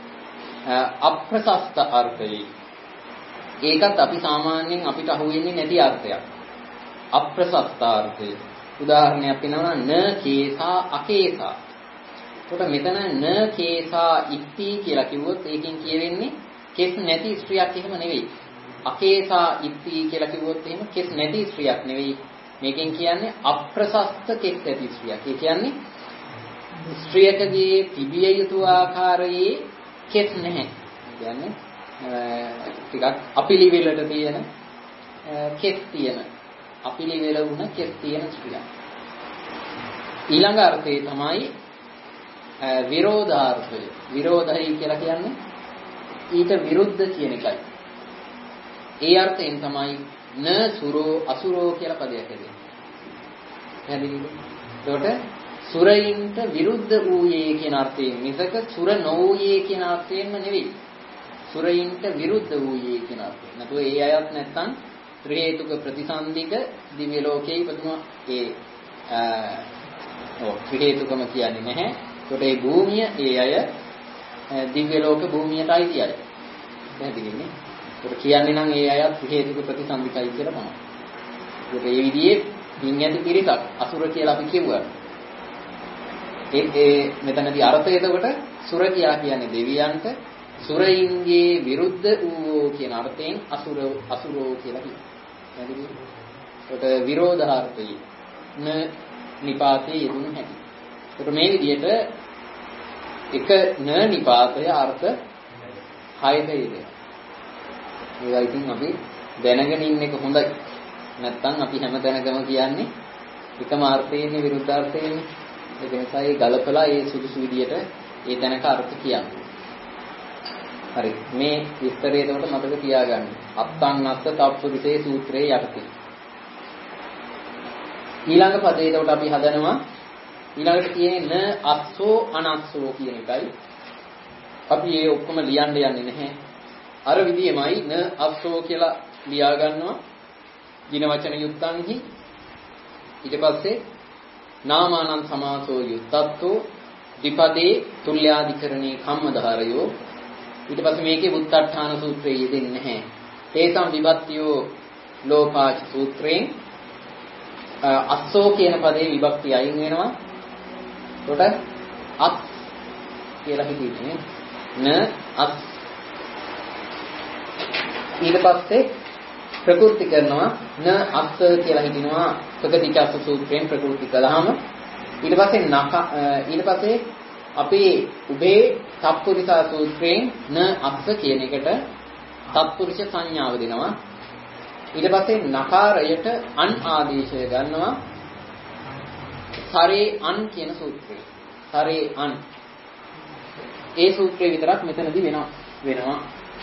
අප්‍රසස්ත අර්ථය. ඒකත් අපි සාමාන්‍යයෙන් අපිට අහුවෙන්නේ නැති අර්ථයක්. අප්‍රසස්ත අර්ථය. උදාහරණයක් වෙනවා න කේසා අකේසා. එතකොට මෙතන න කේසා ඉත්ති කියලා කිව්වොත් ඒකෙන් කියවෙන්නේ කෙස් නැති ස්ත්‍රියක් එහෙම නෙවෙයි. අකේසා ඉත්ති කියලා කිව්වොත් එහෙම කෙස් නැති ස්ත්‍රියක් නෙවෙයි. මේකෙන් කියන්නේ අප්‍රසස්ත කෙස් ඇති ස්ත්‍රියක්. ඒ කියන්නේ ස්ත්‍රියකගේ තිබිය යුතු ආකාරයේ කෙස් නැහැ. කියන්නේ ටිකක් අපිලිවෙලට තියෙන කෙස් තියෙන අපිලිවෙල වුණ කෙස් තියෙන ස්ත්‍රියක්. ඊළඟ අර්ථය තමයි විරෝධාර්ථය. විරෝධයි කියලා කියන්නේ ඊට විරුද්ධ කියන එකයි. ඒ අර්ථයෙන් තමයි න සුරෝ අසුරෝ කියලා පදයක් එන්නේ. පැහැදිලිද? එතකොට සුරයින්ට විරුද්ධ වූයේ කියන අර්ථයෙන් මිසක සුර නොවූයේ කියන අර්ථයෙන්ම නෙවෙයි. සුරයින්ට විරුද්ධ වූයේ කියන අර්ථය. නැතුව ඒ අයත් නැත්තම් ත්‍රි හේතුක ප්‍රතිසන්දික දිව්‍ය ලෝකයේ ඉපදුනා ඒ ඔව් ත්‍රි හේතුකම කියන්නේ නැහැ. ඒකට ඒ භූමිය ඒ අය දිව්‍ය ලෝක භූමියට අයිති අය. පැහැදිලිනේ. ඒක කියන්නේ නම් ඒ අයත් ත්‍රි හේතුක ප්‍රතිසන්දිකයි කියලා තමයි. ඒක ඒ විදිහේ පින් ඇති පිරිසක් අසුර කියලා අපි කිව්වා. ඒ ඒ මෙතනදී අර්ථය එතකොට සුර කියා කියන්නේ දෙවියන්ට සුරයින්ගේ විරුද්ධ වූ කියන අර්ථයෙන් අසුර අසුරෝ කියලා කියනවා. පැහැදිලිද? ඒකට විරෝධාර්ථයි න නිපාතේ යෙදුණු හැටි. ඒකට මේ විදිහට එක න නිපාතය අර්ථ හයක යෙදෙනවා. ඒවා ඉතින් අපි දැනගෙන ඉන්න එක හොඳයි. නැත්තම් අපි හැම තැනකම කියන්නේ එකම අර්ථයෙන්නේ විරුද්ධාර්ථයෙන්නේ. ඒක නිසා ඒ ගලපලා ඒ සුදුසු විදියට ඒ තැනක අර්ථ කියන්නේ. හරි මේ විස්තරය එතකොට මතක තියාගන්න. අත්තං අත්ත තප්පුරිසේ සූත්‍රයේ යටතේ. ඊළඟ පදේ එතකොට අපි හදනවා ඊළඟට කියන්නේ න අස්සෝ අනස්සෝ කියන එකයි. අපි ඒ ඔක්කොම ලියන්න යන්නේ නැහැ. අර විදියමයි න අස්සෝ කියලා ලියා ගන්නවා. දින වචන යුක්තංහි ඊට පස්සේ නාමානං සමාසෝ යුත්තත්තෝ විපදේ තුල්‍යාධිකරණේ කම්මධාරයෝ ඊට පස්සේ මේකේ බුද්ධාඨාන සූත්‍රයේ යෙදෙන්නේ නැහැ. තේසම් විභක්තියෝ ලෝපාච සූත්‍රයෙන් අස්සෝ කියන පදේ විභක්තිය අයින් වෙනවා. එතකොට අත් කියලා හිතන්නේ න අත් ඊට පස්සේ ප්‍රකෘති කරනවා න අස්ස කියලා හිතනවා ප්‍රගතිචස්ස සූත්‍රයෙන් ප්‍රකෘති කළාම ඊට පස්සේ නක ඊට පස්සේ අපේ උභේ සත්පුරිසා සූත්‍රයෙන් න අස්ස කියන එකට සත්පුරුෂ සංඥාව දෙනවා. ඊට පස්සේ නකාරයට අන් ආදේශය ගන්නවා සරේ අන් කියන සූත්‍රය. සරේ අන් ඒ සූත්‍රය විතරක් මෙතනදී වෙනවා වෙනවා.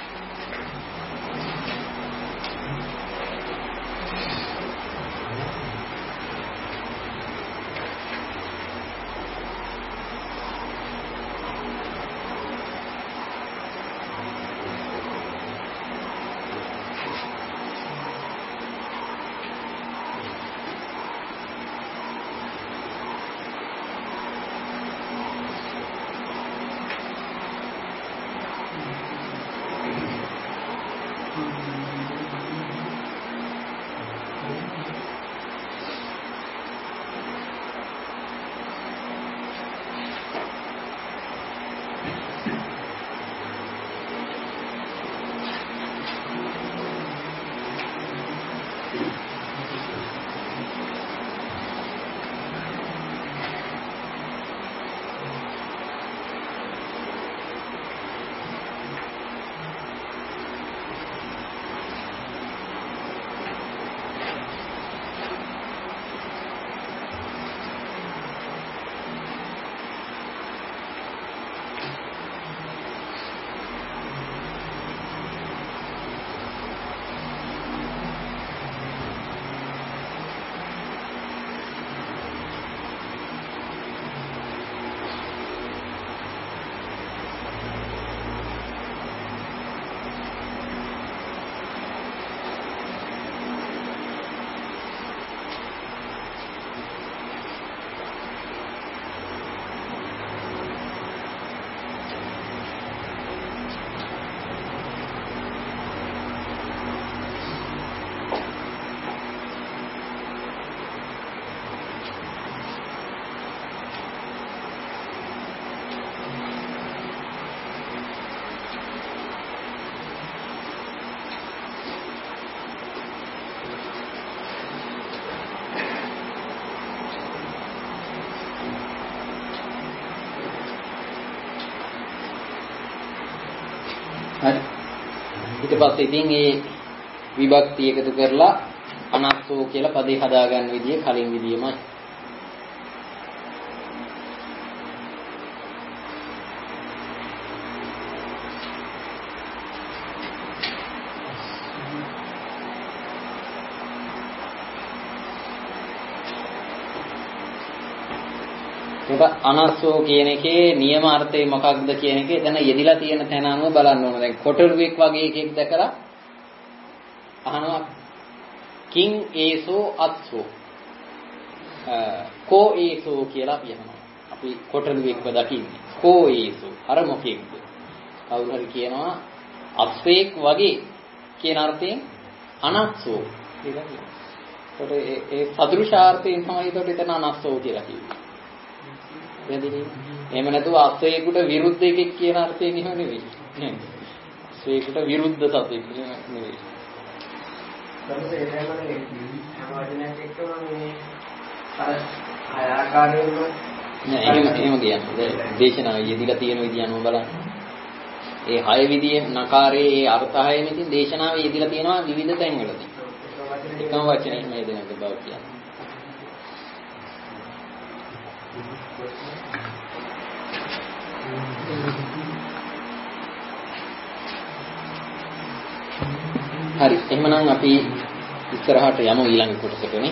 හරි ඊට පස්සේ ඉතින් මේ විභක්ති එකතු කරලා අනස්සෝ කියලා පදේ හදාගන්න විදිය කලින් විදියමයි. ඒක අනස්සෝ කියන එකේ නියම අර්ථය මොකක්ද කියන එකේ දැන් යෙදිලා තියෙන තැන අනුව බලන්න ඕන. දැන් කොටලුවෙක් වගේ එකෙක් දැකලා අහනවා කිං ඒසෝ අත්සෝ කෝ ඒසෝ කියලා අපි අහනවා. අපි කොටලුවෙක්ව දකින්නේ. කෝ ඒසෝ අර මොකෙක්ද? කවුරු හරි කියනවා අත්සේක් වගේ කියන අර්ථයෙන් අනස්සෝ කියලා කියනවා. ඒකට ඒ සදෘශාර්ථයෙන් තමයි ඒකට එතන අනස්සෝ කියලා කියන්නේ. වැදෙන්නේ. එහෙම නැතුව අස්සේකට විරුද්ධ එකෙක් කියන අර්ථයෙන් එහෙම නෙවෙයි. නේද? අස්සේකට විරුද්ධ සතෙක් නෙවෙයි. තමයි ඒ තමයි හැම වචනයක් එක්කම මේ අර ආකාරයෙන්ම නෑ එහෙම එහෙම කියන්නේ. දේශනාවේ යෙදিলা තියෙන විදිය අනුව බලන්න. ඒ හය විදියේ නකාරයේ ඒ අර්ථ හයෙන් ඉතින් දේශනාවේ යෙදিলা තියෙනවා විවිධ තැන්වලදී. එකම වචනේ මේ දෙනක බව කියන්නේ. හරි එහෙනම් අපි ඉස්සරහට යමු ඊළඟ කොටසටනේ.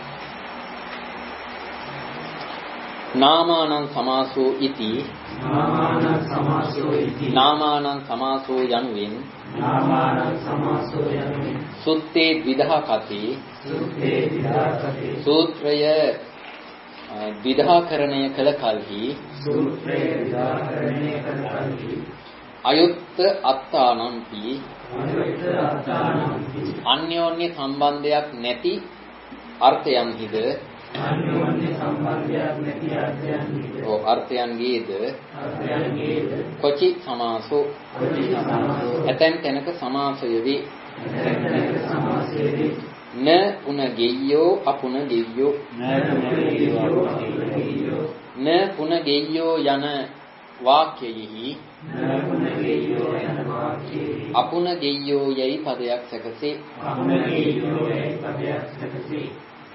නාමානං සමාසෝ ඉති නාමානං සමාසෝ ඉති නාමානං සමාසෝ යනුවෙන් නාමානං සමාසෝ යනුවෙන් සුත්තේ ද්විධා කති සුත්තේ ද්විධා කති සූත්‍රය ද්විධාකරණය කළ කලෙහි සූත්‍රය ද්විධාකරණය කළ කලෙහි අයුත්ත අත්තානම්පි අයුත්ත අත්තානම්පි අන්‍යෝන්‍ය සම්බන්ධයක් නැති අර්ථයන්හිද අන්‍යෝන්‍ය සම්බන්ධයක් නැති අර්ථයන්හිද ඔව් අර්ථයන්ගේද අර්ථයන්ගේද කොචි සමාසෝ කොචි සමාසෝ ඇතැම් තැනක සමාසය වේ ඇතැම් තැනක සමාසය වේ න පුන ගෙය්‍යෝ අපුන ගෙය්‍යෝ න පුන ගෙය්‍යෝ අපුන ගෙය්‍යෝ න පුන ගෙය්‍යෝ යන වාක්‍යයෙහි න පුන ගෙය්‍යෝ යන වාක්‍යයෙහි අපුන ගෙය්‍යෝ යයි පදයක් සැකසේ අපුන ගෙය්‍යෝ යයි පදයක් සැකසේ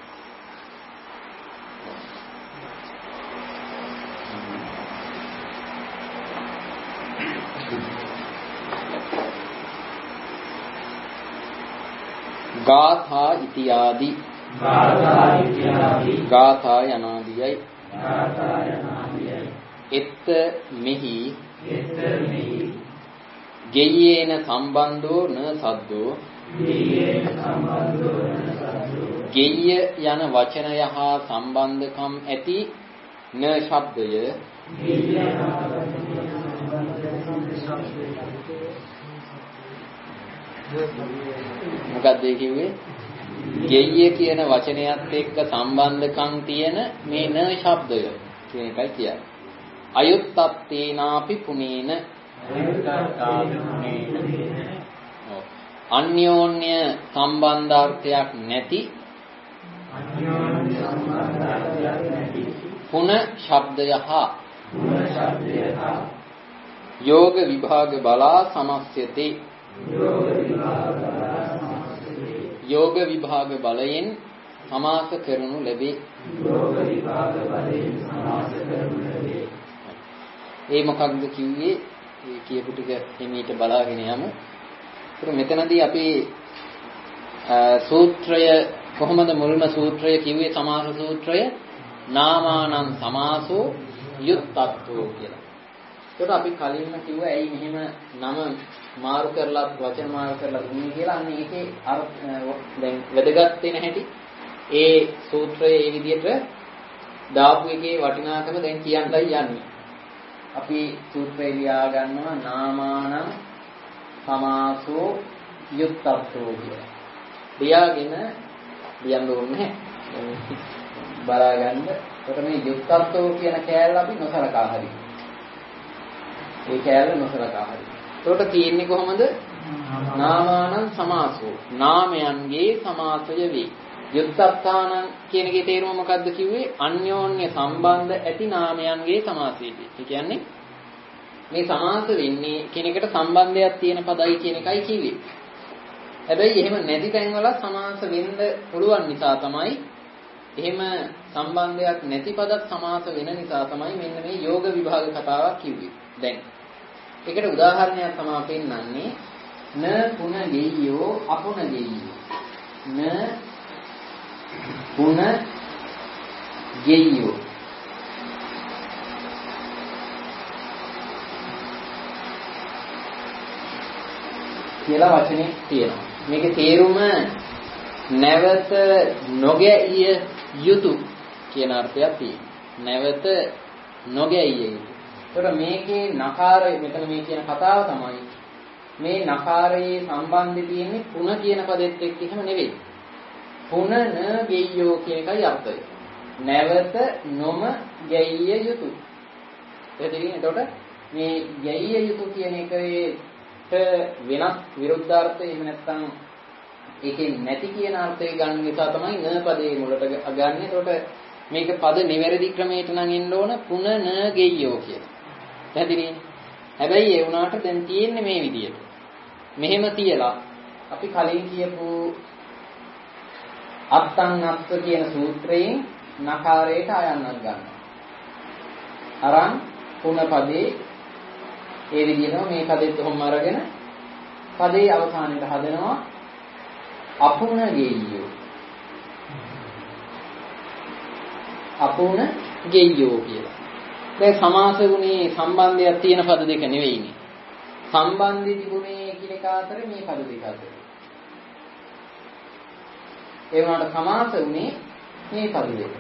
ගාථා ඉතියාදි ගාථා ඉතියාදි ගාථා යනාදියයි ගාථා යනාදියයි එත් මෙහි එත් මෙහි ගෙය්‍යේන සම්බන්ධෝ න සද්දෝ ගෙය්‍යේන සම්බන්ධෝ න සද්දෝ ගෙය්‍ය යන වචනය හා සම්බන්ධකම් ඇති න ශබ්දය ගෙය්‍ය යන වචනය මොකක්ද ඒ කිව්වේ? ගෙය්‍ය කියන වචනයත් එක්ක සම්බන්ධකම් තියෙන මේ න ශබ්දය කියන එකයි කියන්නේ. අයුත්තත්තේනාපි පුනේන අන්‍යෝන්‍ය සම්බන්ධාර්ථයක් නැති අන්‍යෝන්‍ය සම්බන්ධාර්ථයක් නැති පුන ශබ්දය හා පුන ශබ්දය හා යෝග විභාග බලා සමස්යතේ යෝග විභාග බලා සමස්යතේ යෝග විභාග බලයෙන් සමාස කරනු ලැබේ. යෝග විභාග බලයෙන් සමාස කරනු ලැබේ. ඒ මොකක්ද කිව්වේ? ඒ කියපු ටික එමෙහිට බලාගෙන යමු. ඒක මෙතනදී අපි සූත්‍රය කොහොමද මුල්ම සූත්‍රය කිව්වේ? සමාස සූත්‍රය නාමානං සමාසෝ යුත්තත්වෝ කියලා. ඒකට අපි කලින්ම කිව්වා ඇයි මෙහෙම නම මාරු කරලා වචන මාරු කරලා දුන්නේ කියලා. අන්න ඒකේ දැන් වැදගත් වෙන හැටි ඒ සූත්‍රයේ ඒ විදිහට දාපු එකේ වටිනාකම දැන් කියන්නයි යන්නේ. අපි සූත්‍රය ලියා ගන්නවා නාමානං සමාසෝ යුත්තත්වෝ කියලා. ලියාගෙන ලියන්න ඕනේ බලා ගන්න. ඒකට මේ යුත්තත්වෝ කියන කෑල්ල අපි නොසලකා හරි. ඒ කෑල්ල නොසලකා හරි. ඒකට තියෙන්නේ කොහොමද? නාමානං සමාසෝ නාමයන්ගේ සමාසය වේ. යුත්තත්තානං කියන එකේ තේරුම මොකද්ද කිව්වේ? අන්‍යෝන්‍ය සම්බන්ධ ඇති නාමයන්ගේ සමාසය වේ. ඒ කියන්නේ මේ සමාස වෙන්නේ කෙනෙකුට සම්බන්ධයක් තියෙන පදයි කියන එකයි කිව්වේ. හැබැයි එහෙම නැති තැන්වල සමාස වෙන්න පුළුවන් නිසා තමයි එහෙම සම්බන්ධයක් නැති පදත් සමාස වෙන නිසා තමයි මෙන්න මේ යෝග විභාග කතාවක් කිව්වේ. දැන් ඒකට උදාහරණයක් තමයි පෙන්නන්නේ න පුන ගෙය්‍යෝ අපුන ගෙය්‍යෝ න පුන ගෙය්‍යෝ කියලා වචනේ තියෙනවා. මේකේ තේරුම නැවත නොගැයිය යුතු කියන අර්ථයක් තියෙනවා. නැවත නොගැයිය යුතු. ඒතර මේකේ නකාරය මෙතන මේ කියන කතාව තමයි මේ නකාරයේ සම්බන්ධය තියෙන්නේ පුන කියන පදෙත් එක්ක එහෙම නෙවෙයි. පුන න ගෙය්‍යෝ කියන එකයි අර්ථය. නැවත නොම ගැයිය යුතු. එතකොට එතකොට මේ ගැයිය යුතු කියන එකේට වෙනස් විරුද්ධාර්ථය එහෙම නැත්නම් ඒකේ නැති කියන අර්ථය ගන්න නිසා තමයි න පදේ මුලට ගන්න. එතකොට මේක පද නිවැරදි ක්‍රමයට නම් එන්න ඕන පුන න ගෙය්‍යෝ කියලා. පැහැදිලිනේ? හැබැයි ඒ වුණාට දැන් තියෙන්නේ මේ විදියට. මෙහෙම තියලා අපි කලින් කියපු අත්තං අත්ත කියන සූත්‍රයෙන් නකාරයට අයන්නක් ගන්නවා. අරන් පුන පදේ ඒ විදිහටම මේ පදෙත් කොහොම අරගෙන පදේ අවසානයේ හදනවා අපුන ගෙය්‍යෝ. අපුන ගෙය්‍යෝ කියලා. දැන් සමාස ගුණේ සම්බන්ධයක් තියෙන පද දෙක නෙවෙයිනේ. සම්බන්ධි තිබුණේ කියන එක අතර මේ පද දෙක අතර. ඒ වුණාට සමාස උනේ මේ පද දෙක.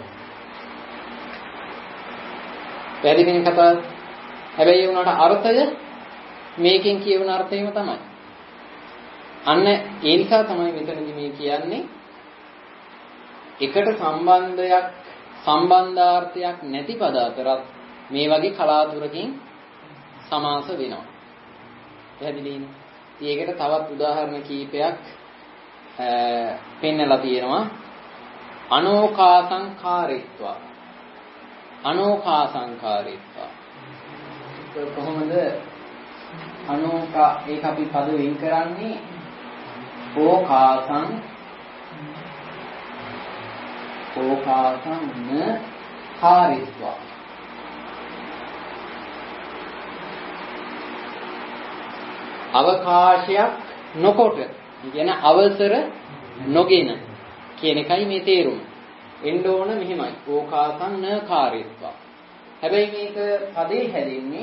පැහැදිලිනේ කතාව? හැබැයි ඒ වුණාට අර්ථය මේකෙන් කියවන අර්ථයම තමයි. අන්න ඒ නිසා තමයි මෙතනදී මේ කියන්නේ එකට සම්බන්ධයක් සම්බන්ධාර්ථයක් නැති පද අතරත් මේ වගේ කලාතුරකින් සමාස වෙනවා. පැහැදිලිනේ? ඒකට තවත් උදාහරණ කීපයක් පෙන්නලා තියෙනවා. අනෝකාසංකාරීත්වා. අනෝකාසංකාරීත්වා. කොහොමද අනෝකා ඒක අපි පද වෙන් කරන්නේ ඕකාසං ඕකාසං න කාරීත්වා. අවකාශයක් නොකොට කියන අවසර නොගෙන කියන එකයි මේ තේරුම. එන්න ඕන මෙහිමයි. ඕකාසං න කාරීත්වා. හැබැයි මේක පදේ හැදෙන්නේ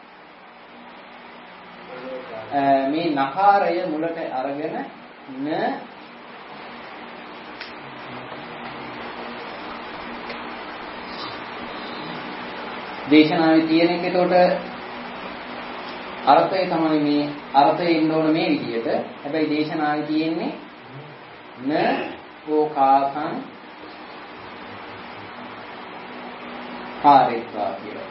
මේ නකාරය මුලට අරගෙන න දේශනාවේ තියෙන එක. එතකොට අර්ථය තමයි මේ අර්ථය ඉන්න ඕන මේ විදිහට. හැබැයි දේශනාවේ තියෙන්නේ න ඕකාසං කාරීත්වා කියලා.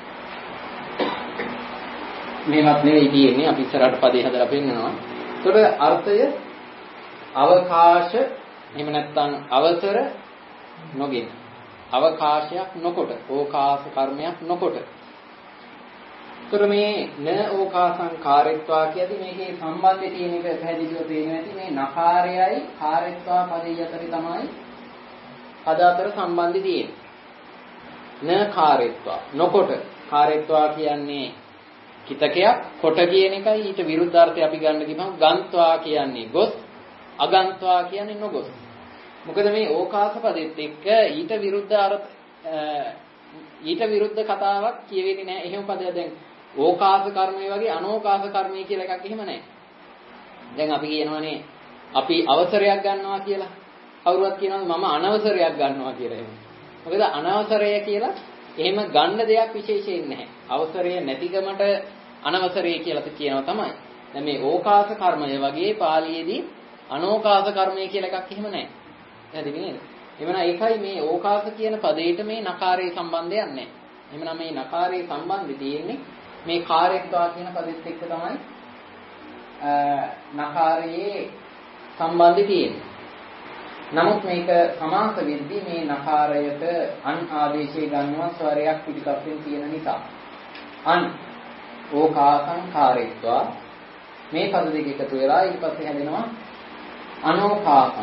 මේවත් නෙවෙයි තියෙන්නේ. අපි ඉස්සරහට පදේ හදලා පෙන්නනවා. එතකොට අර්ථය අවකාශ එහෙම නැත්නම් අවසර නොගෙන අවකාශයක් නොකොට ඕකාස කර්මයක් නොකොට. එතකොට මේ න ඕකාසං කාරීත්වා කියදී මේකේ සම්බන්ධය තියෙන එක පැහැදිලිව පේන්නේ නැති මේ නකාරයයි කාරීත්වා පදේ අතරේ තමයි පද අතර සම්බන්ධය තියෙන්නේ. න කාරීත්වා නොකොට කාරීත්වා කියන්නේ කිතකයක් කොට කියන එකයි ඊට විරුද්ධාර්ථය අපි ගන්න ගිහම ගන්්වා කියන්නේ ගොස් අගන්්වා කියන්නේ නොගොස්. මොකද මේ ඕකාස පදෙත් එක්ක ඊට විරුද්ධ අර්ථ ඊට විරුද්ධ කතාවක් කියවෙන්නේ නැහැ. එහෙම පදයක් දැන් ඕකාස කර්මය වගේ අනෝකාස කර්මය කියලා එකක් එහෙම නැහැ. දැන් අපි කියනවානේ අපි අවසරයක් ගන්නවා කියලා. කවුරුවත් කියනවා මම අනවසරයක් ගන්නවා කියලා එහෙම. මොකද අනවසරය කියලා එහෙම ගන්න දෙයක් විශේෂයෙන් නැහැ. අවසරය නැතිකමට අනවසරය කියලා කියනවා තමයි. දැන් මේ ඕකාස කර්මය වගේ පාලියේදී අනෝකාස කර්මය කියලා එකක් එහෙම නැහැ. පැහැදිලි නේද? එවනම් ඒකයි මේ ඕකාස කියන පදේට මේ නකාරයේ සම්බන්ධයක් නැහැ. එහෙනම් මේ නකාරයේ සම්බන්ධය තියෙන්නේ මේ කාර්යත්වා කියන පදෙත් එක්ක තමයි නකාරයේ සම්බන්ධය තියෙන්නේ. නමුත් මේක සමාස වෙද්දී මේ නකාරයට අන් ආදේශය ගන්නවා ස්වරයක් පිටිපස්සෙන් තියෙන නිසා. අන් ඕකාසං කාර්යත්වා මේ පද දෙක එකතු වෙලා ඊට පස්සේ හැදෙනවා අනෝකාසං.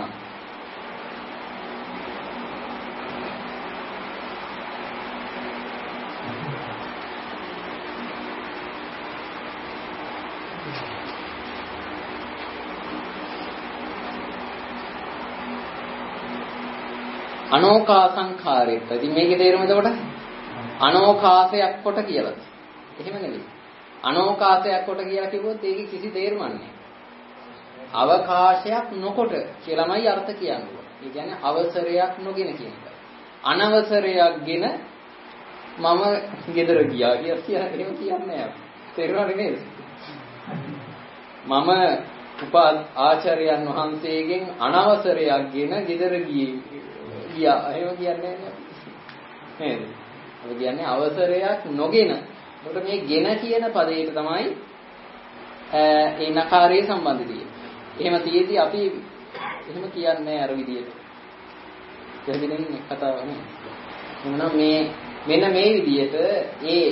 අනෝකාසංකාරයත්. ඉතින් මේකේ තේරුම එතකොට අනෝකාසයක් කොට කියලාද? එහෙම නෙවෙයි. අනෝකාසයක් කොට කියලා කිව්වොත් ඒකේ කිසි තේරුමක් නැහැ. අවකාශයක් නොකොට කියලාමයි අර්ථ කියන්නේ. ඒ කියන්නේ අවසරයක් නොගෙන කියන එක. අනවසරයක්ගෙන මම ගෙදර ගියා කියලා එහෙම කියන්නේ නැහැ. තේරුණාද නේද? මම උපා ආචාර්යයන් වහන්සේගෙන් අනවසරයක්ගෙන ගෙදර ගියේ ගියා. එහෙම කියන්නේ නැහැ නේද? අපි කියන්නේ අවසරයක් නොගෙන. ඒකට මේ ගෙන කියන පදයට තමයි ඒ නකාරයේ සම්බන්ධ තියෙන්නේ. එහෙම තියෙද්දි අපි එහෙම කියන්නේ අර විදියට. දෙහිදෙනින් කතාව නේ. එහෙනම් මේ මෙන්න මේ විදියට ඒ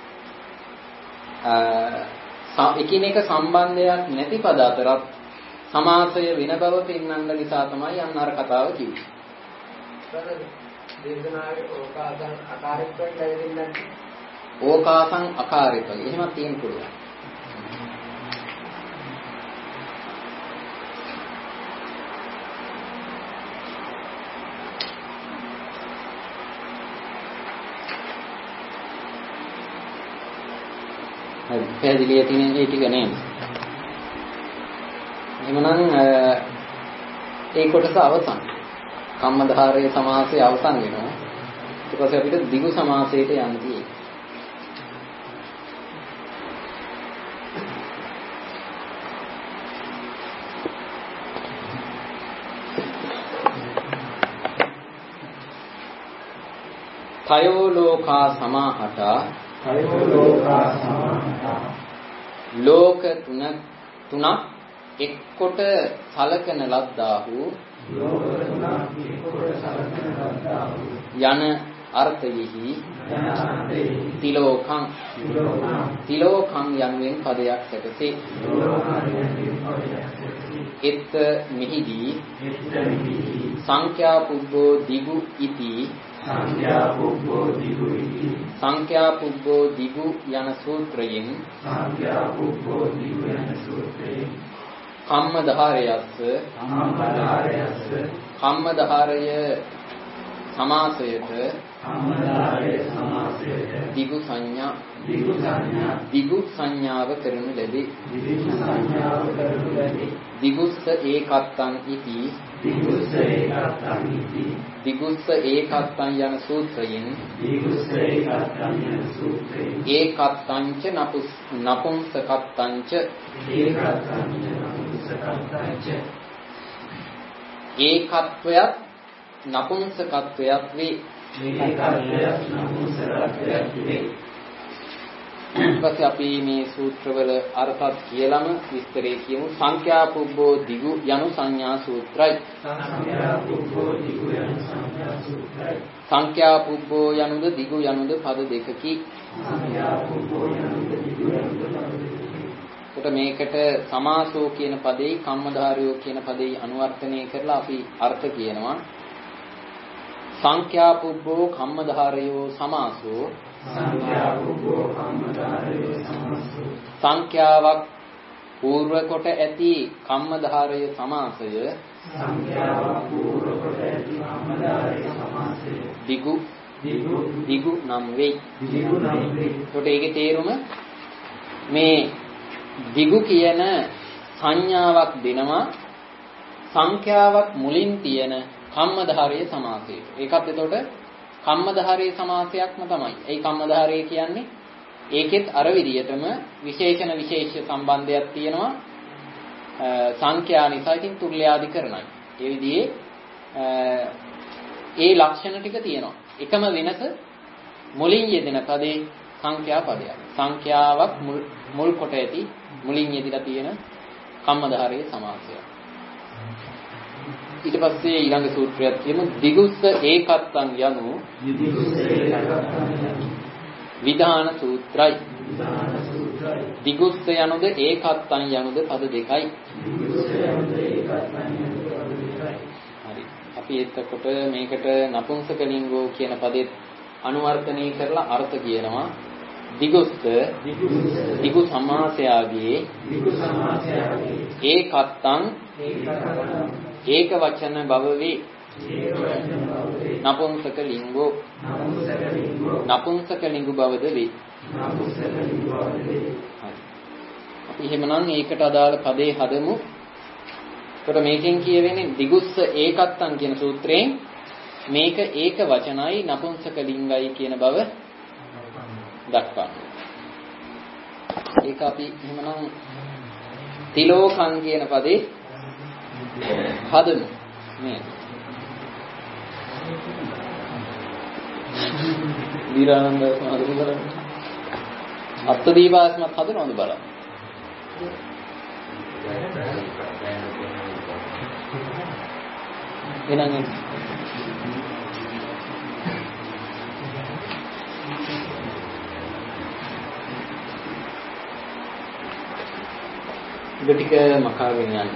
එකිනෙක සම්බන්ධයක් නැති පද අතරත් සමාසය වෙන බව පෙන්වන්න නිසා තමයි අන්න අර කතාව කිව්වේ. දේශනාවේ ඕකාසං අකාරිකයෙන් ලැබෙන්නේ ඕකාසං අකාරික. එහෙම තියෙන්න පුළුවන්. හරි පැහැදිලිය තියෙන ඒ ටික නේද? එහෙමනම් ඒ කොටස අවසන්. කම්මධාරයේ සමාසය අවසන් වෙනවා. ඊට පස්සේ අපිට දිගු සමාසයට යන්න තියෙනවා. තයෝ ලෝකා සමාහතා තයෝ ලෝකා සමාහතා ලෝක තුන තුනක් එක්කොට සලකන ලද්දාහු ලෝක තුනක් එක්කොට සලකන ලද්දාහු යන අර්ථයෙහි යන අර්ථයෙහි තිලෝකං තිලෝකං තිලෝකං යනුවෙන් පදයක් සැකසේ තිලෝකං යනුවෙන් පදයක් සැකසේ එත් මෙහිදී එත් මෙහිදී සංඛ්‍යා පුබ්බෝ දිගු ඉති සංඛ්‍යා පුබ්බෝ දිගු ඉති සංඛ්‍යා පුබ්බෝ දිගු යන සූත්‍රයෙන් සංඛ්‍යා පුබ්බෝ දිගු යන සූත්‍රයෙන් කම්මධාරයස්ස කම්මධාරයස්ස කම්මධාරය සමාසයට කම්මධාරය සමාසයට දිගු සංඥා දිගු සංඥා දිගු සංඥාව කරනු ලැබේ. දිගු සංඥාව කරනු ලැබේ. දිගුස්ස ඒකත්තං ඉති දිගුස්ස ඒකත්තං ඉති දිගුස්ස ඒකත්තං යන සූත්‍රයෙන් දිගුස්ස ඒකත්තං යන සූත්‍රයෙන් ඒකත්තංච නපුස් නපුංසකත්තංච ඒකත්තං නපුංසකත්තංච ඒකත්වයත් නපුංසකත්වයත් වේ. ඒකත්වයත් නපුංසකත්වයත් වේ. ඊපස්සේ අපි මේ සූත්‍රවල අර්ථත් කියලාම විස්තරේ කියමු. සංඛ්‍යා පුබ්බෝ දිගු යනු සංඥා සූත්‍රයි. සංඛ්‍යා පුබ්බෝ දිගු යනු සංඥා සූත්‍රයි. සංඛ්‍යා පුබ්බෝ යනුද දිගු යනුද පද දෙකකි. සංඛ්‍යා පුබ්බෝ යනුද දිගු යනුද පද දෙකකි. කොට මේකට සමාසෝ කියන පදේ කම්මධාරයෝ කියන පදේ අනුවර්තනය කරලා අපි අර්ථ කියනවා. සංඛ්‍යා පුබ්බෝ කම්මධාරයෝ සමාසෝ සංඛ්‍යා පුබ්බෝ කම්මධාරයෝ සමාසෝ සංඛ්‍යාවක් పూర్ව කොට ඇති කම්මධාරය සමාසය සංඛ්‍යාවක් పూర్ව කොට ඇති කම්මධාරය සමාසය දිගු දිගු දිගු නම් වෙයි. දිගු නම් වෙයි. කොට ඒකේ තේරුම මේ දිගු කියන සංඥාවක් දෙනවා සංඛ්‍යාවක් මුලින් තියෙන කම්මධාරයේ සමාසයට. ඒකත් එතකොට කම්මධාරයේ සමාසයක්ම තමයි. ඒ කම්මධාරය කියන්නේ ඒකෙත් අර විදියටම විශේෂණ විශේෂ සම්බන්ධයක් තියෙනවා සංඛ්‍යා නිසා. ඉතින් තුල්‍යාධිකරණයි. ඒ විදිහේ ඒ ලක්ෂණ ටික තියෙනවා. එකම වෙනස මුලින් යෙදෙන පදේ සංඛ්‍යා පදයක්. සංඛ්‍යාවක් මුල් කොට ඇති මුලින් යෙදিলা තියෙන කම්මධාරයේ සමාසයක්. ඊට පස්සේ ඊළඟ සූත්‍රයක් කියමු. දිගුස්ස ඒකත්තං යනු විධාන සූත්‍රයි. දිගුස්ස යනුද ඒකත්තං යනුද පද දෙකයි. හරි. අපි එතකොට මේකට නපුංසක ලිංගෝ කියන පදෙත් අනුවර්තනය කරලා අර්ථ කියනවා. දිගුස්ස දිගු සමාසයාගේ ඒකත්තං ඒක වචන බව වේ. නපුංසක ලිංගෝ නපුංසක ලිංගු බවද වේ. හරි. එහෙමනම් ඒකට අදාළ පදේ හදමු. ඒකට මේකෙන් කියවෙන්නේ දිගුස්ස ඒකත්තං කියන සූත්‍රයෙන් මේක ඒක වචනයි නපුංසක ලිංගයි කියන බව දක්වනවා. ඒක අපි එහෙමනම් තිලෝකං කියන පදේ හදමු. මේ විරානන්ද හදමු බලන්න. අත්දීවාස්මත් හදනවද බලන්න. එනං ටික මකාගෙන යන්න.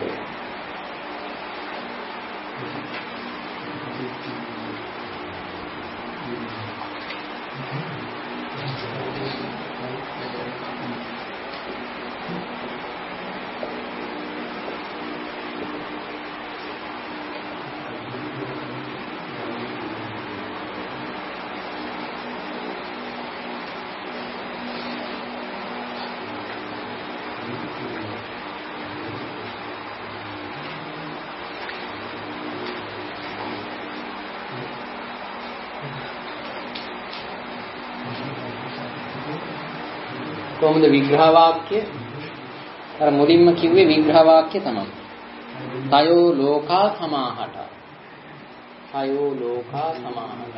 කොහොමද විග්‍රහ වාක්‍ය? අර මුලින්ම කිව්වේ විග්‍රහ වාක්‍ය තමයි. තයෝ ලෝකා සමාහට. තයෝ ලෝකා සමාහට.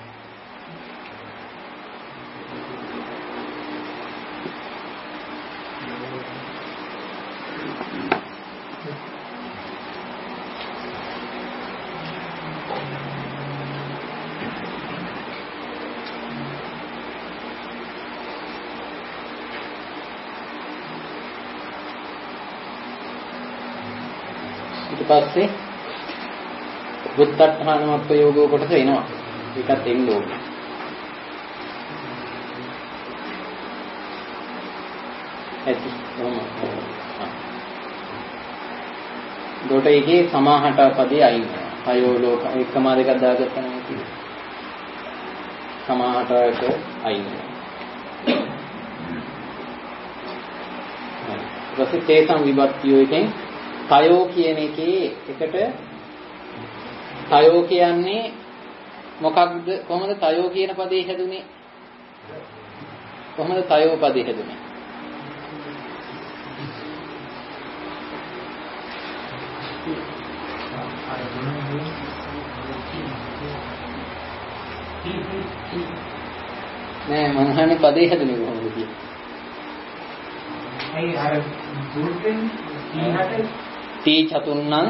පස්සේ වුත්තට්ඨානම ප්‍රයෝගෝ කොටස එනවා. ඒකත් එන්න ඕනේ. ඇති. දොටේගේ සමාහට පදේ අයින් වෙනවා. අයෝ ලෝක එකම දෙකක් දාගත්තා නම් කිව්වේ. සමාහටට අයින් වෙනවා. ඊපස්සේ තේසම් විභක්තිය එකෙන් තයෝ කියන එකේ එකට තයෝ කියන්නේ මොකක්ද? කොහොමද තයෝ කියන පදේ හැදුනේ? කොහොමද තයෝ පදේ හැදුනේ? නෑ මම අහන්නේ පදේ හැදුනේ කොහොමද කියන්නේ? අයි අර දුර්ගෙන් ඊහට තී චතුන්නං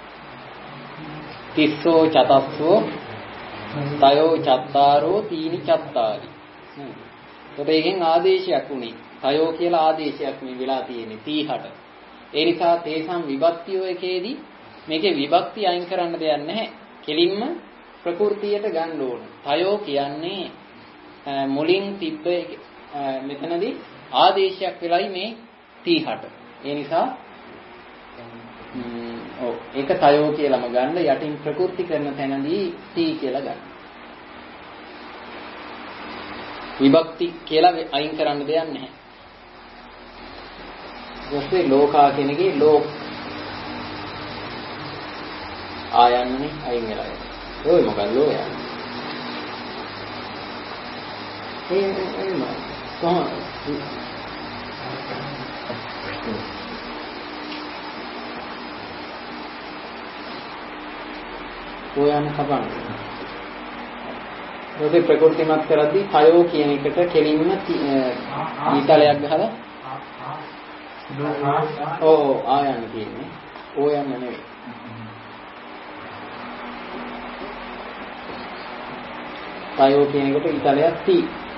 තිස්සෝ චතස්සෝ තයෝ චත්තාරෝ තීනි චත්තාරි. ඒකට එකෙන් ආදේශයක් උනේ. තයෝ කියලා ආදේශයක් මේ වෙලා තියෙන්නේ තීහට. ඒ නිසා තේසම් විභක්තියෝ එකේදී මේකේ විභක්ති අයින් කරන්න දෙයක් නැහැ. කෙලින්ම ප්‍රകൃතියට ගන්න ඕන. තයෝ කියන්නේ මුලින් තිබ්බ මෙතනදී ආදේශයක් වෙලයි මේ තීහට. ඒ නිසා ඔව් ඒක තයෝ කියලාම ගන්න යටින් ප්‍රකෘති කරන තැනදී තී කියලා ගන්න. විභක්ති කියලා අයින් කරන්න දෙයක් නැහැ. ඊපස්සේ ලෝකා කියන එකේ ලෝක ආයන්නේ අයින් වෙලා යනවා. ඔය මොකක්ද ලෝයා? ඒ ඒ නෝ කොහොමද? ඔයයන් කපන්න. ඔතේ ප්‍රකෘතිමත් කරද්දී තයෝ කියන එකට කෙලින්ම ඊතලයක් ගහලා ඔව් ආයන්න කියන්නේ. ඔයයන් නෙවෙයි. තයෝ කියන එකට ඊතලයක් තී.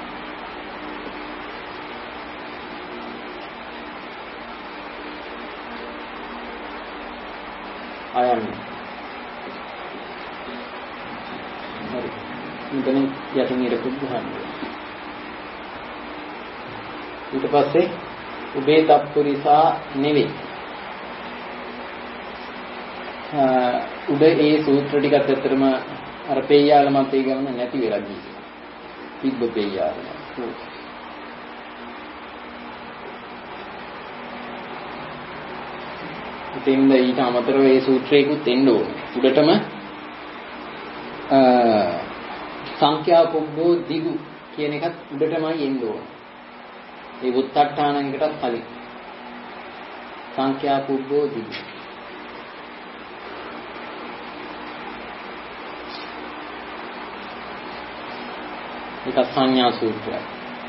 ආයන්න මෙතන යටින් ඉරකුත් ගහන්න. ඊට පස්සේ උබේ තප්පුරිසා නෙවෙයි. උඩ ඒ සූත්‍ර ටිකත් ඇත්තටම අර පෙయ్యාල මතේ ගමන නැති වෙලා ගිහින්. තිබ්බ පෙయ్యාල. ඉතින් ඊට අමතරව මේ සූත්‍රයකුත් එන්න ඕනේ. උඩටම සංඛ්‍යා පුබ්බෝ දිගු කියන එකත් උඩටමයි එන්න ඕනේ. මේ උත්තට්ඨානංගයටත් කලින් සංඛ්‍යා පුබ්බෝ දිගු. ඒක සංඥා සූත්‍රය.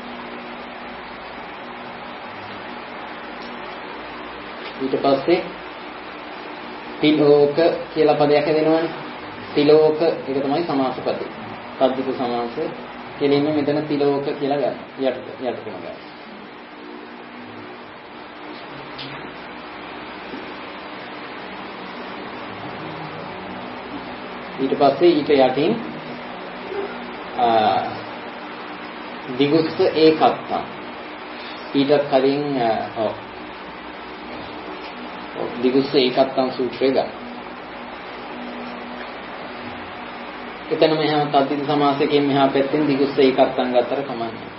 ඊට පස්සේ තිලෝක කියලා පදයක් හදෙනවනේ. තිලෝක ඒක තමයි සමාස පදේ. සද්දික සමාස කෙලින්ම මෙතන තිලෝක කියලා ගන්න. යට යට කරන ගන්න. ඊට පස්සේ ඊට යටින් දිගුස්ස ඒකත්තම් ඊට කලින් ඔව් දිගුස්ස ඒකත්තම් සූත්‍රය ගන්න. එතන මෙහා තද්දිත සමාසයෙන් මෙහා පැත්තෙන් දිගුස්ස ඒකත්තම් ගත්තර කමන්නේ.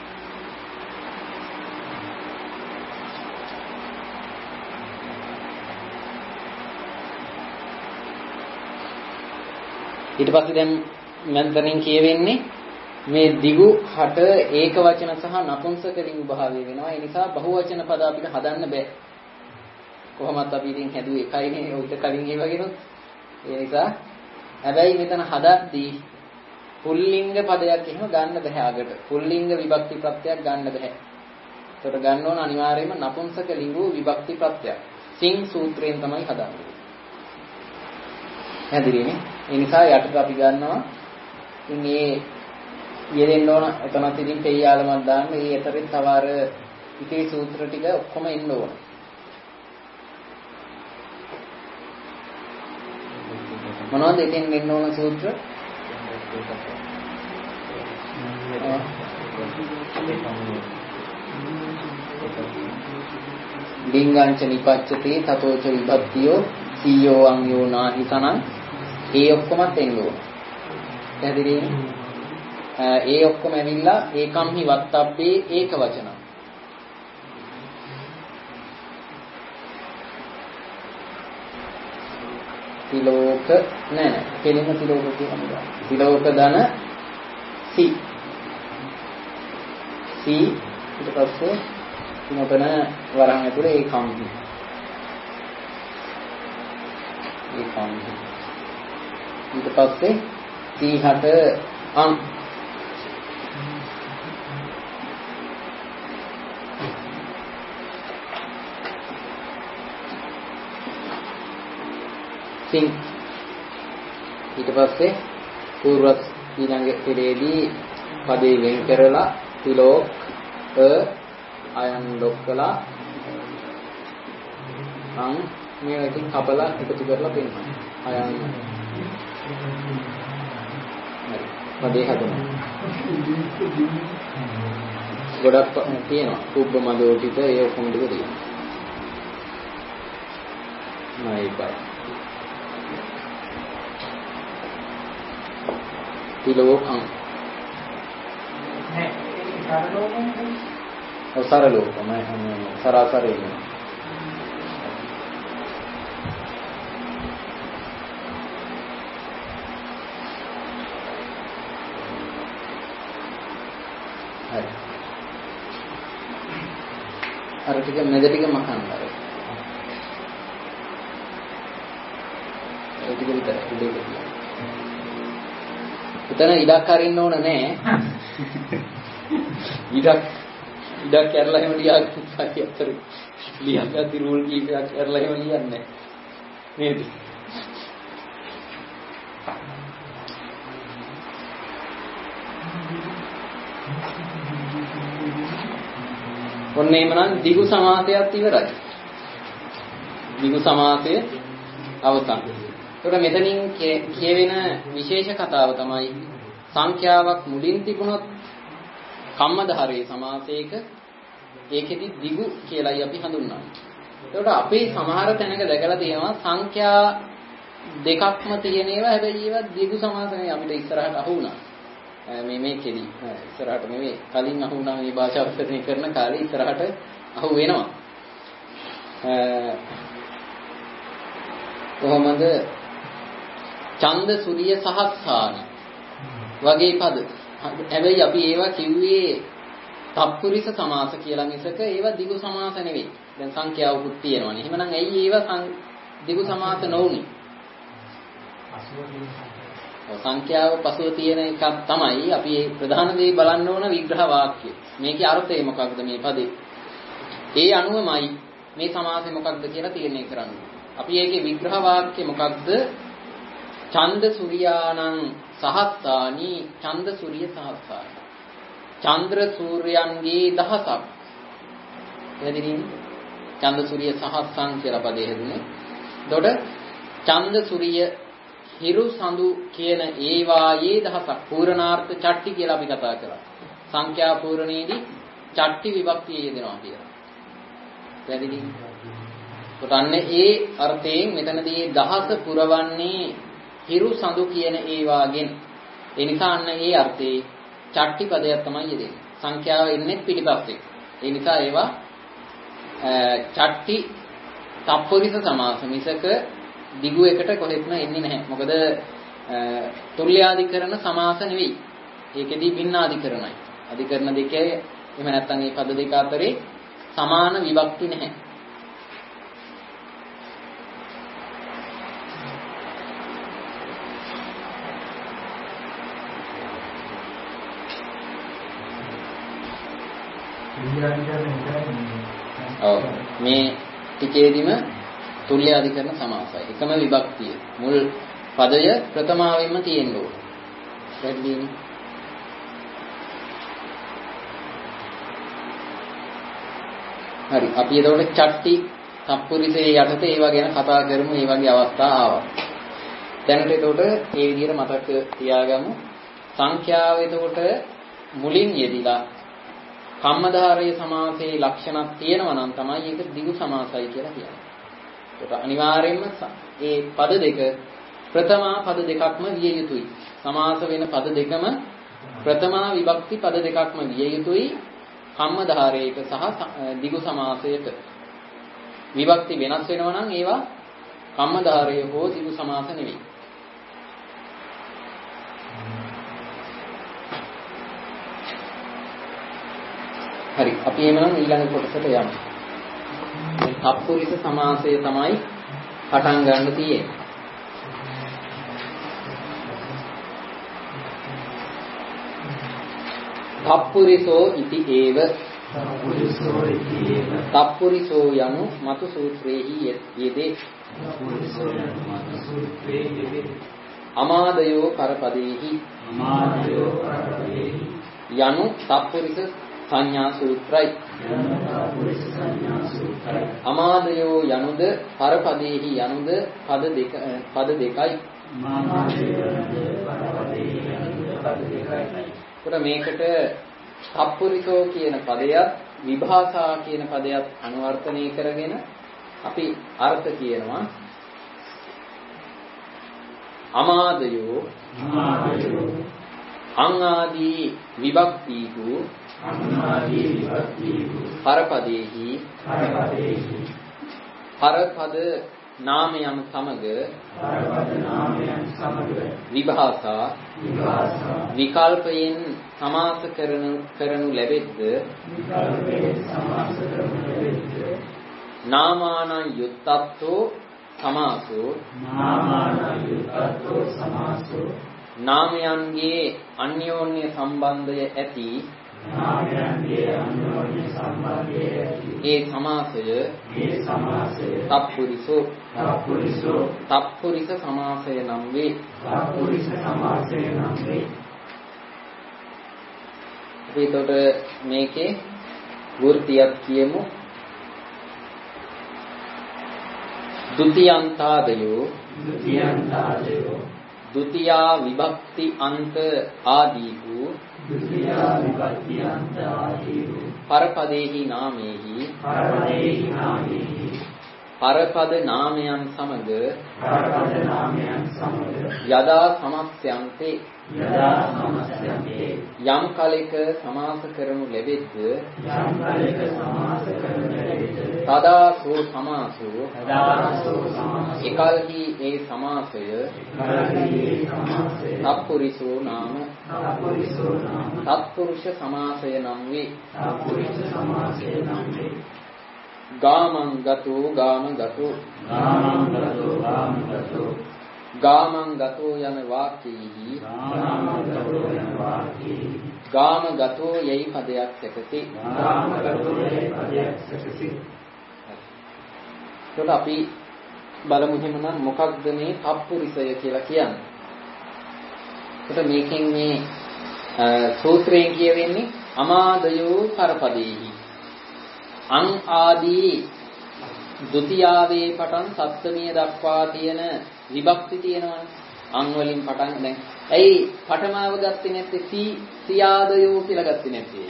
ඊට පස්සේ දැන් මන්තරින් කියවෙන්නේ මේ දිගු හට ඒක වචන සහ නපුංසකලින් භාවය වෙනවා. ඒ නිසා බහුවචන පද අපිට හදන්න බෑ. කොහොමත් අපි ඉතින් හැදුවේ එකයිනේ ඔයිට කලින් ඒ වගේනොත්. ඒ නිසා හැබැයි මෙතන හදද්දී පුල්ලිංග පදයක් එහෙම ගන්න බෑ අගට. පුල්ලිංග විභක්ති ප්‍රත්‍යක් ගන්න බෑ. ඒකට ගන්න ඕන අනිවාර්යයෙන්ම නපුංසක ලිංගෝ විභක්ති ප්‍රත්‍යක්. සිං සූත්‍රයෙන් තමයි හදන්නේ. හැදිරිනේ. ඒ නිසා යටට අපි ගන්නවා ඉතින් මේ යෙදෙන්න ඕන එතනත් ඉතින් පෙయ్యාලමක් දාන්න. ඒ ඇතරෙත් තව අර ඉතේ සූත්‍ර ටික ඔක්කොම එන්න ඕන. මොනවද එතෙන් එන්න ඕන සූත්‍ර? ලිංගංච නිපච්චති තතෝච විභක්තියෝ සීයෝ අංයෝ නාහිතනං ඒ ඔක්කොමත් එන්න ඕන. පැහැදිලිද? ඒ ඔක්කොම ඇවිල්ලා ඒකම්හි වත්තබ්බේ ඒක වචන. තිලෝක නෑ නෑ කෙලින්ම තිලෝක කියනවා. තිලෝක දන සි සි ඊට පස්සේ මොතන වරන් ඇතුලේ ඒකම්හි ඒකම්හි ඊට පස්සේ සීහට අං සිං ඊට පස්සේ පූර්ව ඊළඟ පෙරේදී පදේ වෙන් කරලා තිලෝක අ අයන් ලොක්කලා අං මේ වගේ කපලා එකතු කරලා පෙන්නනවා. අයන් පදේ හදනවා. ගොඩක් තියෙනවා. කුබ්බ මදෝටිත ඒ ඔක්කොම ටික තියෙනවා. නයිපයි. තිලෝකං නෑ සරලෝකම ඔය සරලෝකම සරාසරේ නේ. හරි. අර ටික මෙද ටික මකන්න අර. ඒ ටික විතර ඉඩේක තියන්න. එතන ඉඩක් අරින්න ඕන නෑ. ඉඩක් ඉඩක් කරලා එහෙම ලියන්නේ අතර ලියගත්ති රූල් කීපයක් කරලා එහෙම ලියන්නේ නේද? ඔන්න එහෙමනම් දිගු සමාසයත් ඉවරයි. දිගු සමාසය අවසන්. ඒකට මෙතනින් කියවෙන විශේෂ කතාව තමයි සංඛ්‍යාවක් මුලින් තිබුණොත් කම්මදහරේ සමාසයක ඒකෙදි දිගු කියලායි අපි හඳුන්වන්නේ. ඒකට අපේ සමහර තැනක දැකලා තියෙනවා සංඛ්‍යා දෙකක්ම තියෙන ඒවා හැබැයි ඒවා දිගු සමාසනේ අපිට ඉස්සරහට අහු වුණා. මේ මේකෙදි ඉස්සරහට නෙවෙයි කලින් අහු වුණා මේ භාෂා විස්තරණය කරන කාලේ ඉස්සරහට අහු වෙනවා. කොහොමද ඡන්ද සූර්ය සහස්සානි වගේ පද. හැබැයි අපි ඒවා කිව්වේ තප්පුරිස සමාස කියලා මිසක ඒවා දිගු සමාස නෙවෙයි. දැන් සංඛ්‍යාවකුත් තියෙනවානේ. එහෙමනම් ඇයි ඒවා දිගු සමාස නොවුනේ? සංඛ්‍යාව පසුව තියෙන එකක් තමයි අපි ප්‍රධාන දේ බලන්න ඕන විග්‍රහ වාක්‍ය. මේකේ අර්ථය මොකක්ද මේ පදේ? ඒ අනුවමයි මේ සමාසය මොකක්ද කියලා තීරණය කරන්නේ. අපි ඒකේ විග්‍රහ වාක්‍ය මොකක්ද? ඡන්ද සූර්යානං සහස්සානි ඡන්ද සූර්ය සහස්සානි. චන්ද්‍ර සූර්යයන්ගේ දහසක්. එදිරින් ඡන්ද සූර්ය සහස්සං කියලා පදේ හැදුනේ. එතකොට ඡන්ද සූර්ය හිරු සඳු කියන ඒවායේ දහසක් පූර්ණාර්ථ චට්ටි කියලා අපි කතා කරා. සංඛ්‍යා පූර්ණයේදී චට්ටි විභක්තිය යෙදෙනවා කියලා. පැහැදිලි? කොටන්නේ ඒ අර්ථයෙන් මෙතනදී දහස පුරවන්නේ හිරු සඳු කියන ඒවාගෙන්. ඒ නිසා අන්න ඒ අර්ථේ චට්ටි පදයක් තමයි යෙදෙන්නේ. සංඛ්‍යාව එන්නේ පිටිපස්සේ. ඒ නිසා ඒවා චට්ටි තප්පුරිස සමාස මිසක දිගු එකට කොහෙත්ම එන්නේ නැහැ. මොකද තුල්‍යාධිකරණ සමාස නෙවෙයි. ඒකෙදී භින්නාධිකරණයි. අධිකරණ දෙකේ එහෙම නැත්නම් මේ පද දෙක අතරේ සමාන විභක්ති නැහැ. ඔව් මේ ටිකේදීම තුල්‍ය අධිකරණ සමාසයි. එකම විභක්තිය. මුල් පදය ප්‍රථමාවෙන්ම තියෙන්න ඕන. පැහැදිලිනේ? හරි. අපි එතකොට චට්ටි තප්පුරිසේ යටතේ ඒවා ගැන කතා කරමු. ඒ වගේ අවස්ථා ආවා. දැනට එතකොට මේ විදිහට මතක තියාගමු. සංඛ්‍යාව එතකොට මුලින් යෙදිලා කම්මධාරයේ සමාසයේ ලක්ෂණක් තියෙනවා නම් තමයි ඒක දිගු සමාසයි කියලා කියන්නේ. ඒක අනිවාර්යයෙන්ම මේ පද දෙක ප්‍රථමා පද දෙකක්ම විය යුතුයි. සමාස වෙන පද දෙකම ප්‍රථමා විභක්ති පද දෙකක්ම විය යුතුයි. කම්මධාරයක සහ දිගු සමාසයක විභක්ති වෙනස් වෙනවා නම් ඒවා කම්මධාරය හෝ දිගු සමාස නෙවෙයි. හරි අපි එමනම් ඊළඟ කොටසට යමු. මේ තප්පුරිස සමාසය තමයි පටන් ගන්න තියෙන්නේ. තප්පුරිසෝ ඉති ඒව තප්පුරිසෝ ඉති ඒව තප්පුරිසෝ යනු මතු සූත්‍රයේහි යෙදේ. තප්පුරිසෝ යනු මතු සූත්‍රයේ යෙදේ. අමාදයෝ කරපදේහි අමාදයෝ කරපදේහි යනු තප්පුරිස සංඥා සූත්‍රයි. තප්පුරිස සංඥා සූත්‍රයි. අමාදයෝ යනුද පරපදේහි යනුද පද දෙක පද දෙකයි. අමාදයෝ යනුද පරපදේහි යනුද පද දෙකයි. උතර මේකට තප්පුරිසෝ කියන පදයක් විභාසා කියන පදයක් අනුවර්තනය කරගෙන අපි අර්ථ කියනවා අමාදයෝ අමාදයෝ අං ආදී විභක්තිහු අංආදී විභක්තිහු පරපදේහි පරපදේහි පරපද නාමයන් සමග පරපද නාමයන් සමග විභාසා විභාසා විකල්පයෙන් සමාස කරනු කරනු ලැබෙද්ද විකල්පයෙන් සමාස කරනු ලැබෙද්ද නාමානං යුත්තත්තෝ සමාසෝ නාමානං යුත්තත්තෝ සමාසෝ නාමයන්ගේ අන්‍යෝන්‍ය සම්බන්ධය ඇති නාමයන්ගේ අන්‍යෝන්‍ය සම්බන්ධය ඇති ඒ සමාසය මේ සමාසය තප්පුරිසෝ තප්පුරිසෝ තප්පුරිස සමාසය නම් වේ. තප්පුරිස සමාසය නම් වේ. ඒකට මේකේ වෘත්තියක් කියමු. ဒ ුතියන්තාදයෝ ဒ ුතියන්තාදයෝ ဒ ුතියා විභක්ති අන්ත ආදී වූ ဒ ුතියා විභක්ති අන්ත ආදී වූ පරපදේහි නාමේහි පරපදේහි නාමේහි පරපද නාමයන් සමග පරපද නාමයන් සමග යදා සමස්යන්තේ යදා සමස්යන්තේ යම් කලෙක සමාස කරනු ලැබෙද්ද යම් කලෙක සමාස කරනු ලැබෙද්ද තදාසෝ සමාසෝ තදාසෝ සමාසෝ එකල්හි ඒ සමාසය එකල්හි ඒ සමාසය තත්පුරිසෝ නාම තත්පුරිසෝ නාම තත්පුරුෂ සමාසය නම් වේ. තත්පුරුෂ සමාසය නම් වේ. ගාමං ගතෝ ගාම ගතෝ ගාමං ගතෝ ගාම ගතෝ ගාමං ගතෝ යන වාක්‍යයෙහි ගාමං ගතෝ යන වාක්‍යයෙහි ගාම ගතෝ යයි පදයක් සැකසී. ගාම ගතෝ යයි පදයක් සැකසී. එතකොට අපි බලමු එහෙනම් මොකක්ද මේ තත්පුරිසය කියලා කියන්නේ. එතකොට මේකෙන් මේ සූත්‍රයෙන් කියවෙන්නේ අමාදයෝ පරපදේහි අං ආදී ဒုတိ යාවේ පටන් සප්තමිය දක්වා තියෙන විභක්ති තියෙනවනේ. අං වලින් පටන් දැන් ඇයි පඨමාව ගත්තේ නැත්තේ සී සියාදයෝ කියලා ගත්තේ නැත්තේ?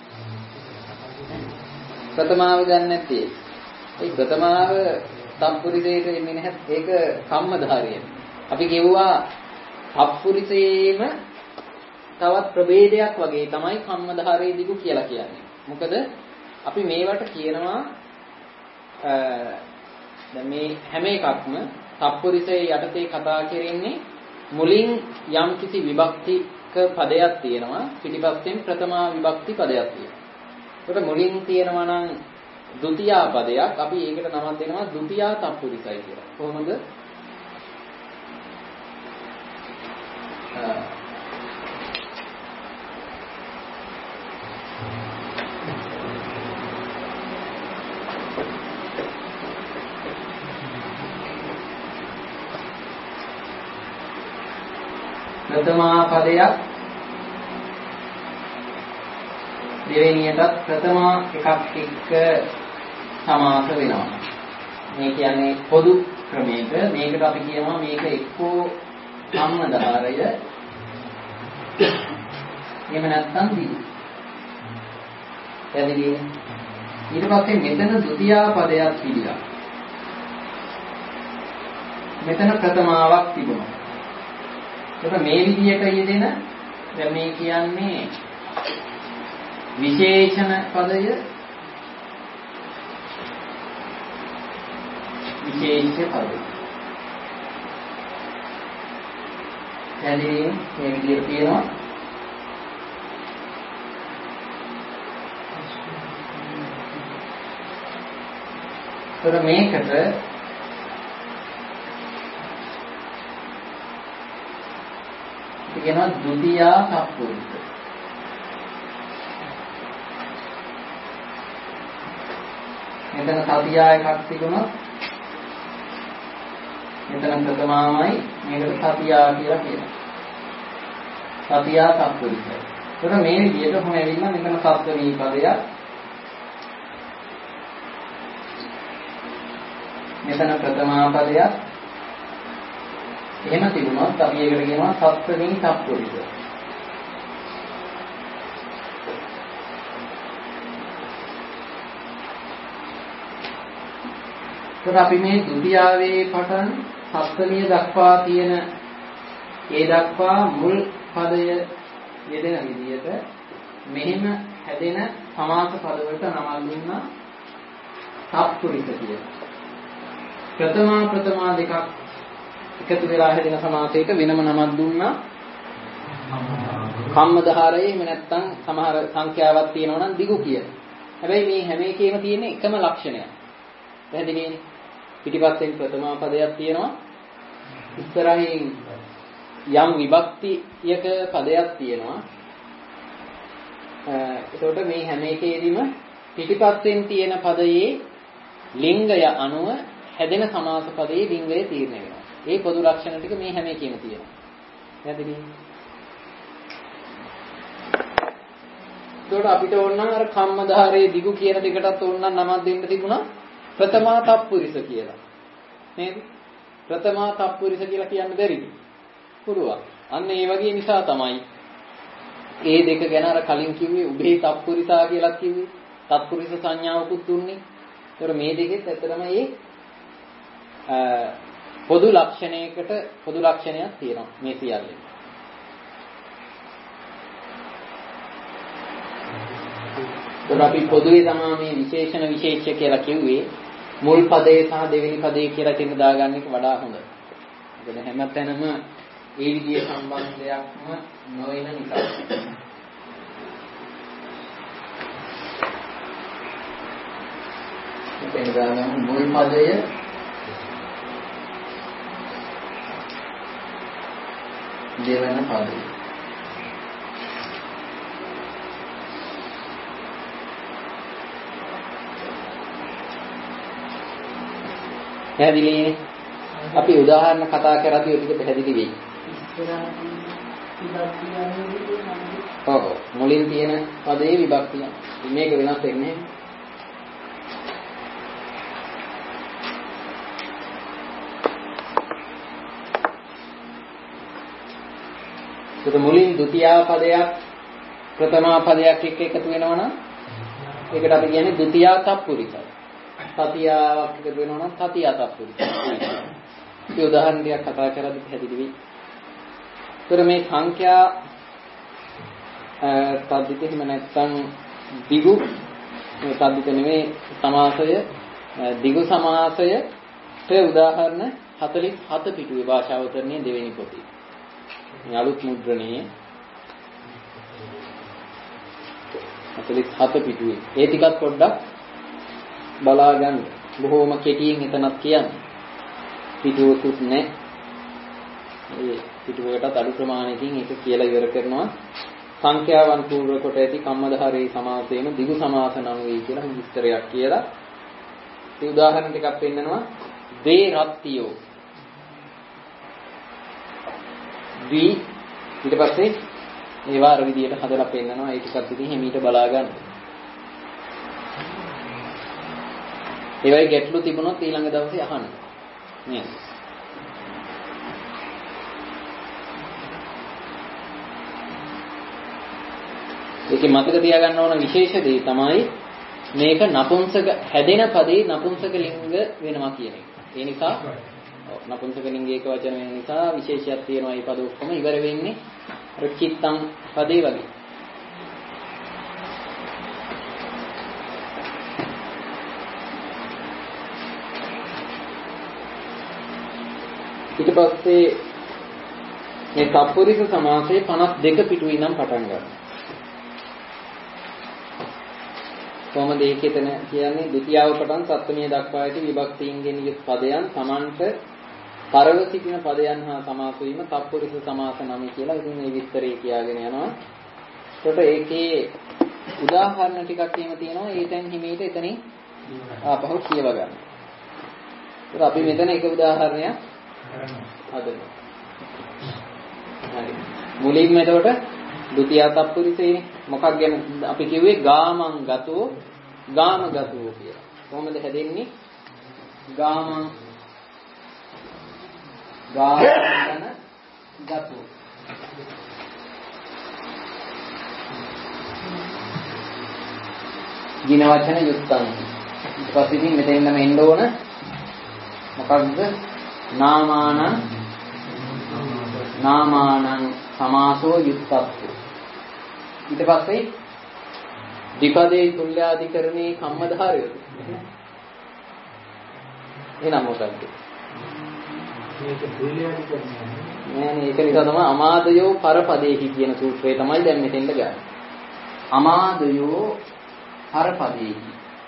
ප්‍රථමාව ගන්න නැත්තේ. ඒ ප්‍රථමාව තත්පුරිසයට එන්නේ නැහැ. ඒක කම්මධාරිය. අපි කියුවා තත්පුරිසයේම තවත් ප්‍රභේදයක් වගේ තමයි කම්මධාරයේ දිගු කියලා කියන්නේ. මොකද අපි මේවට කියනවා දැන් මේ හැම එකක්ම තත්පුරිසයේ යටතේ කතා කරන්නේ මුලින් යම් කිසි විභක්තික පදයක් තියෙනවා පිටිපස්සෙන් ප්‍රථමා විභක්ති පදයක් තියෙනවා. ඒකට මුලින් තියෙනවා නම් ဒုတိ යා පදයක් අපි ඒකට නමක් දෙනවා ဒုတိ යා තත්පුරිසයි කියලා. කොහොමද? ප්‍රථමා පදයක් දෙවෙනියටත් ප්‍රථමා එකක් එක්ක සමාස වෙනවා. මේ කියන්නේ පොදු ක්‍රමයක මේකට අපි කියනවා මේක එක්කෝ කම්මධාරය එහෙම නැත්නම් දිගු. එදිදී ඊට පස්සේ මෙතන ဒုတိ යා පදයක් පිළිලා. මෙතන ප්‍රථමාවක් තිබුණා. ඒක මේ විදිහට යෙදෙන දැන් මේ කියන්නේ විශේෂණ පදය විශේෂ පදය. එදිරින් මේ විදිහට තියෙනවා. ඒතර මේකට කියනවා ဒုတိ යා තත්පුරුෂ. මෙතන තතියා එකක් තිබුණා. මෙතන ප්‍රථමාමයි මේකට තතියා කියලා කියනවා. තතියා තත්පුරුෂ. ඒතර මේ විදිහට කොහොම ඇවිල්ලා මෙතන සත්වී පදයක්. මෙතන ප්‍රථමා පදයක්. එහෙම තිබුණොත් අපි ඒකට කියනවා සත්වී තත්පුරුෂ. ඒත් අපි මේ ဒုတိ යාවේ පටන් සප්තමිය දක්වා තියෙන ඒ දක්වා මුල් පදය යෙදෙන විදිහට මෙහිම හැදෙන සමාස පදවලට නමක් දුන්නා තත්පුරුෂ කියලා. ප්‍රථමා ප්‍රථමා දෙකක් එකතු වෙලා හැදෙන සමාසයක වෙනම නමක් දුන්නා කම්මධාරයේ. එහෙම නැත්නම් සමහර සංඛ්‍යාවක් තියෙනවා නම් දිගු කියලා. හැබැයි මේ හැම එකේම තියෙන එකම ලක්ෂණය. පැහැදිලිනේ? පිටිපස්සෙන් ප්‍රථමා පදයක් තියෙනවා. ඉස්සරහින් යම් විභක්තියක පදයක් තියෙනවා. ඒකට මේ හැම එකේදීම පිටිපස්සෙන් තියෙන පදයේ ලිංගය අනුව හැදෙන සමාස පදයේ ලිංගය තීරණය වෙනවා. ඒ පොදු ලක්ෂණ ටික මේ හැම එකේම තියෙනවා. පැහැදිලිද? ඒකට අපිට ඕන නම් අර කම්මධාරයේ දිගු කියන දෙකටත් ඕන නම් නමක් දෙන්න තිබුණා. ප්‍රථමා තත්පුරුෂ කියලා. නේද? ප්‍රථමා තත්පුරුෂ කියලා කියන්න බැරිද? පුළුවන්. අන්න ඒ වගේ නිසා තමයි ඒ දෙක ගැන අර කලින් කිව්වේ උභේ තත්පුරිසා කියලා කිව්වේ. තත්පුරුෂ සංඥාවකුත් දුන්නේ. ඒතර මේ දෙකෙත් ඇත්තටම ඒ පොදු ලක්ෂණයකට පොදු ලක්ෂණයක් තියෙනවා මේ සියල්ලේ. ඒක අපි පොදුවේ තමයි මේ විශේෂණ විශේෂ්‍ය කියලා කිව්වේ මුල් පදේ සහ දෙවෙනි පදේ කියලා තින්න දාගන්න එක වඩා හොඳයි. මොකද හැමතැනම ඒ විදිහේ සම්බන්ධයක්ම නොවන නිසා. මෙතන දාගන්න මුල් පදය දෙවන පදය. පැහැදිලිනේ? අපි උදාහරණ කතා කරද්දී ඔය ටික පැහැදිලි වෙයි. ඔව් මුලින් තියෙන පදේ විභක්තිය. මේක වෙනස් වෙන්නේ. ඒක මුලින් ဒုတိ යා පදයක් ප්‍රථමා පදයක් එක්ක එකතු වෙනවා නම් ඒකට අපි කියන්නේ ဒုတိ යා තත්පුරිසයි. තතියාවක් එකතු වෙනවා නම් තතියා තත්පුරිසයි. මේ උදාහරණ ටිකක් කතා කරද්දී පැහැදිලි වෙයි. ඒතර මේ සංඛ්‍යා තද්දිත එහෙම නැත්නම් දිගු මේ තද්දිත නෙමෙයි සමාසය දිගු සමාසයට උදාහරණ හතළිස් හත පිටුවේ භාෂාවතරණයේ දෙවෙනි පොතේ. මේ අලුත් මුද්‍රණයේ හතළිස් හත පිටුවේ. ඒ ටිකත් පොඩ්ඩක් බලා ගන්න. බොහොම කෙටියෙන් එතනක් කියන්නේ. පිටුවකුත් නැහැ. ඒ පිටුවකටත් අඩු ප්‍රමාණයකින් ඒක කියලා ඉවර කරනවා. සංඛ්‍යාවන් පූර්ව කොට ඇති කම්මදහරේ සමාසයේම දිගු සමාස නම් වේ කියලා විස්තරයක් කියලා. ඒ උදාහරණ ටිකක් පෙන්නනවා. දේ රත්තියෝ. ද්වි ඊට පස්සේ ඒවා අර විදියට හදලා පෙන්නනවා. ඒ ටිකත් ඉතින් හිමීට බලා ගන්න. ඒ වගේ ගැටලු තිබුණොත් ඊළඟ දවසේ අහන්න. නේද? ඒකේ මතක තියාගන්න ඕන විශේෂ දේ තමයි මේක නපුංසක හැදෙන පදේ නපුංසක ලිංග වෙනවා කියන එක. ඒ නිසා නපුංසක ලිංගයක වචන වෙන නිසා විශේෂයක් තියෙනවා. මේ පද ඔක්කොම ඉවර වෙන්නේ අර චිත්තං පදේ වගේ. ඊට පස්සේ මේ තත්පුරිස සමාසයේ පනස් දෙක පිටුවේ ඉඳන් පටන් ගන්නවා. කොහොමද ඒක එතන කියන්නේ? ද්විතියාව පටන් සප්තමිය දක්වා ඇති විභක්තියින්ගෙන් යුත් පදයන් සමාන්ත පරව සිටින පදයන් හා සමාස වීම තත්පුරිස සමාස නමයි කියලා ඉතින් මේ විස්තරේ කියාගෙන යනවා. ඒකට ඒකේ උදාහරණ ටිකක් එහෙම තියෙනවා. ඒ තැන් හිමීට එතනින් ආපහු කියව ගන්න. ඒක අපි මෙතන එක උදාහරණයක් හදනවා. හරි. මුලින්ම එතකොට ဒုတိ යා තත්පුරිසේනේ. මොකක් ගැන අපි කිව්වේ ගාමං ගතෝ ගාම ගතෝ කියලා. කොහොමද හැදෙන්නේ? ගාමං ගාමන ගතෝ. ගින වචන යුක්තං. ඊට පස්සේ ඉතින් මෙතෙන්ම එන්න ඕන මොකක්ද? නාමානං නාමානං සමාසෝ යුක්තත්තු. ඊට පස්සේ විපදේ තුල්‍යාධිකරණේ කම්මධාරය. එහෙනම් මොකක්ද? මේක තුල්‍යාධිකරණය. නෑනේ ඒක නිසා තමයි අමාදයෝ පරපදේහි කියන සූත්‍රය තමයි දැන් මෙතෙන්ද ගන්න. අමාදයෝ පරපදේහි.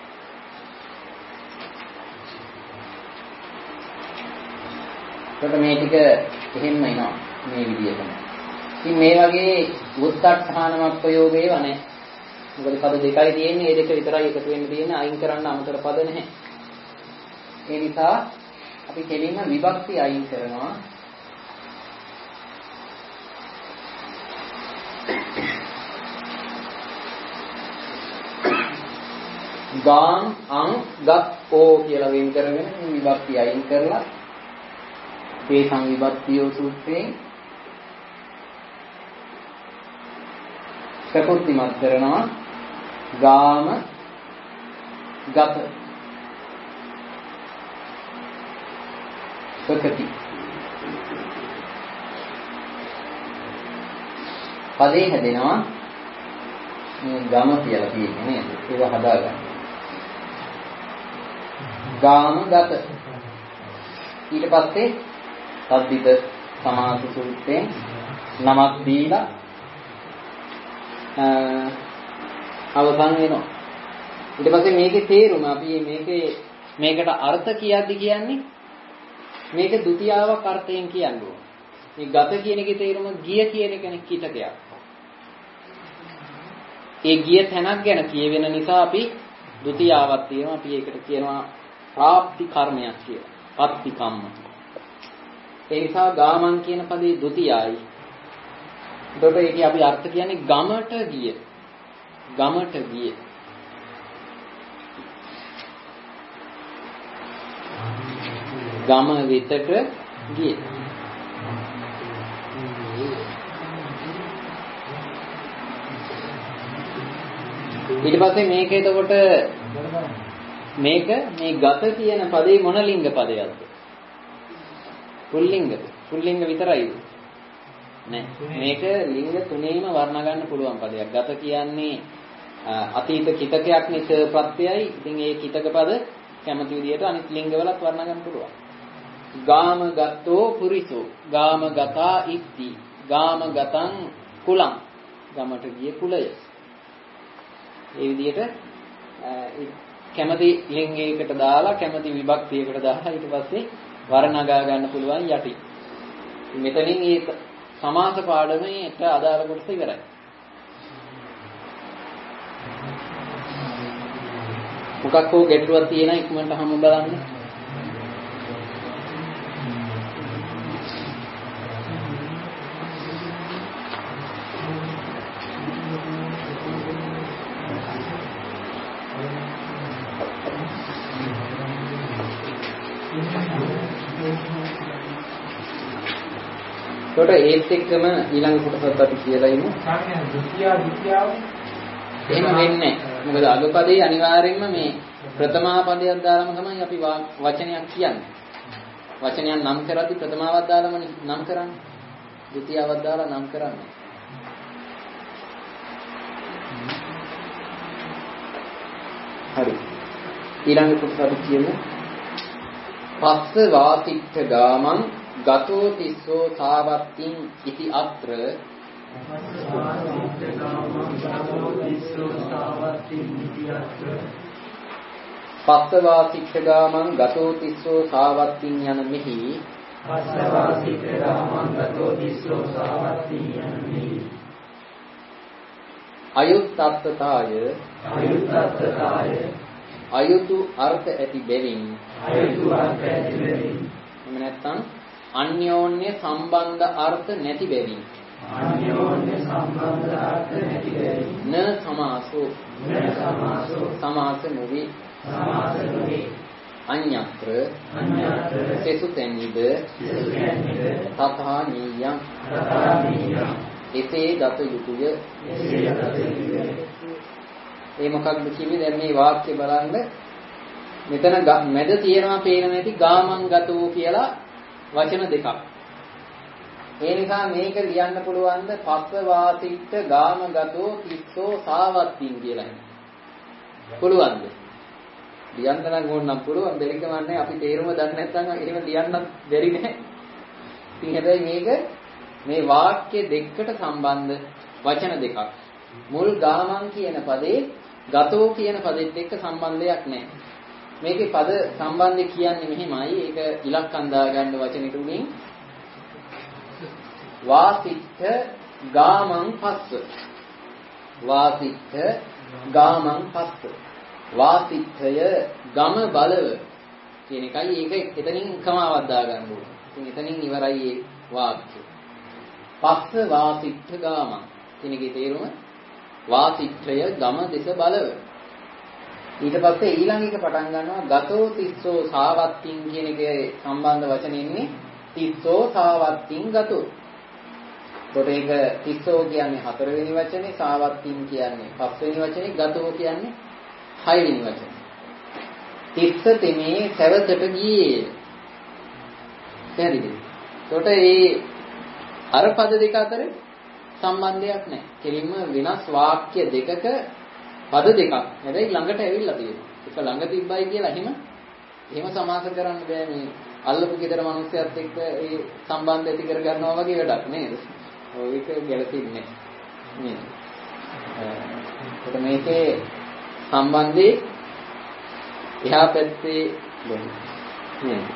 කොට මේ ටික එහෙම එනවා මේ විදිහටම. ඉතින් මේ වගේ උත්තරඨානමක් ප්‍රයෝගේව නැහැ. මොකද පද දෙකයි තියෙන්නේ. ඒ දෙක විතරයි එකතු වෙන්න තියෙන්නේ. අයින් කරන්න අමතර පද නැහැ. ඒ නිසා අපි කෙලින්ම විභක්ති අයින් කරනවා. ගාම් අං ගත් ඕ කියලා වෙන් කරගෙන විභක්ති අයින් කරලා ඒ සංවිභක්තිය සූත්‍රයෙන් ප්‍රකෘතිමත් කරනවා. ගාම ගත ප්‍රකෘති පදේ හැදෙනවා. මේ ගම කියලා තියෙන්නේ නේද? ඒක හදාගන්න. ගාම ගත. ඊට පස්සේ සද්දිත සමාස සූත්‍රයෙන් නමක් දීලා අවසන් වෙනවා. ඊට පස්සේ මේකේ තේරුම අපි මේකේ මේකට අර්ථ කියද්දි කියන්නේ මේක ဒုတိ යාවක් අර්ථයෙන් කියන්නේ. මේ ගත කියන එකේ තේරුම ගිය කියන එකනේ කිතකයක්. ඒ ගිය තැනක් ගැන කියවෙන නිසා අපි ဒုတိ යාවක් තියෙනවා. අපි ඒකට කියනවා ප්‍රාප්ති කර්මයක් කියලා. පත්ති කම්ම. ඒ නිසා ගාමන් කියන පදේ ဒုတိ යායි. එතකොට ඒකේ අපි අර්ථ කියන්නේ ගමට ගිය. ගමට ගිය. ගම වෙතට ගිය. ඊට පස්සේ මේක එතකොට මේක මේ ගත කියන පදේ මොන ලිංග පදයක්ද? පුල්ලිංගද? පුල්ලිංග විතරයිද? නෑ. මේක ලිංග තුනේම වර්ණ ගන්න පුළුවන් පදයක්. ගත කියන්නේ අතීත කිතකයක් නිස ප්‍රත්‍යයයි. ඉතින් ඒ කිතක පද කැමති විදිහට අනිත් ලිංගවලත් වර්ණ ගන්න පුළුවන්. ගාම ගතෝ පුරිසෝ ගාම ගතා ඉත්ති ගාම ගතං කුලං ගමට ගිය කුලය. ඒ විදිහට කැමති ලිංගයකට දාලා කැමති විභක්තියකට දාලා ඊට පස්සේ වර්ණගා ගන්න පුළුවන් යටි. මෙතනින් මේ සමාස පාඩමේට අදාළ කොටස ඉවරයි. මොකක් හෝ ගැටලුවක් තියෙනා ඉක්මනට හැම බලන්න. කොට ඒත් එක්කම ඊළඟ කොටසත් අපි කියලා ඉමු. සාමාන්‍ය ද්විතිය ද්විතියව එහෙම වෙන්නේ නැහැ. මොකද අගපදේ අනිවාර්යයෙන්ම මේ ප්‍රථමා පදයක් දාලාම තමයි අපි වචනයක් කියන්නේ. වචනයක් නම් කරද්දී ප්‍රථමාවක් දාලාම නම් කරන්නේ. ද්විතියවක් දාලා නම් කරන්නේ. හරි. ඊළඟ කොටස අපි කියමු. පස්ස වාතිච්ඡ ගාමං ගතෝ තිස්සෝ සාවත්තිං ඉති අත්‍ර පස්සවා සික්ඛගාමං ගතෝ තිස්සෝ සාවත්තිං යන මෙහි පස්සවා සික්ඛගාමං ගතෝ තිස්සෝ සාවත්තිං යන මෙහි අයුත්තත්තාය අයුත්තත්තාය අයුතු අර්ථ ඇති බැවින් අයුතු අර්ථ ඇති බැවින් එහෙම නැත්නම් අන්‍යෝන්‍ය සම්බන්ධ අර්ථ නැති බැවින් අන්‍යෝන්‍ය සම්බන්ධ අර්ථ නැති බැවින් න සමාසෝ න සමාසෝ සමාස නොවි සමාස නොවි අඤ්ඤත්‍ර අඤ්ඤත්‍ර සෙසුතෙන්නිද සෙසුතෙන්නිද තථා නීයං තථා නීයං එසේ ගත යුතුය. එසේ ගත යුතුය. ඒ මොකක්ද කිව්වේ? දැන් මේ වාක්‍ය බලන්න මෙතන මැද තියෙනවා පේන නැති ගාමං ගතෝ කියලා වචන දෙකක්. ඒ නිසා මේක ලියන්න පුළුවන් ද පස්ස වාසිට ගාම ගතෝ තිස්සෝ සාවත්තින් කියලා. පුළුවන්ද? ලියන්න නම් ඕන නම් පුළුවන්. බැරි කමන්නේ අපි තේරුම දන්නේ නැත්නම් එහෙම ලියන්න බැරි නෑ. ඉතින් හැබැයි මේක මේ වාක්‍ය දෙකකට සම්බන්ධ වචන දෙකක්. මුල් ගාමං කියන පදේ ගතෝ කියන පදෙත් එක්ක සම්බන්ධයක් නැහැ. මේකේ පද සම්බන්ධය කියන්නේ මෙහිමයි. ඒක ඉලක්කම් දාගන්න වචනෙ තුنين වාසිච්ඡ ගාමං පස්ස වාසිච්ඡ ගාමං පස්ස වාසිච්ඡය ගම බලව කියන එකයි. ඒක එතනින් කමාවක් දාගන්න ඕනේ. ඉතින් එතනින් ඉවරයි මේ වාක්‍යය. පස්ස වාසිච්ඡ ගාමං කියන එකේ තේරුම වාසිච්ඡය ගම දෙස බලව. ඊට පස්සේ ඊළඟ එක පටන් ගන්නවා ගතෝ තිස්සෝ සාවත්තින් කියන එකේ සම්බන්ධ වචනේ ඉන්නේ තිස්සෝ සාවත්තින් ගතෝ. ඒකට ඒක තිස්සෝ කියන්නේ හතරවෙනි වචනේ, සාවත්තින් කියන්නේ පස්වෙනි වචනේ, ගතෝ කියන්නේ හයවෙනි වචනේ. තිස්ස තෙමේ සැවසට ගියේ. පැහැදිලිද? ඒකට මේ අර පද දෙක අතර සම්බන්ධයක් නැහැ. කෙලින්ම වෙනස් වාක්‍ය දෙකක පද දෙකක්. හැබැයි ළඟට ඇවිල්ලා තියෙනවා. එක ළඟ තිබ්බයි කියලා එහෙම එහෙම සමාස කරන්න බෑ මේ අල්ලපු ගෙදර මිනිස්සුත් එක්ක ඒ සම්බන්ධ ඇති කර ගන්නවා වගේ වැඩක් නේද? ඔය එක ගැලපෙන්නේ නේද? ඒක මේකේ සම්බන්ධේ එහා පැත්තේ නේද?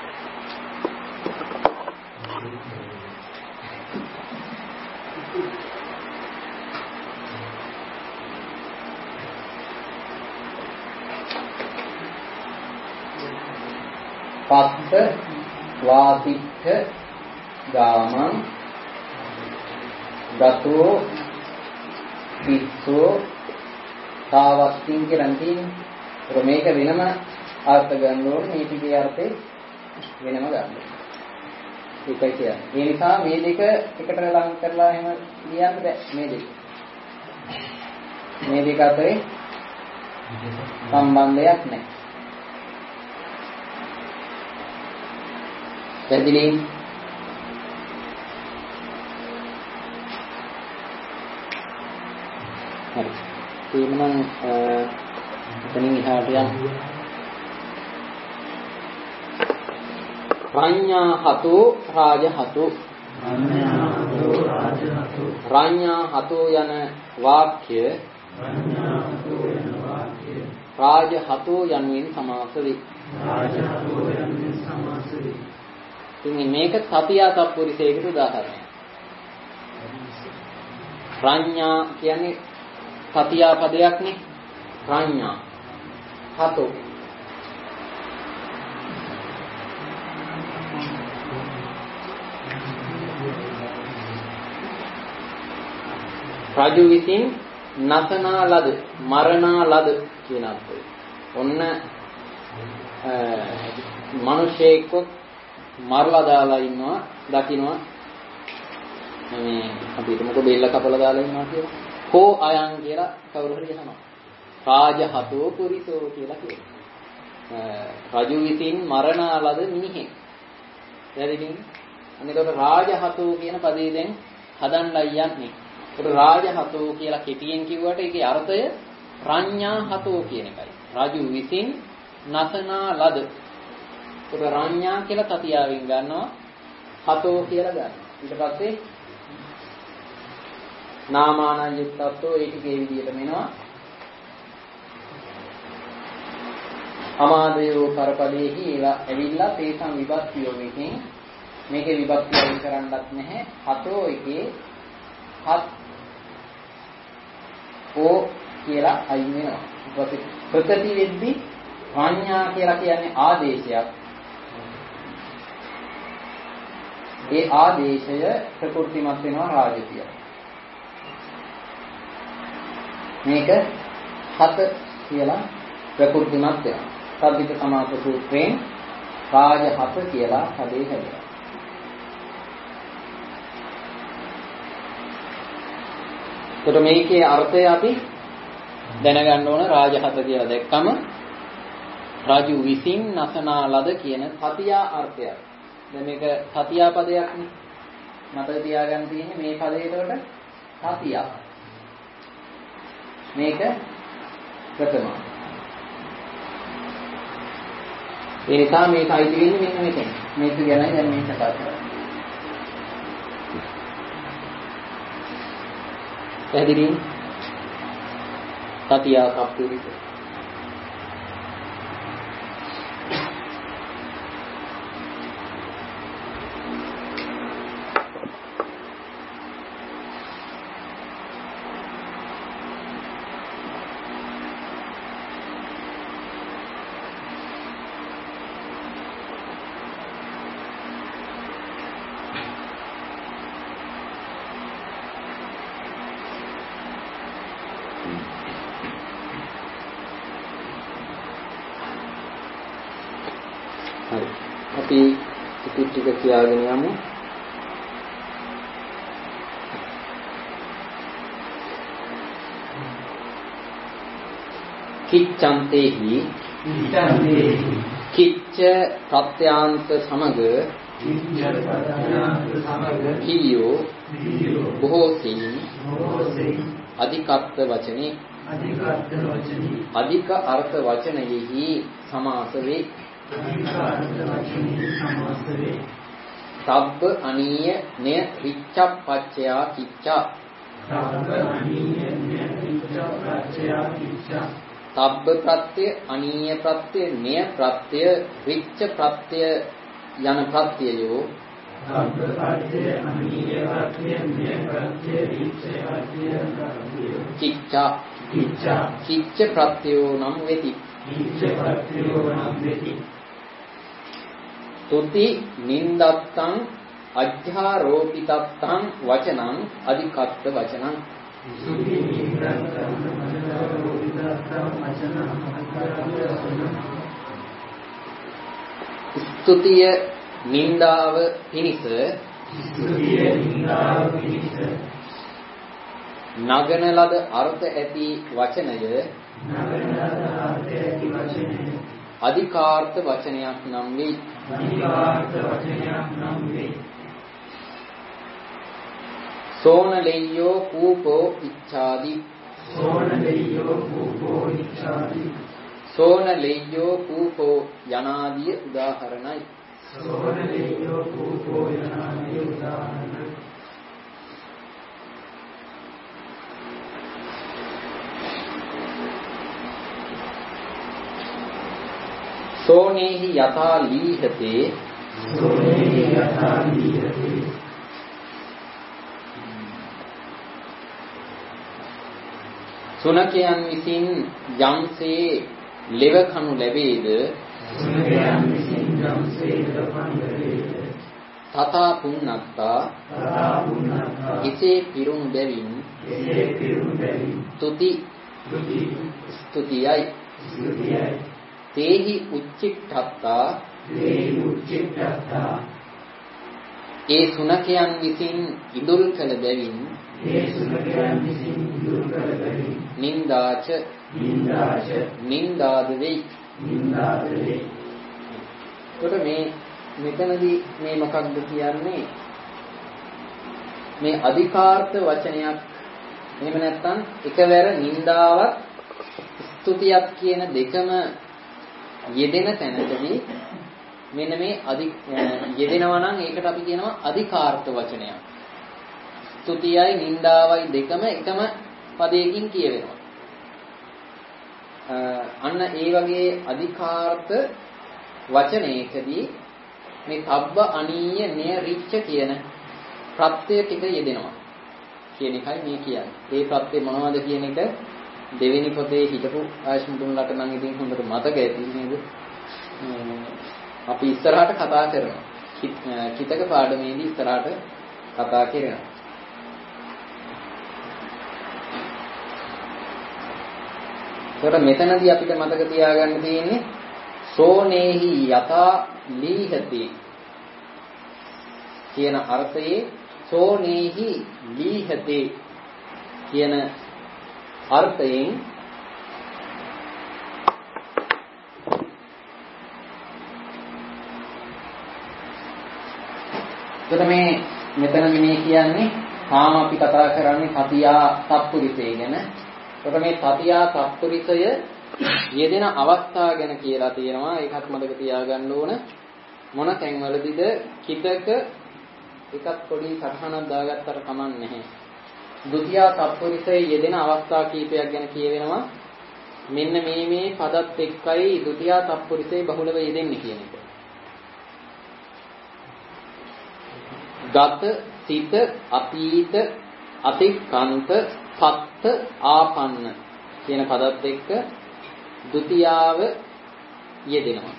පස්ස වාතික්ඛ ගාමං ගතෝ පිස්සෝ තාවස්තින් කියලා තියෙන්නේ. මේක වෙනම අර්ථ ගන්න ඕනේ. මේ ටිකේ අර්ථේ වෙනම ගන්න. ඒකයි කියන්නේ. ඒ නිසා මේ දෙක එකට ලං කරලා එහෙම ලියන්න බෑ මේ දෙක. මේ දෙක අතරේ සම්බන්ධයක් නැහැ. පැහැදිලි? හරි. එහෙනම් එතනින් එහාට යන්න. රාඤ්ඤා හතෝ රාජ හතෝ රාඤ්ඤා හතෝ යන වාක්‍ය රාජ හතෝ යනුවෙන් සමාස වේ. රාජ හතෝ යනුවෙන් සමාස වේ. ඉතින් මේක සතියා සත්පුරුෂයෙකුට උදාහරණයක්. රාඤ්ඤා කියන්නේ සතියා පදයක්නේ. රාඤ්ඤා හතෝ රජු විසින් නසනා ලද මරණා ලද කියන අර්ථය. ඔන්න මිනිසෙක්ව මරලා දාලා ඉන්නවා දකින්නවා මේ අපිට මොකද බෙල්ල කපලා දාලා ඉන්නවා කියලා. කෝ අයන් කියලා කවුරු හරි අහනවා. රාජහතෝ පුරිසෝ කියලා කියනවා. රජු විසින් මරණා ලද මිනිහෙක්. හරිද? අනිතකොට රාජහතෝ කියන පදේ දැන් හදන්නයි යන්නේ. ඒක රාජහතෝ කියලා කෙටියෙන් කිව්වට ඒකේ අර්ථය රාඤ්ඤා හතෝ කියන එකයි. රජු විසින් නසනා ලද. ඒක රාඤ්ඤා කියලා තතියාවෙන් ගන්නවා. හතෝ කියලා ගන්නවා. ඊට පස්සේ නාමානං යුක්තත්වෝ ඒකේ විදිහටම එනවා. අමාදයෝ කරපදේහි ඒවා ඇවිල්ලා තේසම් විභක්තියෝ එකකින් මේකේ විභක්තිය අයින් කරන්නත් නැහැ. හතෝ එකේ හත් ඕ කියලා අයින් වෙනවා. ඊපස්සේ ප්‍රකටි වෙද්දී රාඤ්ඤා කියලා කියන්නේ ආදේශයක්. ඒ ආදේශය ප්‍රකෘතිමත් වෙනවා රාජ කියලා. මේක හත කියලා ප්‍රකෘතිමත් වෙනවා. සද්දික සමාස සූත්‍රයෙන් රාජ හත කියලා පදේ හැදෙනවා. එතකොට මේකේ අර්ථය අපි දැනගන්න ඕන. රාජහත කියලා දැක්කම රාජු විසින් නසනා ලද කියන සතියා අර්ථයක්. දැන් මේක සතියා පදයක්නේ. මතක තියාගන්න තියෙන්නේ මේ පදේකට සතියා. මේක ප්‍රථම. ඒ නිසා මේක අයිති වෙන්නේ මෙන්න මෙතන. මේක ගැනයි දැන් මේ කතා කරන්නේ. පැහැදිලි? සතියා සප්පුරිස. අපි ටික ටික කියාගෙන යමු. කිච්ඡන්තේහි කිච්ඡ ප්‍රත්‍යාන්ත සමග කීයෝ බොහෝ සෙයින් අධිකත්ත වචනේ අධික අර්ථ වචනයෙහි සමාස වේ. සබ්බ අනීය ණය රිච්ඡප්පච්චයා කිච්ඡා සබ්බ ප්‍රත්‍ය අනීය ප්‍රත්‍ය ණය ප්‍රත්‍ය රිච්ඡ ප්‍රත්‍ය යන ප්‍රත්‍යයෝ සබ්බ ප්‍රත්‍ය අනීය ප්‍රත්‍ය ණය ප්‍රත්‍ය රිච්ඡ ප්‍රත්‍ය කිච්ඡා කිච්ඡා කිච්ඡ ප්‍රත්‍යෝ නම් වෙති. කිච්ඡ ප්‍රත්‍යෝ නම් වෙති. තුති නින්දත්තං අජ්ජාරෝපිතත්තං වචනං අධිකත්ත වචනං. තුති නින්දත්තං අජ්ජාරෝපිතත්තං වචනං අධිකත්ත වචනං. ස්තුතිය නින්දාව පිණිස ස්තුතිය නින්දාව පිණිස නගන ලද අර්ථ ඇති වචනය නගන ලද අර්ථ ඇති වචනය අධිකාර්ථ වචනයක් නම් වේ. අධිකාර්ථ වචනයක් නම් වේ. සෝනලෙය්‍යෝ කූපෝ ඉච්ඡාදි සෝනලෙය්‍යෝ කූපෝ ඉච්ඡාදි සෝනලෙය්‍යෝ කූපෝ යනාදී උදාහරණයි. සෝනලෙය්‍යෝ කූපෝ යනාදී උදාහරණයි. සෝනේහි යථා ලීහතේ සෝනේහි යථා ලීහතේ සුනකයන් විසින් යම්සේ ලෙව කනු ලැබේද සුනකයන් විසින් යම්සේ ලෙව කනු ලැබේද තථා පුන්නත්තා තථා පුන්නත්තා එසේ පිරුණු බැවින් එසේ පිරුණු බැවින් තුති තුති ස්තුතියයි ස්තුතියයි තේහි උච්චිත්තත්තා තේහි උච්චිත්තත්තා ඒ සුනකයන් විසින් ඉදුල් කළ බැවින් ඒ සුනකයන් විසින් ඉදුල් කළ බැවින් නින්දාච නින්දාච නින්දාද වෙයි නින්දාද වෙයි. කොට මේ මෙතනදී මේ මොකක්ද කියන්නේ? මේ අධිකාර්ථ වචනයක් එහෙම නැත්නම් එකවර නින්දාවක් ස්තුතියක් කියන දෙකම යෙදෙන තැනකදී මෙන්න මේ අධි යෙදෙනවා නම් ඒකට අපි කියනවා අධිකාර්ථ වචනයක්. ස්තුතියයි නින්දාවයි දෙකම එකම පදයකින් කියවෙනවා. අන්න ඒ වගේ අධිකාර්ථ වචනයකදී මේ තබ්බ අනීය ණය රිච්ඡ කියන ප්‍රත්‍යය ටික යෙදෙනවා කියන එකයි මේ කියන්නේ. ඒ ප්‍රත්‍යය මොනවද කියන එක දෙවෙනි පොතේ හිටපු ආශ්මුතුන්ලට නම් ඉතින් හොඳට මතක ඇති නේද? අපි ඉස්සරහට කතා කරනවා. කිතක පාඩමේදී ඉස්සරහට කතා කරනවා. ඒකට මෙතනදී අපිට මතක තියාගන්න තියෙන්නේ සෝනේහි යතා ලීහති කියන අර්ථයේ සෝනේහි ලීහති කියන අර්ථයෙන් එතකොට මේ මෙතන මේ කියන්නේ තාම අපි කතා කරන්නේ තතියා තප්පුරිසය ගැන. එතකොට මේ තතියා තප්පුරිසය යෙදෙන අවස්ථා ගැන කියලා තියෙනවා. ඒකත් මතක තියාගන්න ඕන. මොන තැන්වලදීද කිතක එකක් පොඩි සටහනක් දාගත්තට කමක් නැහැ. ဒုတိ ය තප්පුරිසයේ යෙදෙන අවස්ථා කීපයක් ගැන කියවෙනවා. මෙන්න මේ මේ පදත් එක්කයි ဒုတိ ය තප්පුරිසයේ බහුලව යෙදෙන්නේ කියන එක. ගත, සිත, අතීත, අතික්කන්ත, පත්ත, ආපන්න කියන පදත් එක්ක ဒုတိ යාව යෙදෙනවා.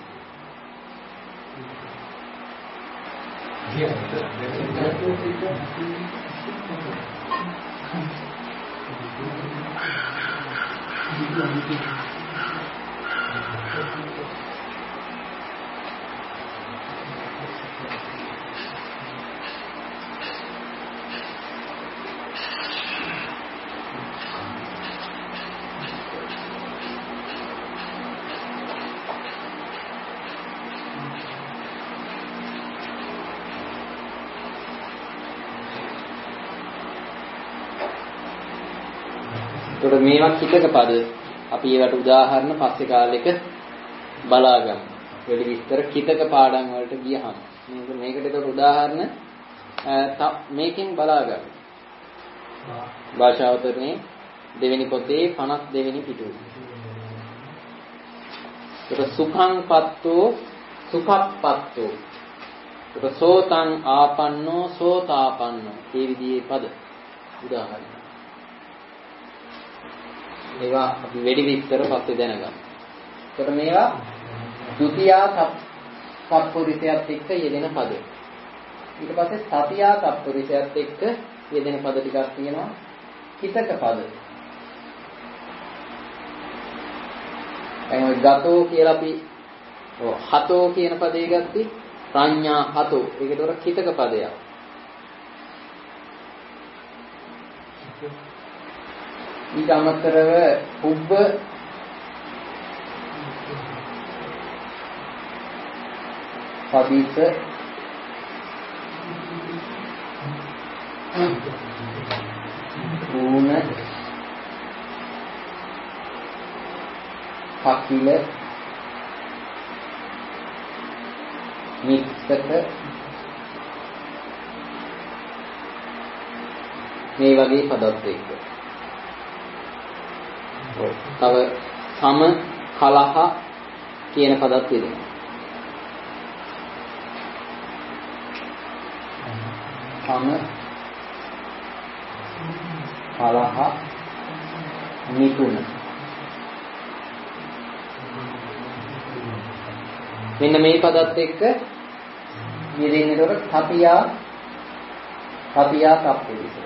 ඒකට මේවා හිතක පද. අපි ඒවට උදාහරණ පස්සේ කාලෙක බලාගමු. වැඩි විස්තර හිතක පාඩම් වලට ගියහම. මේක මේකට ඒක උදාහරණ මේකෙන් බලාගමු. භාෂාවතරනේ දෙවෙනි පොතේ පනස් දෙවෙනි පිටුවේ. ඒක සුඛං පත්තෝ සුඛප්පත්තෝ. ඒක සෝතං ආපන්නෝ සෝතාපන්නෝ. මේ විදිහේ පද උදාහරණ. මේවා අපි වැඩි විස්තර පස්සේ දැනගමු. ඒකට මේවා ဒုတိယ සත්පුරුෂයත් එක්ක යෙදෙන පද. ඊට පස්සේ තතිය සත්පුරුෂයත් එක්ක යෙදෙන පද ටිකක් තියෙනවා. හිතක පද. එහෙනම් ගතෝ කියලා අපි ඔව් හතෝ කියන පදේ ගත්තා. ප්‍රඥා හතෝ. ඒකට උර හිතක පදයක්. ඊට අමතරව පුබ්බ පදිත ඌන පකිල මික්සක මේ වගේ පදත් එක්ක තව සම කලහ කියන පදත් තියෙනවා. සම කලහ නිකුණ මෙන්න මේ පදත් එක්ක යෙදෙන්නේ උඩ තතියා තතියා තප්පුරිස.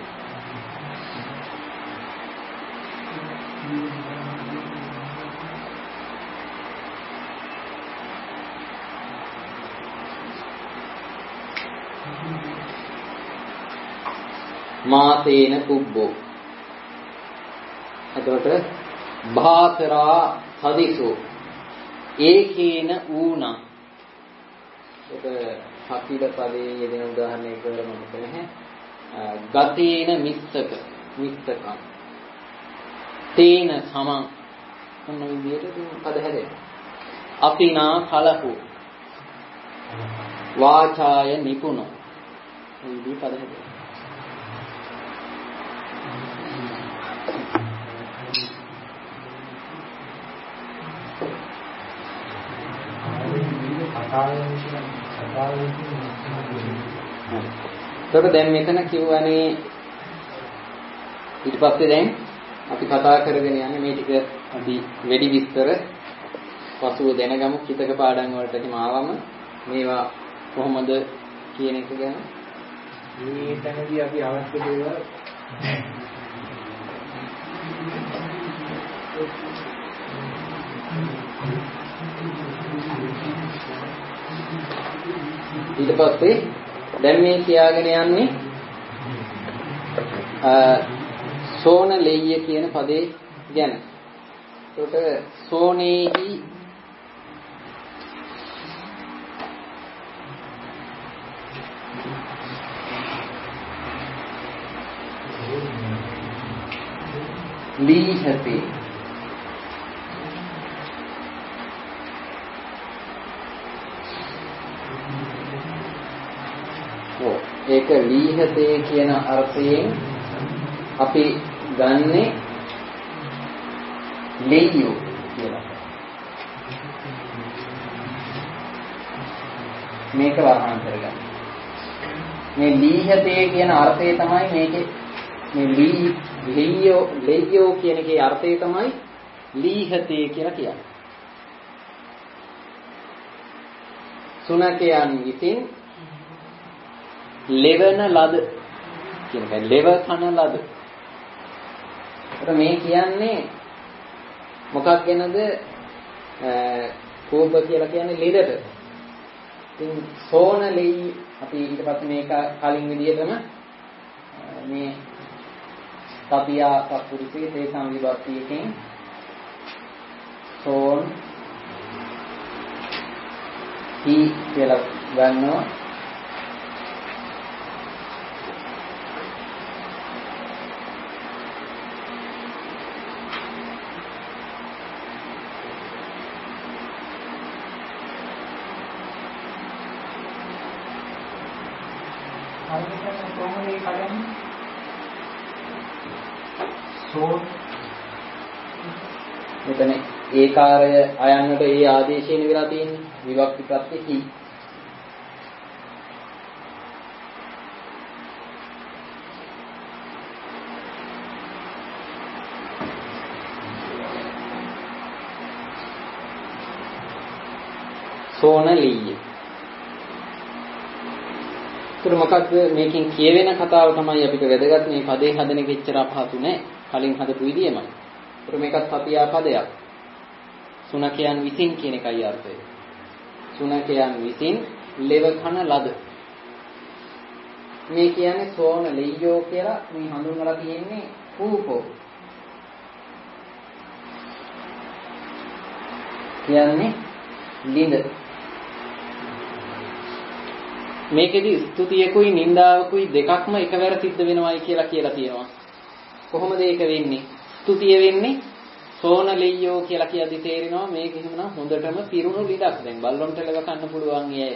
මාතේන පුබ්බෝ. එතකොට භාතරා සදිසෝ ඒකේන ඌණං. ඒක පකිල පදේ යෙදෙන උදාහරණයක් කරමු නැහැ. ගතේන මිස්සක මිස්සකම්. තේන සමං. මොන විදියට පද හැදෙන්නේ? අපිනා කලහු. වාචාය නිපුණෝ. මේ විදිහ පද හැදෙන්නේ. ඒකට දැන් මෙතන කියවනේ ඊට පස්සේ දැන් අපි කතා කරගෙන යන්නේ මේ ටික අපි වැඩි විස්තර පසුව දැනගමු. හිතක පාඩම් වලටම ආවම මේවා කොහොමද කියන එක ගැන මේ තැනදී අපි අවශ්‍ය දේවල් ඊට පස්සේ දැන් මේ කියාගෙන යන්නේ සෝන ලෙය්‍ය කියන පදේ ගැන. ඒකට සෝනේහි ලීහතේ ඒක ලීහතේ කියන අර්ථයෙන් අපි ගන්නෙ ලෙය්‍යෝ කියලා. මේක වර්ණන කරගන්න. මේ ලීහතේ කියන අර්ථය තමයි මේකේ මේ ලී ලෙය්‍යෝ ලෙය්‍යෝ කියන එකේ අර්ථය තමයි ලීහතේ කියලා කියන්නේ. සුනකයන් විසින් ලෙවන ලද කියන එක ලෙව කන ලද. ඒත් මේ කියන්නේ මොකක් ගැනද? කෝප කියලා කියන්නේ ලෙඩට. ඉතින් සෝන ලෙයි අපි ඊට පස්සේ මේක කලින් විදිහටම මේ තපියා සත්පුරුෂයේ තේ සංවිභක්තියකින් සෝන් හි කියලා ගන්නවා. ආයතන කොහොමද ඒ කරන්නේ? සෝ මෙතන ඒකාරය අයන්නට ඒ ආදේශයෙන් විලා තියෙන්නේ විවක්ති ප්‍රත්‍ය කි. සෝනලීය. ඒතර මොකක්ද මේකෙන් කියවෙන කතාව තමයි අපිට වැදගත්. මේ පදේ හදන එක එච්චර අපහසු නෑ. කලින් හදපු විදියමයි. ඒතර මේකත් සතියා පදයක්. සුනකයන් විසින් කියන එකයි අර්ථය. සුනකයන් විසින් ලෙව කන ලද. මේ කියන්නේ සෝනලීයෝ කියලා මේ හඳුන්වලා තියෙන්නේ රූපෝ. කියන්නේ ලිඳ. මේකෙදි ස්තුතියකුයි නින්දාවකුයි දෙකක්ම එකවර සිද්ධ වෙනවයි කියලා කියලා තියෙනවා. කොහොමද ඒක වෙන්නේ? ස්තුතිය වෙන්නේ සෝනලෙය්‍යෝ කියලා කියද්දි තේරෙනවා මේක එහෙමනම් හොඳටම පිරුණු ලිඳක්. දැන් බල්ලොන්ට ලෙව කන්න පුළුවන් මේ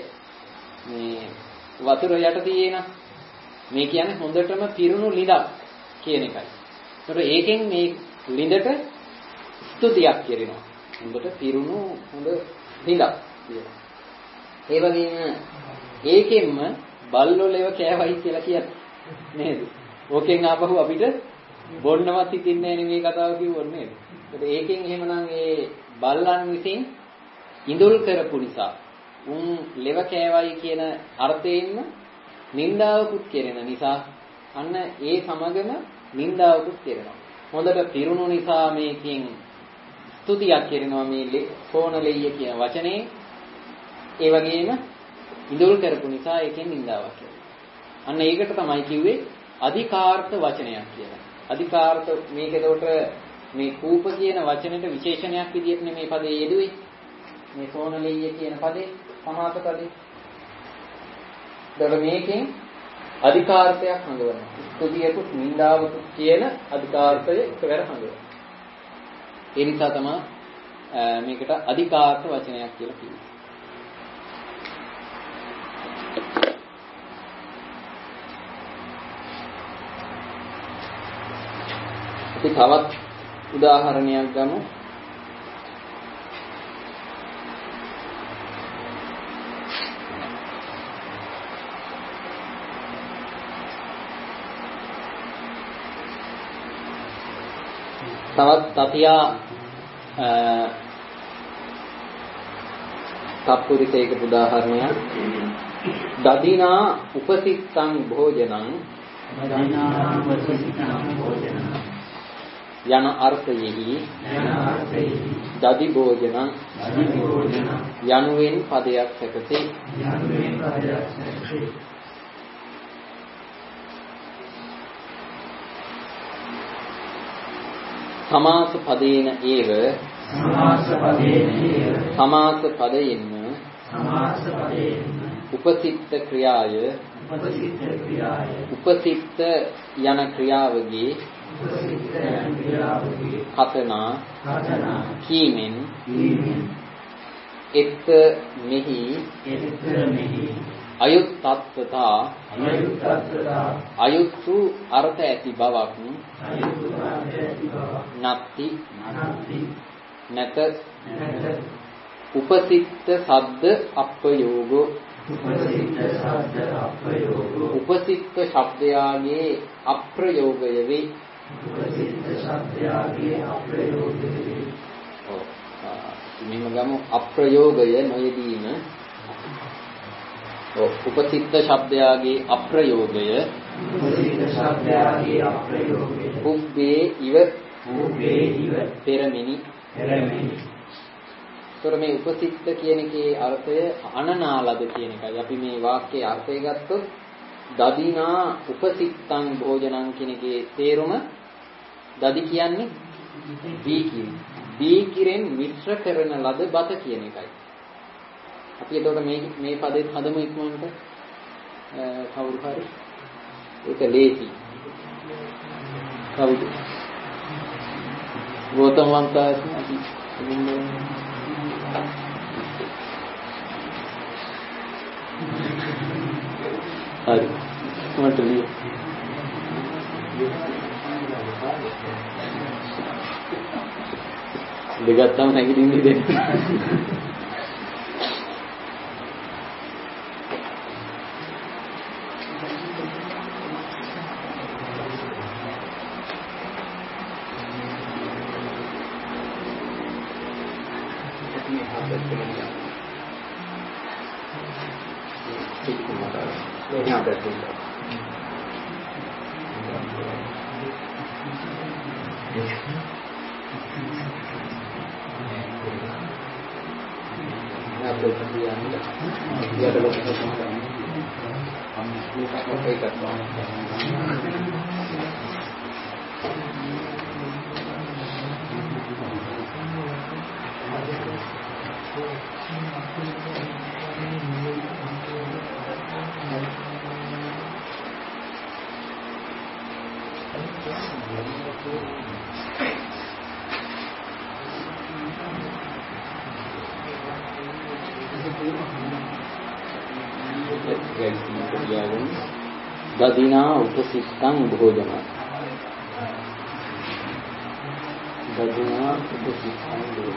වතුර යට තියෙන. මේ කියන්නේ හොඳටම පිරුණු ලිඳක් කියන එකයි. ඒතකොට ඒකෙන් මේ ලිඳට ස්තුතියක් කරනවා. හොඳට පිරුණු හොඳ ලිඳක් කියනවා. ඒ වගේම ඒකෙන්ම බල්ලෝ ලෙව කෑවයි කියලා කියන්නේ නේද? ඕකෙන් ආපහු අපිට බොන්නවත් හිතින්නේ නැහැ මේ කතාව කිව්වොත් නේද? ඒත් ඒකෙන් එහෙමනම් ඒ බල්ලන් විසින් ඉඳුල් කරපු නිසා උන් ලෙව කෑවයි කියන අර්ථයෙන්ම නින්දාවකුත් කෙරෙන නිසා අන්න ඒ සමගම නින්දාවකුත් කෙරෙනවා. හොඳට පිරුණු නිසා මේකෙන් ස්තුතියක් කෙරෙනවා මේ සෝනලෙය්‍ය කියන වචනේ. ඒ වගේම ඉඳුල් කරපු නිසා ඒකෙන් නින්දාවක් කියලා. අන්න ඒකට තමයි කිව්වේ අධිකාර්ථ වචනයක් කියලා. අධිකාර්ථ මේක ඒකට මේ කූප කියන වචනෙට විශේෂණයක් විදිහට මේ පදේ යෙදුවේ. මේ සෝනලෙය්‍ය කියන පදේ සමාස පදේ. දර මේකෙන් අධිකාර්ථයක් හඳවනවා. ස්තුතියකුත් නින්දාවකුත් කියන අධිකාර්ථය එකවර හඳවනවා. ඒ නිසා තමයි මේකට අධිකාර්ථ වචනයක් කියලා කිව්වේ. අපි තවත් උදාහරණයක් ගමු. තවත් තතියා තප්පුරිතේක උදාහරණයක්. දදිනා උපසිත්තං භෝජනං දදිනා උපසිත්තං භෝජනං යන අර්ථයෙහි යන අර්ථයෙහි දදි භෝජනං දදි භෝජනං යනුවෙන් පදයක් සැකසේ. යනුවෙන් පදයක් සැකසේ. සමාස පදේන ඒව සමාස පදේන ඒව සමාස පදයෙන්ම සමාස පදේන උපසිත ක්‍රියාය උපසිත ක්‍රියාය උපසිත යන ක්‍රියාවගේ උපසිත යන ක්‍රියාවගේ කතනා කතනා කීමෙන් කීමෙන් එත් මෙහි එත් මෙහි අයුත්තත්තා අයුත්තත්තා අයුත්තු අර්ථ ඇති බවක් අයුතු අර්ථ ඇති බවක් නැත්ති නැත්ති නැත නැත උපසිත සද්ද අප්පයෝගෝ උපසිත සද්ද අප්‍රයෝගෝ උපසිත ශබ්දයාගේ අප්‍රයෝගය වේ. උපසිත ශබ්දයාගේ අප්‍රයෝගය වේ. ඔව්. මෙහෙම ගමු අප්‍රයෝගය නොයෙදීම. ඔව් උපසිත ශබ්දයාගේ අප්‍රයෝගය උපසිත ශබ්දයාගේ අප්‍රයෝගය උබ්බේ ඉව උබ්බේ ඉව පෙරමිනි පෙරමිනි. ඒතර මේ උපසිත කියන එකේ අර්ථය අනනාලද කියන එකයි. අපි මේ වාක්‍යයේ අර්ථය ගත්තොත් දදිනා උපසිතං භෝජනං කියන එකේ තේරුම දදි කියන්නේ දී කිරි. දී කිරෙන් මිශ්‍ර කරන ලද බත කියන එකයි. අපි එතකොට මේ මේ පදේ හදමු ඉක්මනට කවුරු හරි ඒක ලේසි. කවුද? ගෞතම වංශාස් අපි හරි මට ලිය. දෙගත්තම නැගිටින්නේ දෙන්න. දදිනා උපසිත්තං භෝජන දදිනා උපසිත්තං භෝජන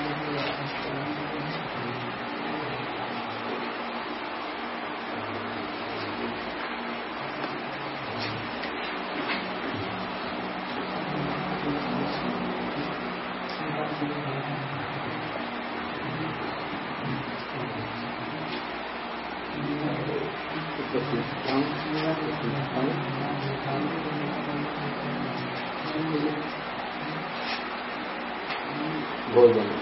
भोजन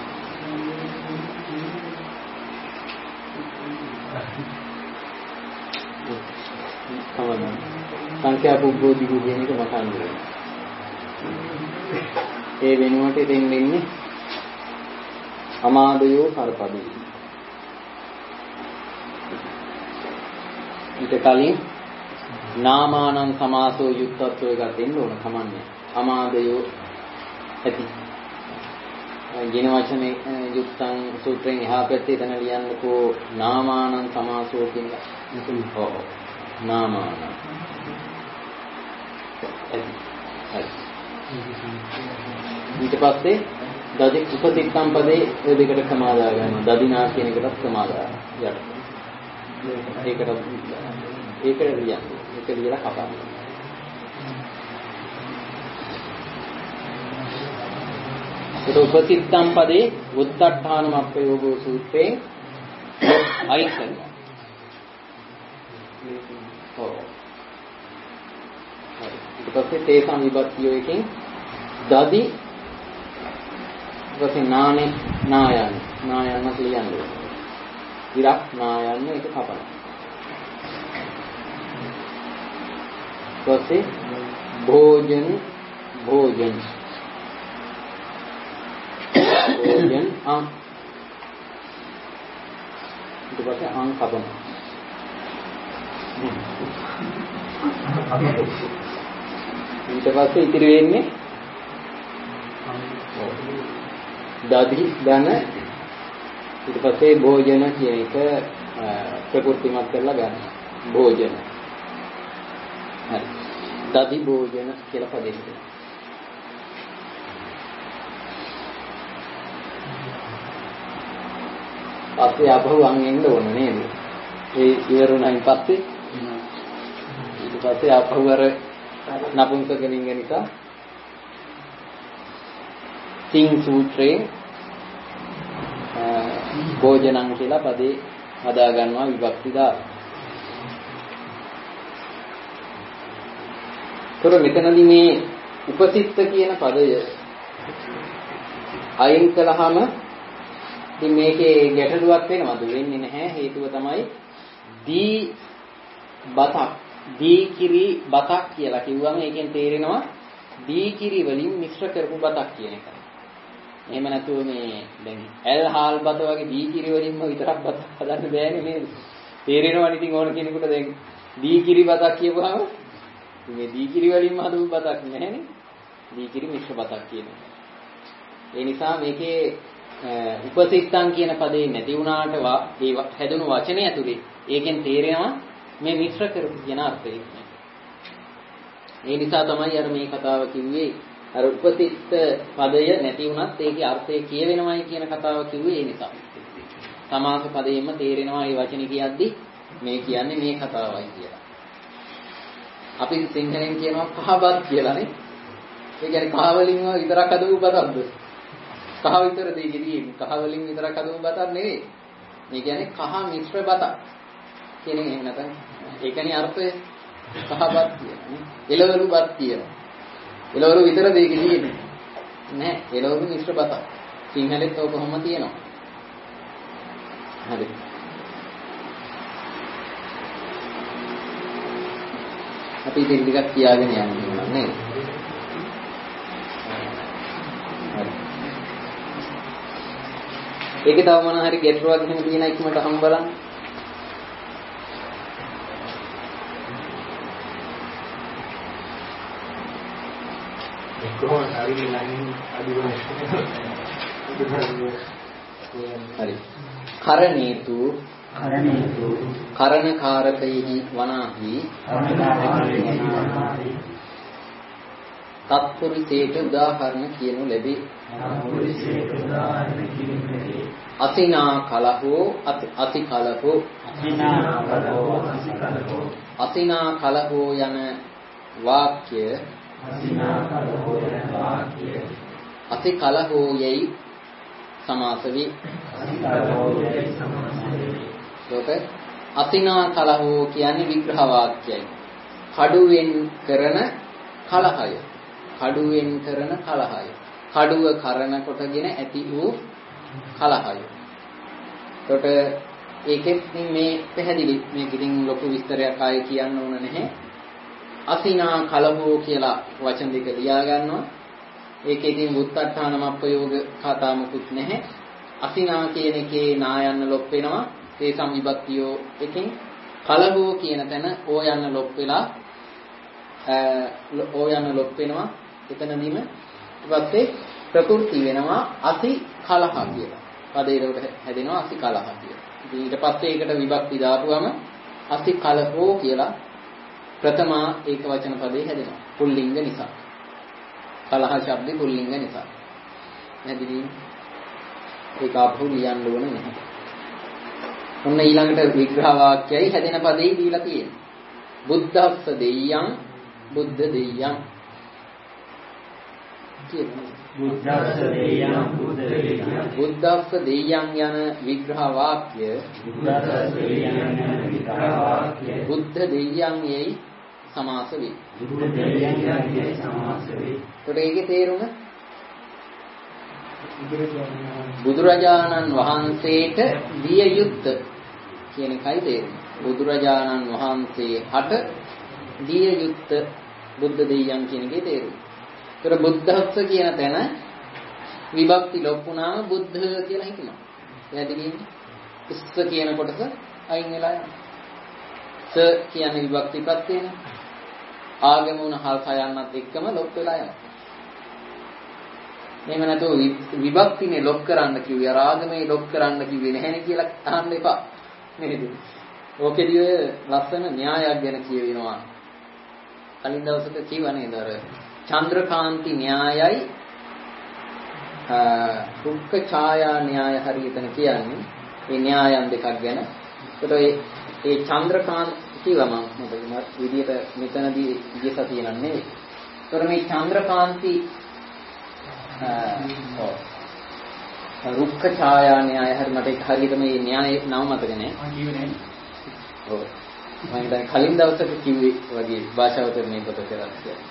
සංඛ්‍යා පුබ්බෝධි කියන එක මතන්න ඕනේ. ඒ වෙනුවට ඉතින් ඉන්නේ අමාදයෝ කරපදී. ඊට කලින් නාමානං සමාසෝ යුක්තත්වය එකක් දෙන්න ඕන කමන්නේ. අමාදයෝ ඇති. ජින වචනේ යුක්තං සූත්‍රයෙන් එහා පැත්තේ එතන ලියන්නකෝ නාමානං සමාසෝ කියන එක. ඔව්. නාමානං. ඊට පස්සේ දදි උපතිත්තම් පදේ ඔය දෙකට සමාදා ගන්නවා. දදිනා කියන එකටත් සමාදා යට. ඒකට ඒකට ලියන්න. ඒක ලියලා කපන්න. ඒක උපතිත්තම් පදේ උත්තට්ඨානම අප්‍රයෝගෝ සූත්‍රයෙන් අයින් කරනවා. ඔව්. ඊට පස්සේ තේසම් විභක්තිය එකකින් දදි ඊපස්සේ නානේ නායන් නායන් කියන්නේ. ඉරක් නායන් එක කපනවා. ඊපස්සේ භෝජන භෝජන භෝජන අං ඊට පස්සේ අං කපනවා. ඊට පස්සේ ඉතිරි වෙන්නේ දදි ධන ඊට පස්සේ භෝජන කියන එක ප්‍රකෘතිමත් කරලා ගන්න. භෝජන. හරි. දදි භෝජන කියලා පදෙක. පස්සේ ආපහු අන් එන්න ඕන නේද? ඒ ඉවරුණයින් පස්සේ ඊට පස්සේ ආපහු අර නපුංසක ලිංග නිසා තින් සූත්‍රයේ භෝජනං කියලා පදේ හදා ගන්නවා විභක්ති දාලා. ඒතර මෙතනදී මේ උපසිත්ත කියන පදය අයින් කළාම ඉතින් මේකේ ගැටලුවක් වෙනවද? වෙන්නේ නැහැ. හේතුව තමයි දී බතක් දී කිරි බතක් කියලා කිව්වම ඒකෙන් තේරෙනවා දී කිරි වලින් මිශ්‍ර කරපු බතක් කියන එක. එහෙම නැතුව මේ දැන් ඇල් හාල් බත වගේ දී කිරි වලින්ම විතරක් බතක් හදන්න බෑනේ නේද? තේරෙනවනේ ඉතින් ඕන කෙනෙකුට දැන් දී කිරි බතක් කියපුවාම මේ දී කිරි වලින්ම හදපු බතක් නැහැනේ. දී කිරි මිශ්‍ර බතක් කියන එක. ඒ නිසා මේකේ උපසිත්තං කියන පදේ නැති වුණාට ඒ හැදුණු වචනේ ඇතුලේ ඒකෙන් තේරෙනවා මේ මිශ්‍ර කරපු කියන අර්ථය. ඒ නිසා තමයි අර මේ කතාව කිව්වේ අර උපතිස්ස පදය නැති වුණත් ඒකේ අර්ථය කියවෙනවයි කියන කතාව කිව්වේ ඒ නිසා. සමාස පදයෙන්ම තේරෙනවා මේ වචනේ කියද්දි මේ කියන්නේ මේ කතාවයි කියලා. අපි සිංහලෙන් කියනවා කහබත් කියලානේ. ඒ කියන්නේ කහ වලින් විතරක් හදපු බතක්ද? කහ විතර දෙකේදී කහ වලින් විතරක් හදපු බතක් නෙවෙයි. මේ කියන්නේ කහ මිශ්‍ර බතක්. කියන්නේ එහෙම නැත්නම් ඒකනේ අර්ථය කහබත් කියන්නේ. එළවලු බත් කියනවා. එළවලු විතර දෙකේදී නෑ. එළවලු මිශ්‍ර බතක්. සිංහලෙත් ඔක කොහොම තියෙනවා. හරි. අපි ඉතින් ටිකක් කියාගෙන යන්න නේද? ඒකේ තව මොන හරි ගැටලුවක් එහෙම තියෙන ඉක්මනට හම් බලන්න. කොහොමද හරි ලයින් අදිවන්නේ? හරි. කරණේතු කරණේතු කරණකාරකෛහි වනාහි කරණකාරකෛහි වනාහි තත්පුරිසේට උදාහරණ කියනු ලැබේ. තත්පුරිසේට උදාහරණ කියනු ලැබේ. අසිනා කලහෝ අති කලහෝ අසිනා කලහෝ අති කලහෝ අසිනා කලහෝ යන වාක්‍ය අසිනා කලහෝ යන වාක්‍ය අති කලහෝ යයි සමාස වේ. අති කලහෝ යයි සමාස වේ. ඒක අසිනා කලහෝ කියන්නේ විග්‍රහ වාක්‍යයි. කඩුවෙන් කරන කලහය. කඩුවෙන් කරන කලහය. කඩුව කරන කොටගෙන ඇති වූ කලහය. එතකොට ඒකෙත් මේ පැහැදිලි මේක ඉතින් ලොකු විස්තරයක් ආයේ කියන්න ඕන නැහැ. අසිනා කලහෝ කියලා වචන දෙක ලියා ගන්නවා. ඒකේ ඉතින් වුත්තට්ඨානම ප්‍රයෝග කතා මුකුත් නැහැ. අසිනා කියන එකේ නායන්න ලොප් වෙනවා. ඒ සම්විභක්තියෝ එකකින් කලහෝ කියන තැන ඕ යන්න ලොප් වෙලා ඕ යන්න ලොප් වෙනවා. එතනදීම ඊපස්සේ ප්‍රකෘති වෙනවා අසි කලහ කියලා. පදේකට හැදෙනවා අසි කලහ කියලා. ඉතින් ඊට පස්සේ ඒකට විභක්ති දාපුවම අසි කලහෝ කියලා ප්‍රථමා ඒක වචන පදේ හැදෙනවා. පුල්ලිංග නිසා. කලහ ශබ්දේ පුල්ලිංග නිසා. නැදිදී ඒක අපහු ලියන්න ඕන නැහැ. ඔන්න ඊළඟට විග්‍රහ වාක්‍යයි හැදෙන පදේ දීලා තියෙනවා. බුද්ධස්ස දෙයයන් බුද්ධ දෙයයන් බුද්ධස්ස දෙයයන් බුද්ධ දෙයයන් බුද්ධස්ස දෙයයන් යන විග්‍රහ වාක්‍ය බුද්ධස්ස දෙයයන් යන විග්‍රහ වාක්‍ය බුද්ධ දෙයයන් යයි සමාස වේ. බුද්ධ දෙයයන් යයි සමාස වේ. ඒකට ඒකේ තේරුම බුදුරජාණන් වහන්සේට විය යුත්ත කියන එකයි තේරුම. බුදුරජාණන් වහන්සේ හට දිය යුත්ත බුද්ධ දෙයයන් කියන එකේ තේරුම. ඒතර බුද්ධස්ස කියන තැන විභක්ති ලොප්පුනාම බුද්ධ කියලා හිතනවා. පැහැදිලිද? ස්ස කියන කොටස අයින් වෙලා යනවා. ස කියන්නේ විභක්ති ප්‍රත්‍යයනේ. ආගම උන හල්ක යන්නත් එක්කම ලොප් වෙලා යනවා. මේව නැතෝ විභක්තිනේ ලොක් කරන්න කිව්වේ ආගමේ ලොක් කරන්න කිව්වේ නැහැනේ කියලා අහන්න එපා. නේද? ඕකෙදී ඔය ලස්සන න්‍යායක් ගැන කියවෙනවා. කලින් දවසක කිව්වා නේද අර චන්ද්‍රකාන්ති න්‍යායයි රුක්ක ඡායා න්‍යාය හරියටම කියන්නේ මේ න්‍යායන් දෙකක් ගැන. ඒකට ඒ චන්ද්‍රකාන්ත කිව්වම මොකද විදියට මෙතනදී ඉජස තියෙනන්නේ. ඒතර මේ චන්ද්‍රකාන්ති ඔව් රුක්ක ඡායා න්‍යාය හරි මට ඒක හරියට මේ න්‍යායේ නම මතක නෑ. මම කිව්වේ නෑ. ඔව් මම දැන් කලින් දවසක කිව්වේ වගේ භාෂාවතරණය කොට කරලා කියලා.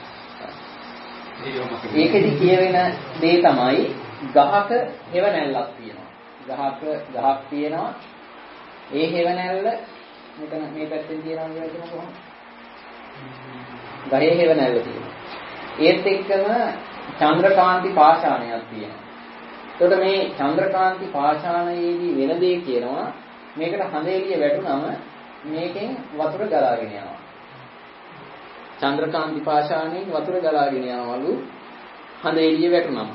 ඒකෙදි කියවෙන දේ තමයි ගහක හෙවණැල්ලක් තියෙනවා. ගහක ගහක් තියෙනවා. ඒ හෙවණැල්ල මෙතන මේ පැත්තෙන් තියෙනවා කියලා කියන කොහොමද? ගහේ හෙවණැල්ල තියෙනවා. ඒත් එක්කම චන්ද්‍රකාන්ති පාෂාණයක් තියෙනවා. එතකොට මේ චන්ද්‍රකාන්ති පාෂාණයේදී වෙන දේ කියනවා මේකට හඳේලිය වැටුනම මේකෙන් වතුර ගලාගෙන යනවා. චන්ද්‍රකාන්ති පාෂාණයෙන් වතුර ගලාගෙන යනවලු හඳේලිය වැටුනම.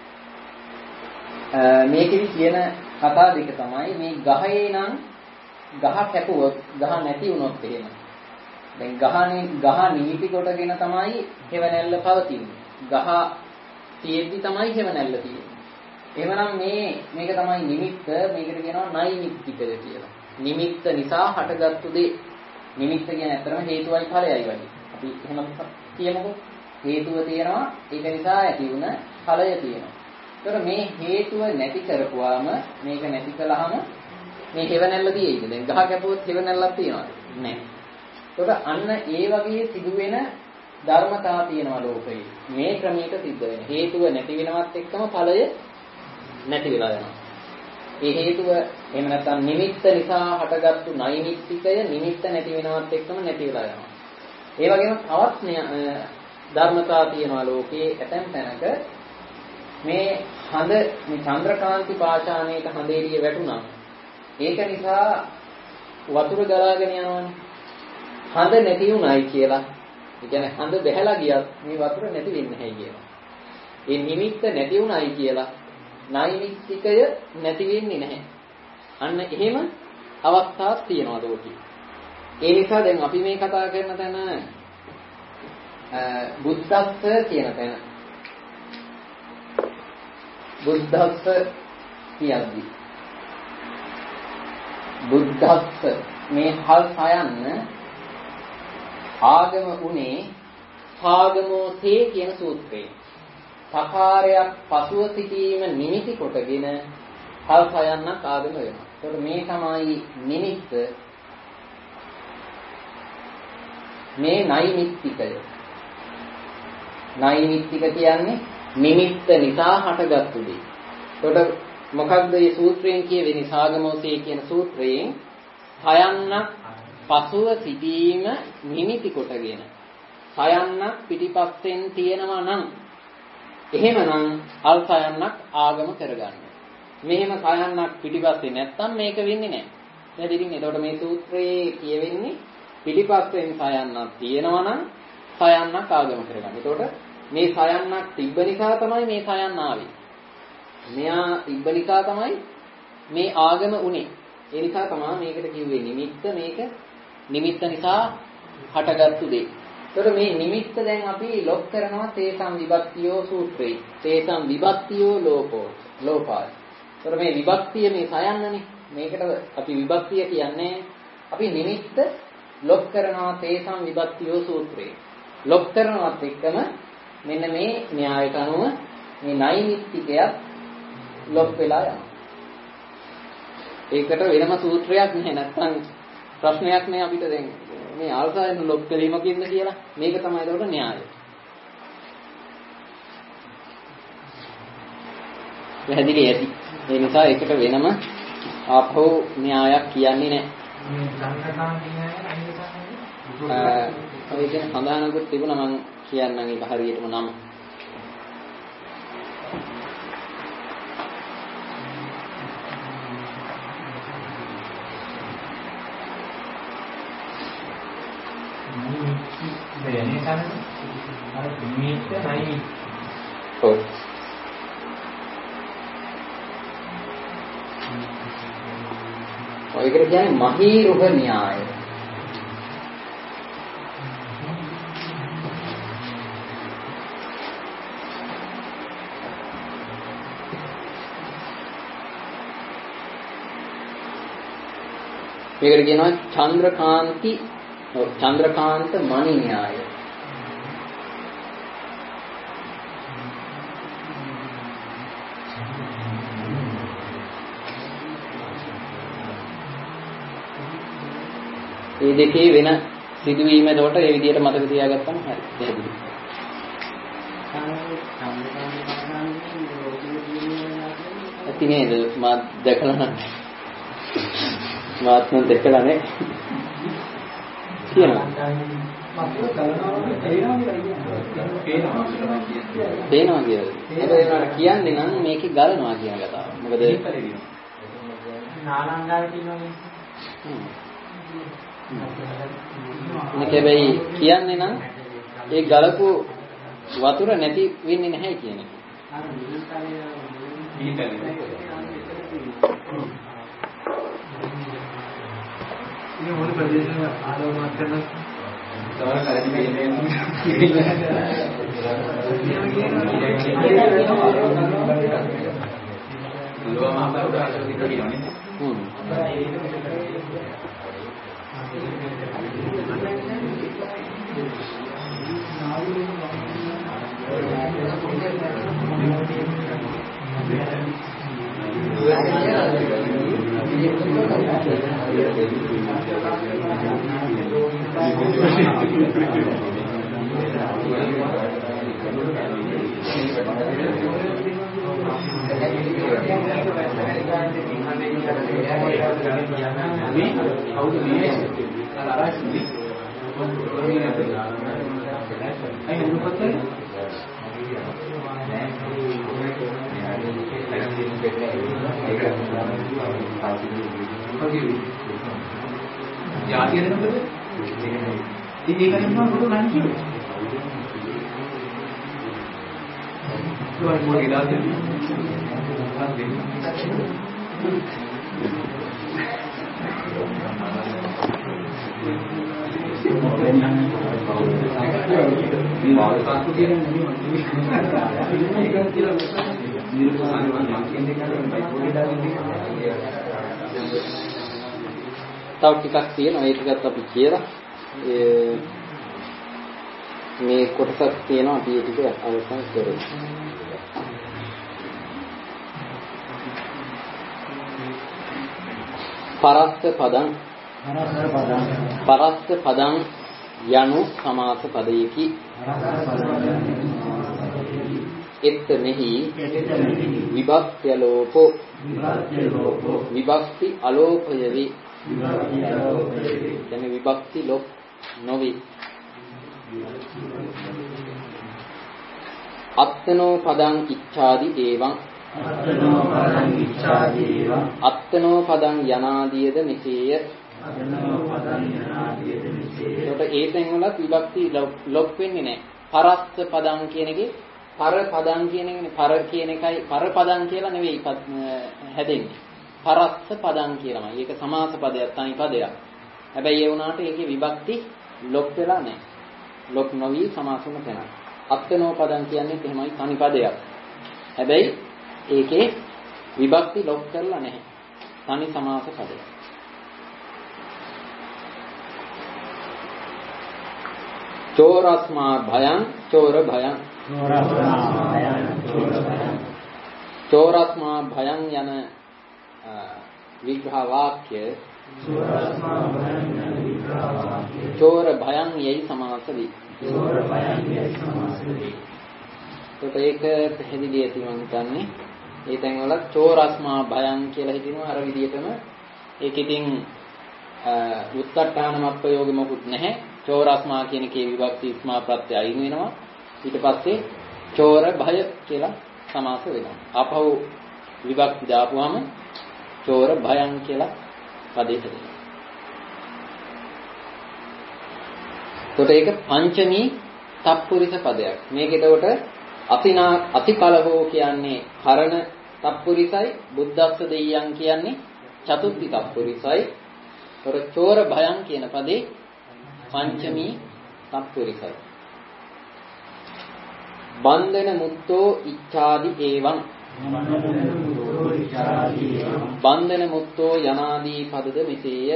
මේකෙදි කියන කතා දෙක තමයි මේ ගහේ නම් ගහ කැපුවොත් ගහ නැති වුණොත් එහෙම දැන් ගහනේ ගහ නීති කොටගෙන තමයි හෙවණැල්ල පවතින්නේ. ගහ තියෙද්දි තමයි හෙවණැල්ල තියෙන්නේ. එහෙමනම් මේ මේක තමයි නිමිත්ත. මේකට කියනවා නෛමිත්තිකය කියලා. නිමිත්ත නිසා හටගත්තු දේ. නිමිත්ත කියන්නේ ඇත්තටම හේතුවයි ඵලයයි වගේ. අපි එහෙම කියමුකෝ. හේතුව තියෙනවා ඒක නිසා ඇති වුණ ඵලය තියෙනවා. ඒතර මේ හේතුව නැති කරපුවාම මේක නැති කළාම මේ හෙවණැල්ල තියෙයිද? දැන් ගහ කැපුවොත් හෙවණැල්ලක් තියෙනවද? නැහැ. ඒතර අන්න ඒ වගේ සිදුවෙන ධර්මතා තියෙනවා ලෝකයේ. මේ ක්‍රමයක සිද්ධ වෙන. හේතුව නැති වෙනවත් එක්කම ඵලය නැති වෙලා යනවා. ඒ හේතුව එහෙම නැත්නම් නිමිත්ත නිසා හටගත්තු නෛමිත්තිකය නිමිත්ත නැති වෙනවත් එක්කම නැති වෙලා යනවා. ඒ වගේම තවත් ධර්මතා තියෙනවා ලෝකයේ ඇතැම් තැනක මේ හඳ මේ චන්ද්‍රකාන්ති පාෂාණයට හඳ එළිය වැටුණා. ඒක නිසා වතුර ගලාගෙන යනවානේ. හඳ නැති වුණයි කියලා. ඒ කියන්නේ හඳ බැහැලා ගියත් මේ වතුර නැති වෙන්නේ නැහැ කියලා. ඒ නිමිත්ත නැති වුණයි කියලා නෛමිත්තිකය නැති වෙන්නේ නැහැ. අන්න එහෙම අවස්ථාවක් තියෙනවා ලෝකේ. ඒ නිසා දැන් අපි මේ කතා කරන තැන බුද්ධස්ස කියන තැන බුද්ධස්ස කියද්දි බුද්ධස්ස මේ හල් සයන්න ආගම උනේ සාගමෝසේ කියන සූත්‍රයේ සකාරයක් පසුව සිටීම නිමිති කොටගෙන හල් සයන්නක් ආගම වෙනවා. ඒකට මේ තමයි නිමිත්ත මේ නෛමිත්තිකය. නෛමිත්තික කියන්නේ නිමිත්ත නිසා හටගත්තු දේ. එතකොට මොකක්ද මේ සූත්‍රයෙන් කියවෙන්නේ? සාගමෝසේ කියන සූත්‍රයෙන් සයන්නක් පසුව සිටීම නිමිති කොටගෙන සයන්නක් පිටිපස්සෙන් තියෙනවා නම් එහෙමනම් අල් සයන්නක් ආගම කරගන්න. මෙහෙම සයන්නක් පිටිපස්සේ නැත්තම් මේක වෙන්නේ නැහැ. පැහැදිලිනේ? එතකොට මේ සූත්‍රයේ කියවෙන්නේ පිටිපස්සෙන් සයන්නක් තියෙනවා නම් සයන්නක් ආගම කරගන්න. එතකොට මේ සයන්නක් තිබ්බ නිසා තමයි මේ සයන්න ආවේ. මෙයා තිබ්බ නිසා තමයි මේ ආගම උනේ. ඒ නිසා තමයි මේකට කිව්වේ නිමිත්ත. මේක නිමිත්ත නිසා හටගත්තු දේ. ඒතර මේ නිමිත්ත දැන් අපි ලොක් කරනවා තේසම් විභක්තියෝ සූත්‍රේ. තේසම් විභක්තියෝ ලෝකෝ ලෝපාය. ඒතර මේ විභක්තිය මේ සයන්නනේ. මේකට අපි විභක්තිය කියන්නේ අපි නිමිත්ත ලොක් කරනවා තේසම් විභක්තියෝ සූත්‍රේ. ලොක් කරනවත් එක්කම මෙන්න මේ න්‍යායට අනුව මේ නෛමිත්තිකයක් ලොක් වෙලා යනවා. ඒකට වෙනම සූත්‍රයක් නැහැ. නැත්නම් ප්‍රශ්නයක් නෑ අපිට දැන් මේ ආල්සයන් ලොක් කිරීමකින්ද කියලා. මේක තමයි ඒකට න්‍යාය. පැහැදිලි ඇති. ඒ නිසා ඒකට වෙනම ආපහු න්‍යායක් කියන්නේ නෑ. මේ සංකල්පන න්‍යාය අය ඒ කියන්නේ සඳහනකුත් තිබුණා මම කියන්නම් ඒක හරියටම නම. දෙන්නේ තමයි අර නිමිත්ත නයි. ඔව්. ඔයකට කියන්නේ මහීරුහ න්‍යාය. මේකට කියනවා චන්ද්‍රකාන්ති චන්ද්‍රකාන්ත මණි න්‍යාය. මේ දෙකේ වෙන සිදුවීම එතකොට ඒ විදිහට මතක තියාගත්තම හරි. පැහැදිලි. ඇති නේද? මා දැකලා නැහැ. මාත් නම් දැකලා නැහැ. කියනවා. පේනවා කියලා. හැබැයි කියන්නේ නම් මේකේ ගලනවා කියන කතාව. මොකද නාලංගාවේ තියෙනවා. මේක හැබැයි කියන්නේ නම් ඒ ගලපු වතුර නැති වෙන්නේ නැහැ කියන එක. මේ මොන ප්‍රදේශවල ආලෝකයක් කරන Soalnya kalau di ini dua mata udah ada di ini. Hmm. Ya akhirnya apa tuh? Ini kan semua butuh nanti. Tuh mau kita aja. තව ටිකක් තියෙනවා ඒ ටිකත් අපි කියලා මේ කොටසක් තියෙනවා අපි ඒ ටික අවසන් කරමු. පරස්ස පදං පරස්ස පදං යනු සමාස පදයකි. එත් මෙහි විභක්ති අලෝපෝ විභක්ති අලෝපය වේ. දැන් විභක්ති ලොප් නොවේ. අත්තනෝ පදං ඉච්ඡාදි ඒවං අත්තනෝ පදං ඉච්ඡාදි ඒවං අත්තනෝ පදං යනාදීයද මෙසේය. අත්තනෝ පදං යනාදීයද මෙසේය. ඒකට ඒ තැන් වලත් විභක්ති ලොප් වෙන්නේ නැහැ. පරස්ස පදං කියන එකේ පර පදං කියන එකනේ පර කියන එකයි පර පදං කියලා නෙවෙයි හැදෙන්නේ. පරස්ස පදං කියලාමයි. ඒක සමාස පදයක් තනි පදයක්. හැබැයි ඒ වුණාට ඒකේ විභක්ති ලොප් වෙලා නැහැ. ලොප් නොවි සමාස වුණ තැන. අත්තනෝ පදං කියන්නේ එහෙමයි තනි පදයක්. හැබැයි ඒකේ විභක්ති ලොප් කරලා නැහැ. තනි සමාස පදයක්. චෝරස්මා භයං චෝර භයං චෝරස්මා භයං චෝර භයං චෝරස්මා භයං යන විග්‍රහ වාක්‍ය චෝරස්මා භයං යන විග්‍රහ වාක්‍ය චෝර භයං යයි සමාස වේ. චෝර භයං යයි සමාස වේ. ඒකට ඒක පැහැදිලි ඇති මම හිතන්නේ. ඒ තැන් වල චෝරස්මා භයං කියලා හිතනවා අර විදිහටම ඒක ඉතින් උත්තරඨාන මප්පයෝගෙ මොකුත් නැහැ. චෝරස්මා කියන එකේ විභක්ති ස්මා ප්‍රත්‍ය අයින් වෙනවා. ඊට පස්සේ චෝර භය කියලා සමාස වෙනවා. ආපහු විභක්ති දාපුවාම චෝර භයං කියලා පදේ හැදෙනවා. එතකොට ඒක පංචමී තප්පුරිස පදයක්. මේක එතකොට අතිනා අතිකලහෝ කියන්නේ කරණ තප්පුරිසයි, බුද්දස්ස දෙයියන් කියන්නේ චතුත්ථි තප්පුරිසයි. එතකොට චෝර භයං කියන පදේ පංචමී තප්පුරිසයි. බන්ධන මුත්තෝ ඉච්ඡාදි ඒවං බන්ධන මුත්තෝ යනාදී පදද මෙසේය.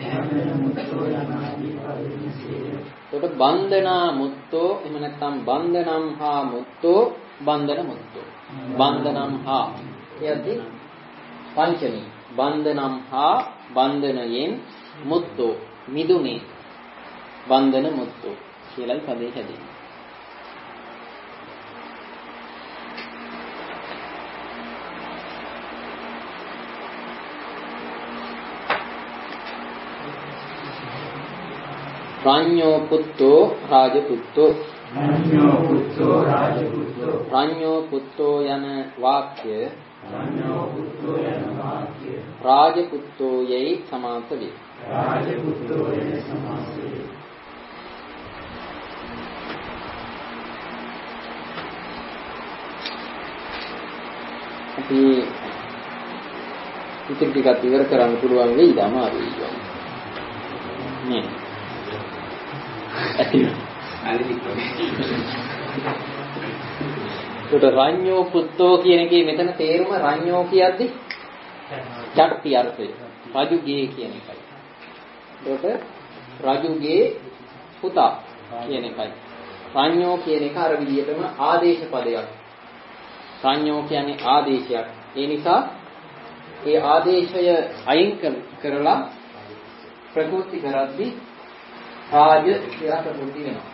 එතකොට බන්ධනා මුත්තෝ එහෙම නැත්නම් බන්ධනම් හා මුත්තෝ බන්ධන මුත්තෝ බන්ධනම් හා කියද්දී පංචමී බන්ධනම් හා බන්ධනයෙන් මුත්තෝ මිදුනේ බන්ධන මුත්තෝ කියලායි පදේ හැදෙන්නේ. රාඤ්ඤෝ පුත්තෝ රාජපුත්තෝ රාඤ්ඤෝ පුත්තෝ රාජපුත්තෝ රාඤ්ඤෝ පුත්තෝ යන වාක්‍ය රාඤ්ඤෝ පුත්තෝ යන වාක්‍ය රාජපුත්තෝ යයි සමාස වේ. රාජපුත්තෝ යයි සමාස වේ. අපි ඉතින් ටිකක් ඉවර කරන්න පුළුවන් වෙයිද අමාරුයි. නේ ඇති වෙනවා. රඤ්ඤෝ පුත්තෝ කියන එකේ මෙතන තේරුම රඤ්ඤෝ කියද්දි චට්ටි අර්ථය. රජුගේ කියන එකයි. ඒකට රජුගේ පුතා කියන එකයි. රඤ්ඤෝ කියන එක අර විදිහටම ආදේශ පදයක්. රඤ්ඤෝ කියන්නේ ආදේශයක්. ඒ නිසා ඒ ආදේශය අයින් කරලා ප්‍රකෘති කරද්දී රාජ කියලා ප්‍රකෘති වෙනවා.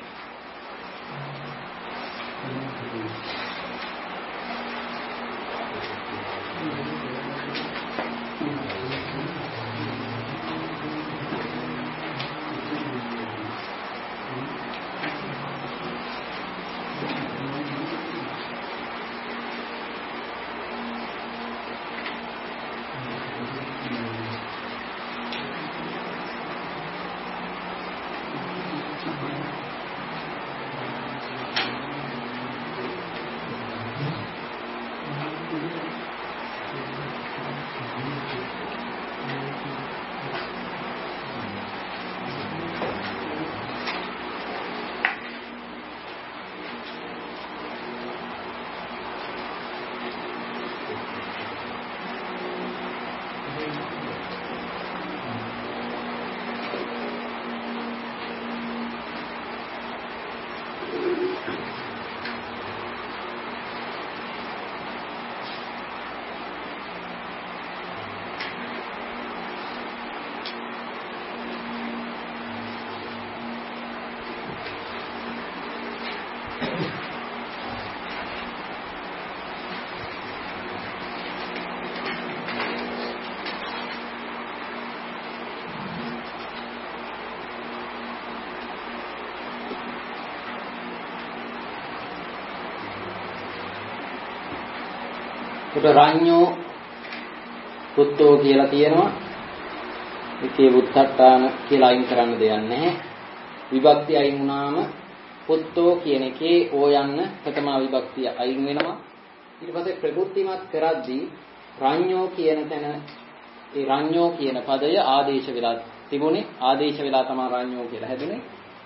රඤ්ඤෝ පුත්තෝ කියලා තියෙනවා. ඒකේ උත්තට්ඨාන කියලා අයින් කරන්න දෙයක් නැහැ. විභක්තිය අයින් වුණාම පුත්තෝ කියන එකේ ඕ යන්න ප්‍රථමා විභක්තිය අයින් වෙනවා. ඊට පස්සේ ප්‍රකෘතිමත් කරද්දී රඤ්ඤෝ කියන තැන ඒ රඤ්ඤෝ කියන පදය ආදේශ වෙලා තිබුණේ. ආදේශ වෙලා තමයි රඤ්ඤෝ කියලා හැදුනේ.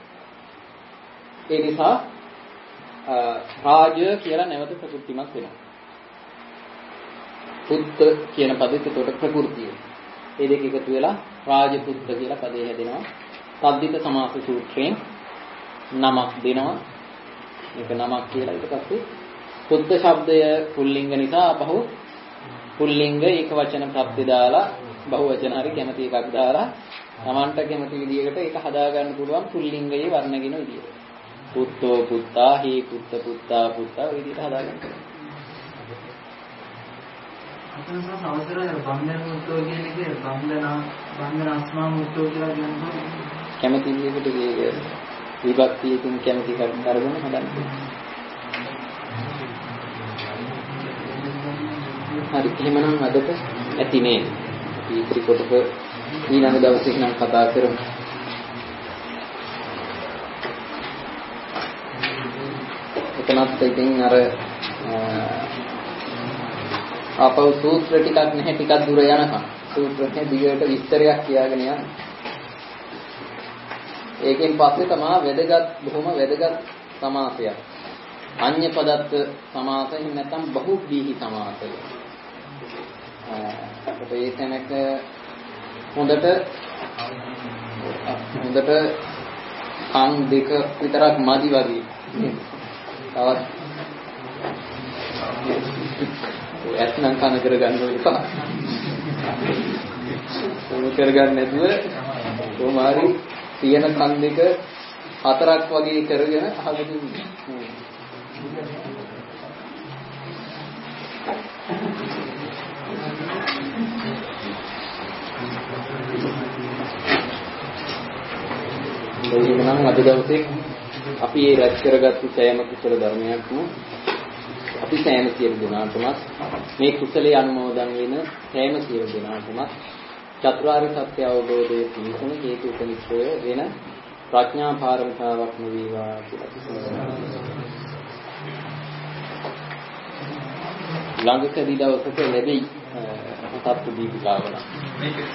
ඒ නිසා රාජ කියලා නැවත ප්‍රකෘතිමත් වෙනවා. පුත්ත කියන පදෙත් උඩට ප්‍රകൃතිය. මේ දෙක එකතු වෙලා රාජපුත්ත කියලා පදේ හැදෙනවා. තද්දිත සමාස සූත්‍රයෙන් නමක් දෙනවා. මේක නමක් කියලා ඊට පස්සේ පුත්ත શબ્දය පුල්ලිංග නිසා අපහු පුල්ලිංග ඒක වචන ප්‍රත්‍ය දාලා බහු වචන හරි කැමති එකක් දාලා Tamanට කැමති විදිහකට ඒක හදා ගන්න පුළුවන් පුල්ලිංගයේ වර්ණගෙන විදියට. පුත්තෝ පුත්තා හි පුත්ත පුත්තා පුත්තා ඔය විදිහට හදා ගන්න. අතනස අවසර බන්ධන මුත්තෝ කියන එකේ බන්ධන බන්ධන අස්මා මුත්තෝ කියලා කියනවා. කැමති විදිහකට ඒක විභක්තියකින් කැමති එකක් අරගෙන හදන්න. හරි එහෙමනම් අදට ඇති නේද? අපි ඉතිරි කොටස ඊළඟ දවසේ නම් කතා කරමු. එතනත් ඉතින් අර අපව සූත්‍ර ටිකක් නැහැ ටිකක් දුර යනකම් සූත්‍රයේ දිගට විස්තරයක් කියාගෙන යන්න. ඒකෙන් පස්සේ තමයි වැදගත් බොහොම වැදගත් සමාසයක්. අඤ්ඤ පදත්ත සමාසයෙන් නැත්නම් බහුව්‍රීහි සමාසය. අපිට ඒ තැනක හොඳට හොඳට අං දෙක විතරක් මදි වගේ. තවත් ඇත්නම් කන කරගන්න ඕනේ. ඒක කරගන්න නැතුව කොමාරි තියෙන කන් දෙක හතරක් වගේ කරගෙන අහගෙන ඉන්නේ. එහෙනම් අද දවසේ අපි මේ රැස් කරගත්තු සෑම කුසල ධර්මයක්ම අපි සෑම සියලු දෙනාටම මේ කුසලයේ අනුමෝදන් වෙන සෑම සියලු දෙනාටම චතුරාර්ය සත්‍ය අවබෝධයේ පිණිසම හේතු උපනිශ්‍රය වෙන ප්‍රඥා පාරමිතාවක් වේවා කියලා ළඟකදී දවසක ලැබෙයි සත්‍ය දීපිකාවන